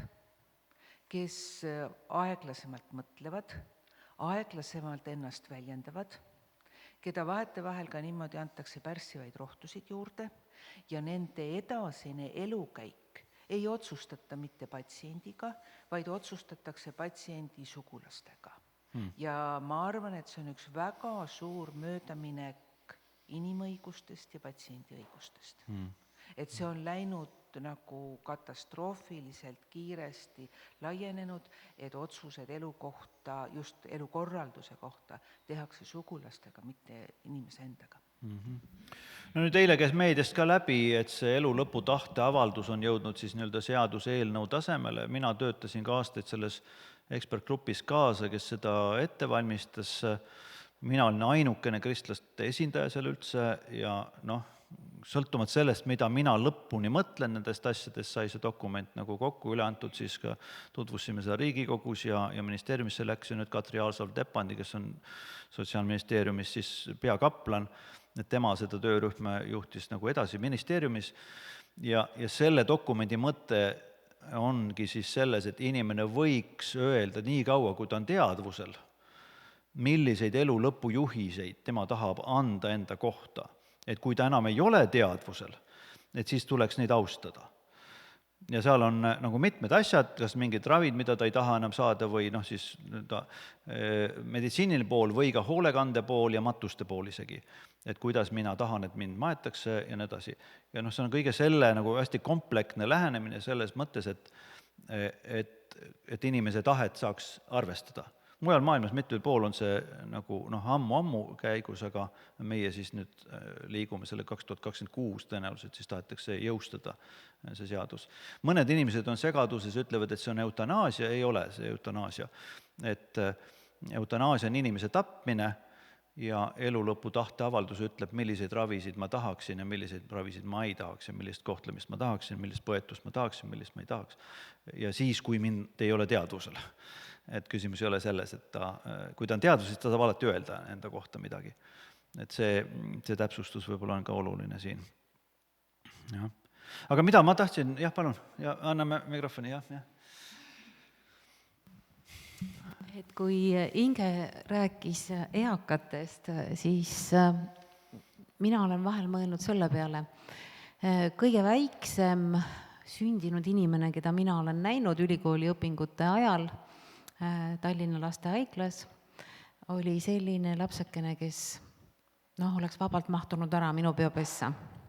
kes aeglasemalt mõtlevad, aeglasemalt ennast väljendavad, keda vahetevahel ka niimoodi antakse pärssivaid rohtusid juurde ja nende edasine elukäik ei otsustata mitte patsiendiga, vaid otsustatakse patsiendi sugulastega. Hmm. Ja ma arvan, et see on üks väga suur möödaminek inimõigustest ja patsiendi õigustest. Hmm. Et see on läinud nagu katastroofiliselt kiiresti laienenud, et otsused elu kohta, just elukorralduse kohta, tehakse sugulastega, mitte inimese endaga. Mm-hmm. No nüüd eile käis meediast ka läbi, et see elu lõpu tahte avaldus on jõudnud siis nii-öelda seaduse eelnõu tasemele. Mina töötasin ka aastaid selles ekspertgrupis kaasa, kes seda ette valmistas. Mina olin ainukene kristlaste esindaja seal üldse ja noh, sõltumata sellest, mida mina lõpuni mõtlen nendest asjadest, sai see dokument nagu kokku üle antud, siis ka tutvusime seda Riigikogus ja, ja ministeeriumisse läks ja nüüd Katri Aalsav-Tepandi, kes on Sotsiaalministeeriumis siis peakaplan, et tema seda töörühma juhtis nagu edasi ministeeriumis ja, ja selle dokumendi mõte ongi siis selles, et inimene võiks öelda nii kaua, kui ta on teadvusel, milliseid elu lõpujuhiseid tema tahab anda enda kohta. Et kui ta enam ei ole teadvusel, et siis tuleks neid austada. Ja seal on nagu mitmed asjad, kas mingid ravid, mida ta ei taha enam saada või noh siis ta, meditsiiniline pool või ka hoolekande pool ja matuste pool isegi. Et kuidas mina tahan, et mind maetakse ja nii edasi. Ja noh, see on kõige selle nagu hästi kompleksne lähenemine selles mõttes, et, et, et inimese tahet saaks arvestada. Mujal maailmas mitmel pool on see nagu noh, ammu-ammu käigus, aga meie siis nüüd liigume selle kaks tuhat kakskümmend kuus tõenäoliselt, siis tahetakse jõustada see seadus. Mõned inimesed on segaduses, ütlevad, et see on eutanaasia, ei ole see eutanaasia. Et eutanaasia on inimese tapmine ja elu lõpu tahteavaldus ütleb, milliseid ravisid ma tahaksin ja milliseid ravisid ma ei tahaks ja millist kohtlemist ma tahaksin, millist põetust ma tahaksin, millist ma ei tahaks. Ja siis, kui mind ei ole teadvusel. Et küsimus ei ole selles, et ta, kui ta on teadvuses, ta saab alati öelda enda kohta midagi. Et see, see täpsustus võib-olla on ka oluline siin. Ja. aga mida ma tahtsin, jah, palun, ja anname mikrofoni, jah, jah. Et kui Inge rääkis eakatest, siis mina olen vahel mõelnud selle peale, kõige väiksem sündinud inimene, keda mina olen näinud ülikooli õpingute ajal Tallinna lastehaiglas, oli selline lapsekene, kes noh, oleks vabalt mahtunud ära minu peopessa.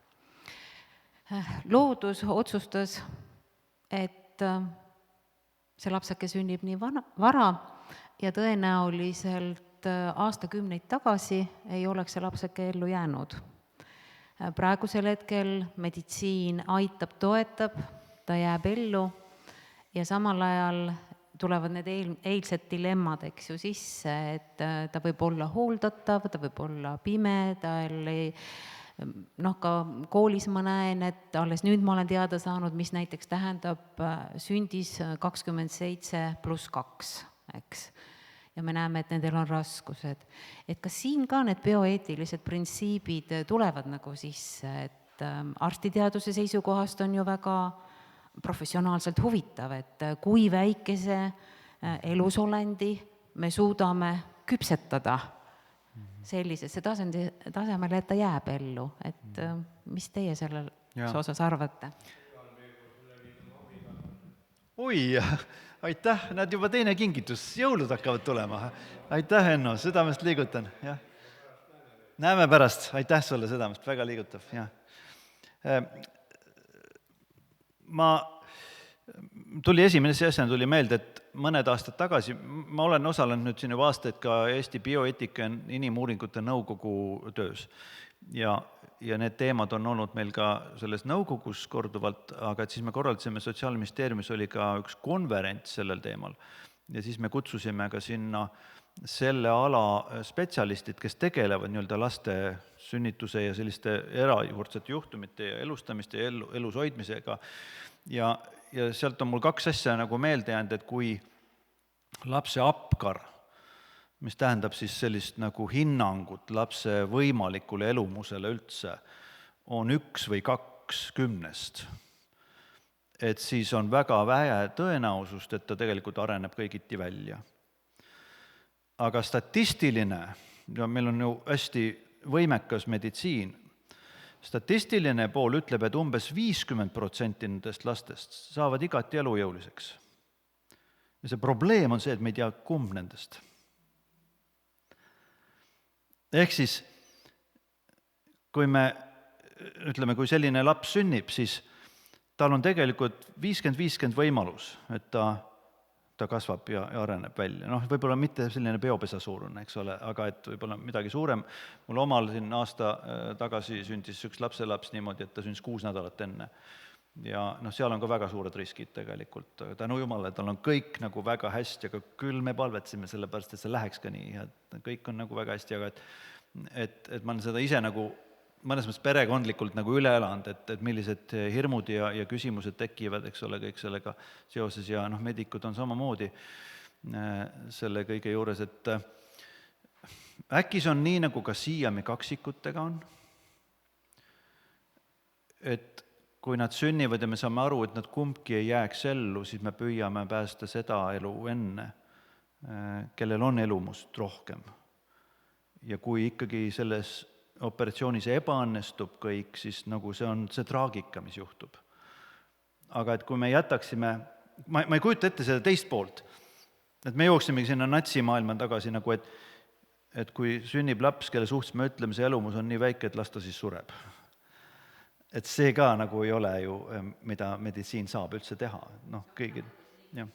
Loodus otsustas, et see lapseke sünnib nii vana, vara ja tõenäoliselt aastakümneid tagasi ei oleks see lapseke ellu jäänud. Praegusel hetkel meditsiin aitab, toetab, ta jääb ellu ja samal ajal tulevad need eel, eilsed dilemmad, eks ju, sisse, et ta võib olla hooldatav, ta võib olla pime, tal ei, noh, ka koolis ma näen, et alles nüüd ma olen teada saanud, mis näiteks tähendab sündis kakskümmend seitse pluss kaks, eks. Ja me näeme, et nendel on raskused. Et kas siin ka need bioeetilised printsiibid tulevad nagu sisse, et arstiteaduse seisukohast on ju väga professionaalselt huvitav, et kui väikese elusolendi me suudame küpsetada sellisesse tasemele, et ta jääb ellu, et mis teie selles osas arvate? Oi, aitäh, nad juba teine kingitus, jõulud hakkavad tulema. Aitäh, Enno, südamest liigutan. Ja. Näeme pärast, aitäh sulle südamest, väga liigutav. Ja. Ma, tuli esimene asjana tuli meelde, et mõned aastad tagasi, ma olen osalenud nüüd siin juba aastaid ka Eesti bioeetika inimuuringute nõukogu töös. Ja, ja need teemad on olnud meil ka selles nõukogus korduvalt, aga et siis me korraldasime Sotsiaalministeeriumis oli ka üks konverents sellel teemal. Ja siis me kutsusime ka sinna selle ala spetsialistid, kes tegelevad nii-öelda laste sünnituse ja selliste erajuurdsete juhtumite ja elustamiste ja elu, elus hoidmisega. Ja, ja sealt on mul kaks asja nagu meelde jäänud, et kui lapse apkar, mis tähendab siis sellist nagu hinnangut lapse võimalikule elumusele üldse, on üks või kaks kümnest, et siis on väga vähe tõenäosust, et ta tegelikult areneb kõigiti välja. Aga statistiline, ja meil on ju hästi võimekas meditsiin, statistiline pool ütleb, et umbes viiskümmend protsenti nendest lastest saavad igati elujõuliseks. Ja see probleem on see, et me ei tea, kumb nendest. Ehk siis, kui me, ütleme, kui selline laps sünnib, siis tal on tegelikult viiskümmend viiskümmend võimalus, et ta ta kasvab ja, ja areneb välja. Noh, võib-olla mitte selline peopesa suurune, eks ole, aga et võib-olla midagi suurem. Mul omal siin aasta tagasi sündis üks lapselaps niimoodi, et ta sündis kuus nädalat enne. Ja noh, seal on ka väga suured riskid tegelikult. Tänu Jumala, tal on kõik nagu väga hästi, aga küll me palvetsime selle pärast, et see läheks ka nii. Ja kõik on nagu väga hästi, aga et, et, et ma olen seda ise nagu mõnes mõttes perekondlikult nagu üle elanud, et, et millised hirmud ja, ja küsimused tekivad, eks ole, kõik sellega seoses ja noh, medikud on samamoodi selle kõige juures, et äkki see on nii, nagu ka siiami kaksikutega on, et kui nad sünnivad ja me saame aru, et nad kumbki ei jääks ellu, siis me püüame päästa seda elu enne, kellel on elumust rohkem. Ja kui ikkagi selles operatsioonis ebaõnnestub kõik, siis nagu see on see traagika, mis juhtub. Aga et kui me jätaksime, ma, ma ei kujuta ette seda teist poolt, et me jooksimegi sinna natsimaailma tagasi, nagu et, et kui sünnib laps, kelle suhtes me ütleme, see elumus on nii väike, et las ta siis sureb. Et see ka nagu ei ole ju, mida meditsiin saab üldse teha. Noh, kõigil, jah.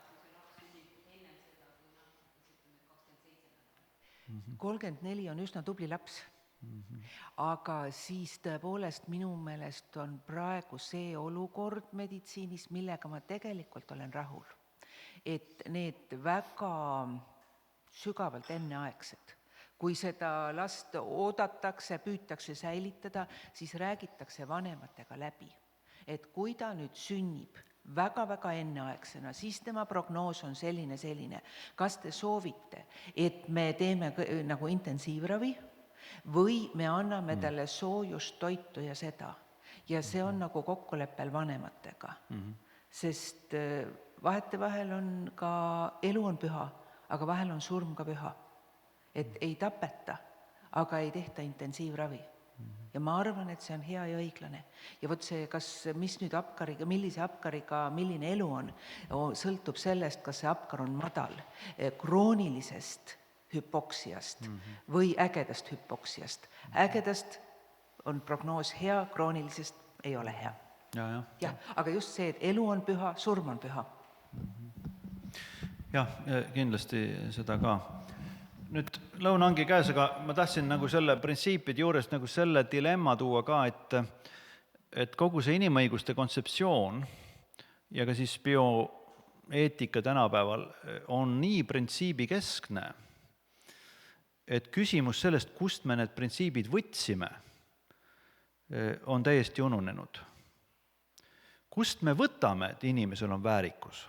kolmkümmend neli on üsna tubli laps. Aga siis tõepoolest minu meelest on praegu see olukord meditsiinis, millega ma tegelikult olen rahul. Et need väga sügavalt enneaegsed, kui seda last oodatakse, püütakse säilitada, siis räägitakse vanematega läbi. Et kui ta nüüd sünnib väga-väga enneaegsena, siis tema prognoos on selline, selline. Kas te soovite, et me teeme nagu intensiivravi, või me anname talle soojust, toitu ja seda. ja see on nagu kokkuleppel vanematega mm. -hmm. sest vahetevahel on ka, elu on püha, aga vahel on surm ka püha. Et ei tapeta, aga ei tehta intensiivravi. Ja ma arvan, et see on hea ja õiglane. Ja vot see, kas, mis nüüd apkariga, millise apkariga, milline elu on, sõltub sellest, kas see apkar on madal, kroonilisest hüpoksiast mm -hmm. või ägedast hüpoksiast. Ägedast on prognoos hea, kroonilisest ei ole hea. Ja, ja. Ja, aga just see, et elu on püha, surm on püha. Jah, kindlasti seda ka. Nüüd lõuna ongi käes, aga ma tahtsin nagu selle printsiipide juures nagu selle dilemma tuua ka, et, et kogu see inimõiguste kontseptsioon ja ka siis bioeetika tänapäeval on nii printsiibikeskne, et küsimus sellest, kust me need printsiibid võtsime, on täiesti ununenud. Kust me võtame, et inimesel on väärikus?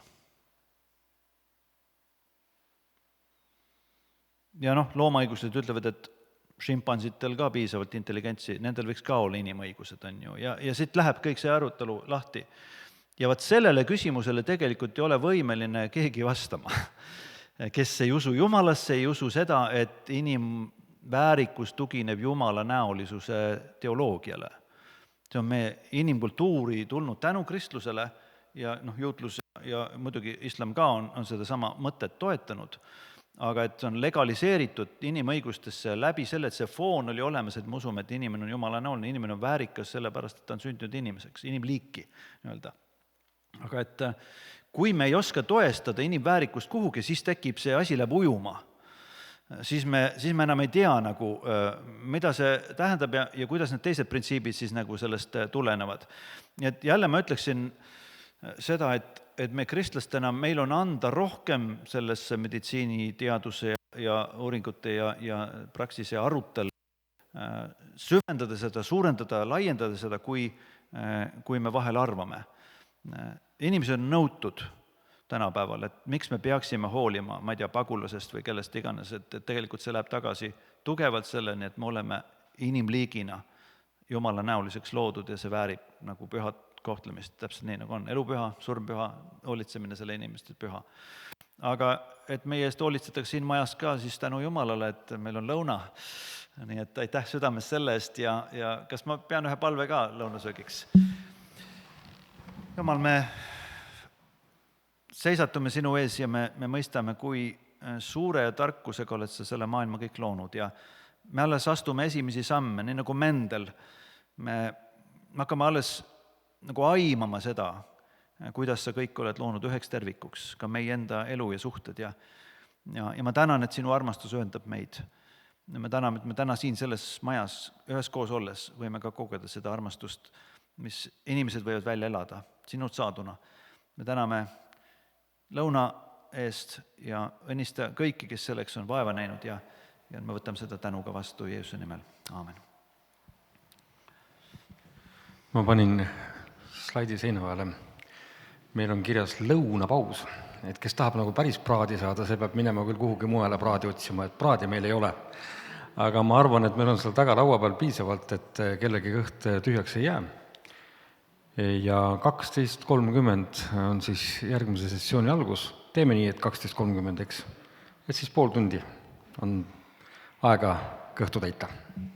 Ja noh, loomaõigused ütlevad, et šimpansitel ka piisavalt intelligentsi, nendel võiks ka olla inimõigused, on ju, ja, ja siit läheb kõik see arutelu lahti. Ja vaat sellele küsimusele tegelikult ei ole võimeline keegi vastama, kes ei usu Jumalasse, ei usu seda, et inimväärikus tugineb Jumala näolisuse teoloogiale. See on meie inimkultuuri tulnud tänu kristlusele ja noh, juutlus ja muidugi islam ka on, on seda sama mõtet toetanud, aga et on legaliseeritud inimõigustesse läbi selle, et see foon oli olemas, et me usume, et inimene on Jumala näoline, inimene on väärikas sellepärast, et ta on sündinud inimeseks, inimliiki nii-öelda. Aga et kui me ei oska toestada inimväärikust kuhugi, siis tekib see asi läheb ujuma. Siis me, siis me enam ei tea, nagu, mida see tähendab ja, ja kuidas need teised printsiibid siis nagu sellest tulenevad. Nii et jälle ma ütleksin seda, et, et me kristlastena, meil on anda rohkem sellesse meditsiiniteaduse ja, ja uuringute ja, ja praksise arutel, süvendada seda, suurendada, laiendada seda, kui, kui me vahel arvame. Inimesed on nõutud tänapäeval, et miks me peaksime hoolima, ma ei tea, pagulasest või kellest iganes, et, et tegelikult see läheb tagasi tugevalt selleni, et me oleme inimliigina Jumala näoliseks loodud ja see väärib nagu pühat kohtlemist, täpselt nii nagu on. Elu püha, surm püha, hoolitsemine selle inimeste püha. Aga et meie eest hoolitsetakse siin majas ka siis tänu Jumalale, et meil on lõuna, nii et aitäh südamest selle eest ja, ja kas ma pean ühe palve ka lõunasöögiks? Jumal, me seisatume sinu ees ja me, me mõistame, kui suure ja tarkusega oled sa selle maailma kõik loonud ja me alles astume esimesi samme, nii nagu Mendel. Me hakkame alles nagu aimama seda, kuidas sa kõik oled loonud üheks tervikuks, ka meie enda elu ja suhted ja, ja, ja ma tänan, et sinu armastus ühendab meid. Me täname, et me täna siin selles majas üheskoos olles võime ka kogeda seda armastust, mis inimesed võivad välja elada, sinult saaduna. Me täname lõuna eest ja õnnista kõiki, kes selleks on vaeva näinud ja, ja me võtame seda tänuga vastu Jeesuse nimel. Aamen. Ma panin slaidi seina peale. Meil on kirjas lõunapaus, et kes tahab nagu päris praadi saada, see peab minema küll kuhugi mujale praadi otsima, et praadi meil ei ole. Aga ma arvan, et meil on seal taga laua peal piisavalt, et kellegi kõht tühjaks ei jää. Ja kaksteist kolmkümmend on siis järgmise sessiooni algus. Teeme nii, et kaksteist kolmkümmend, eks? Et siis pool tundi on aega kõhtu täita.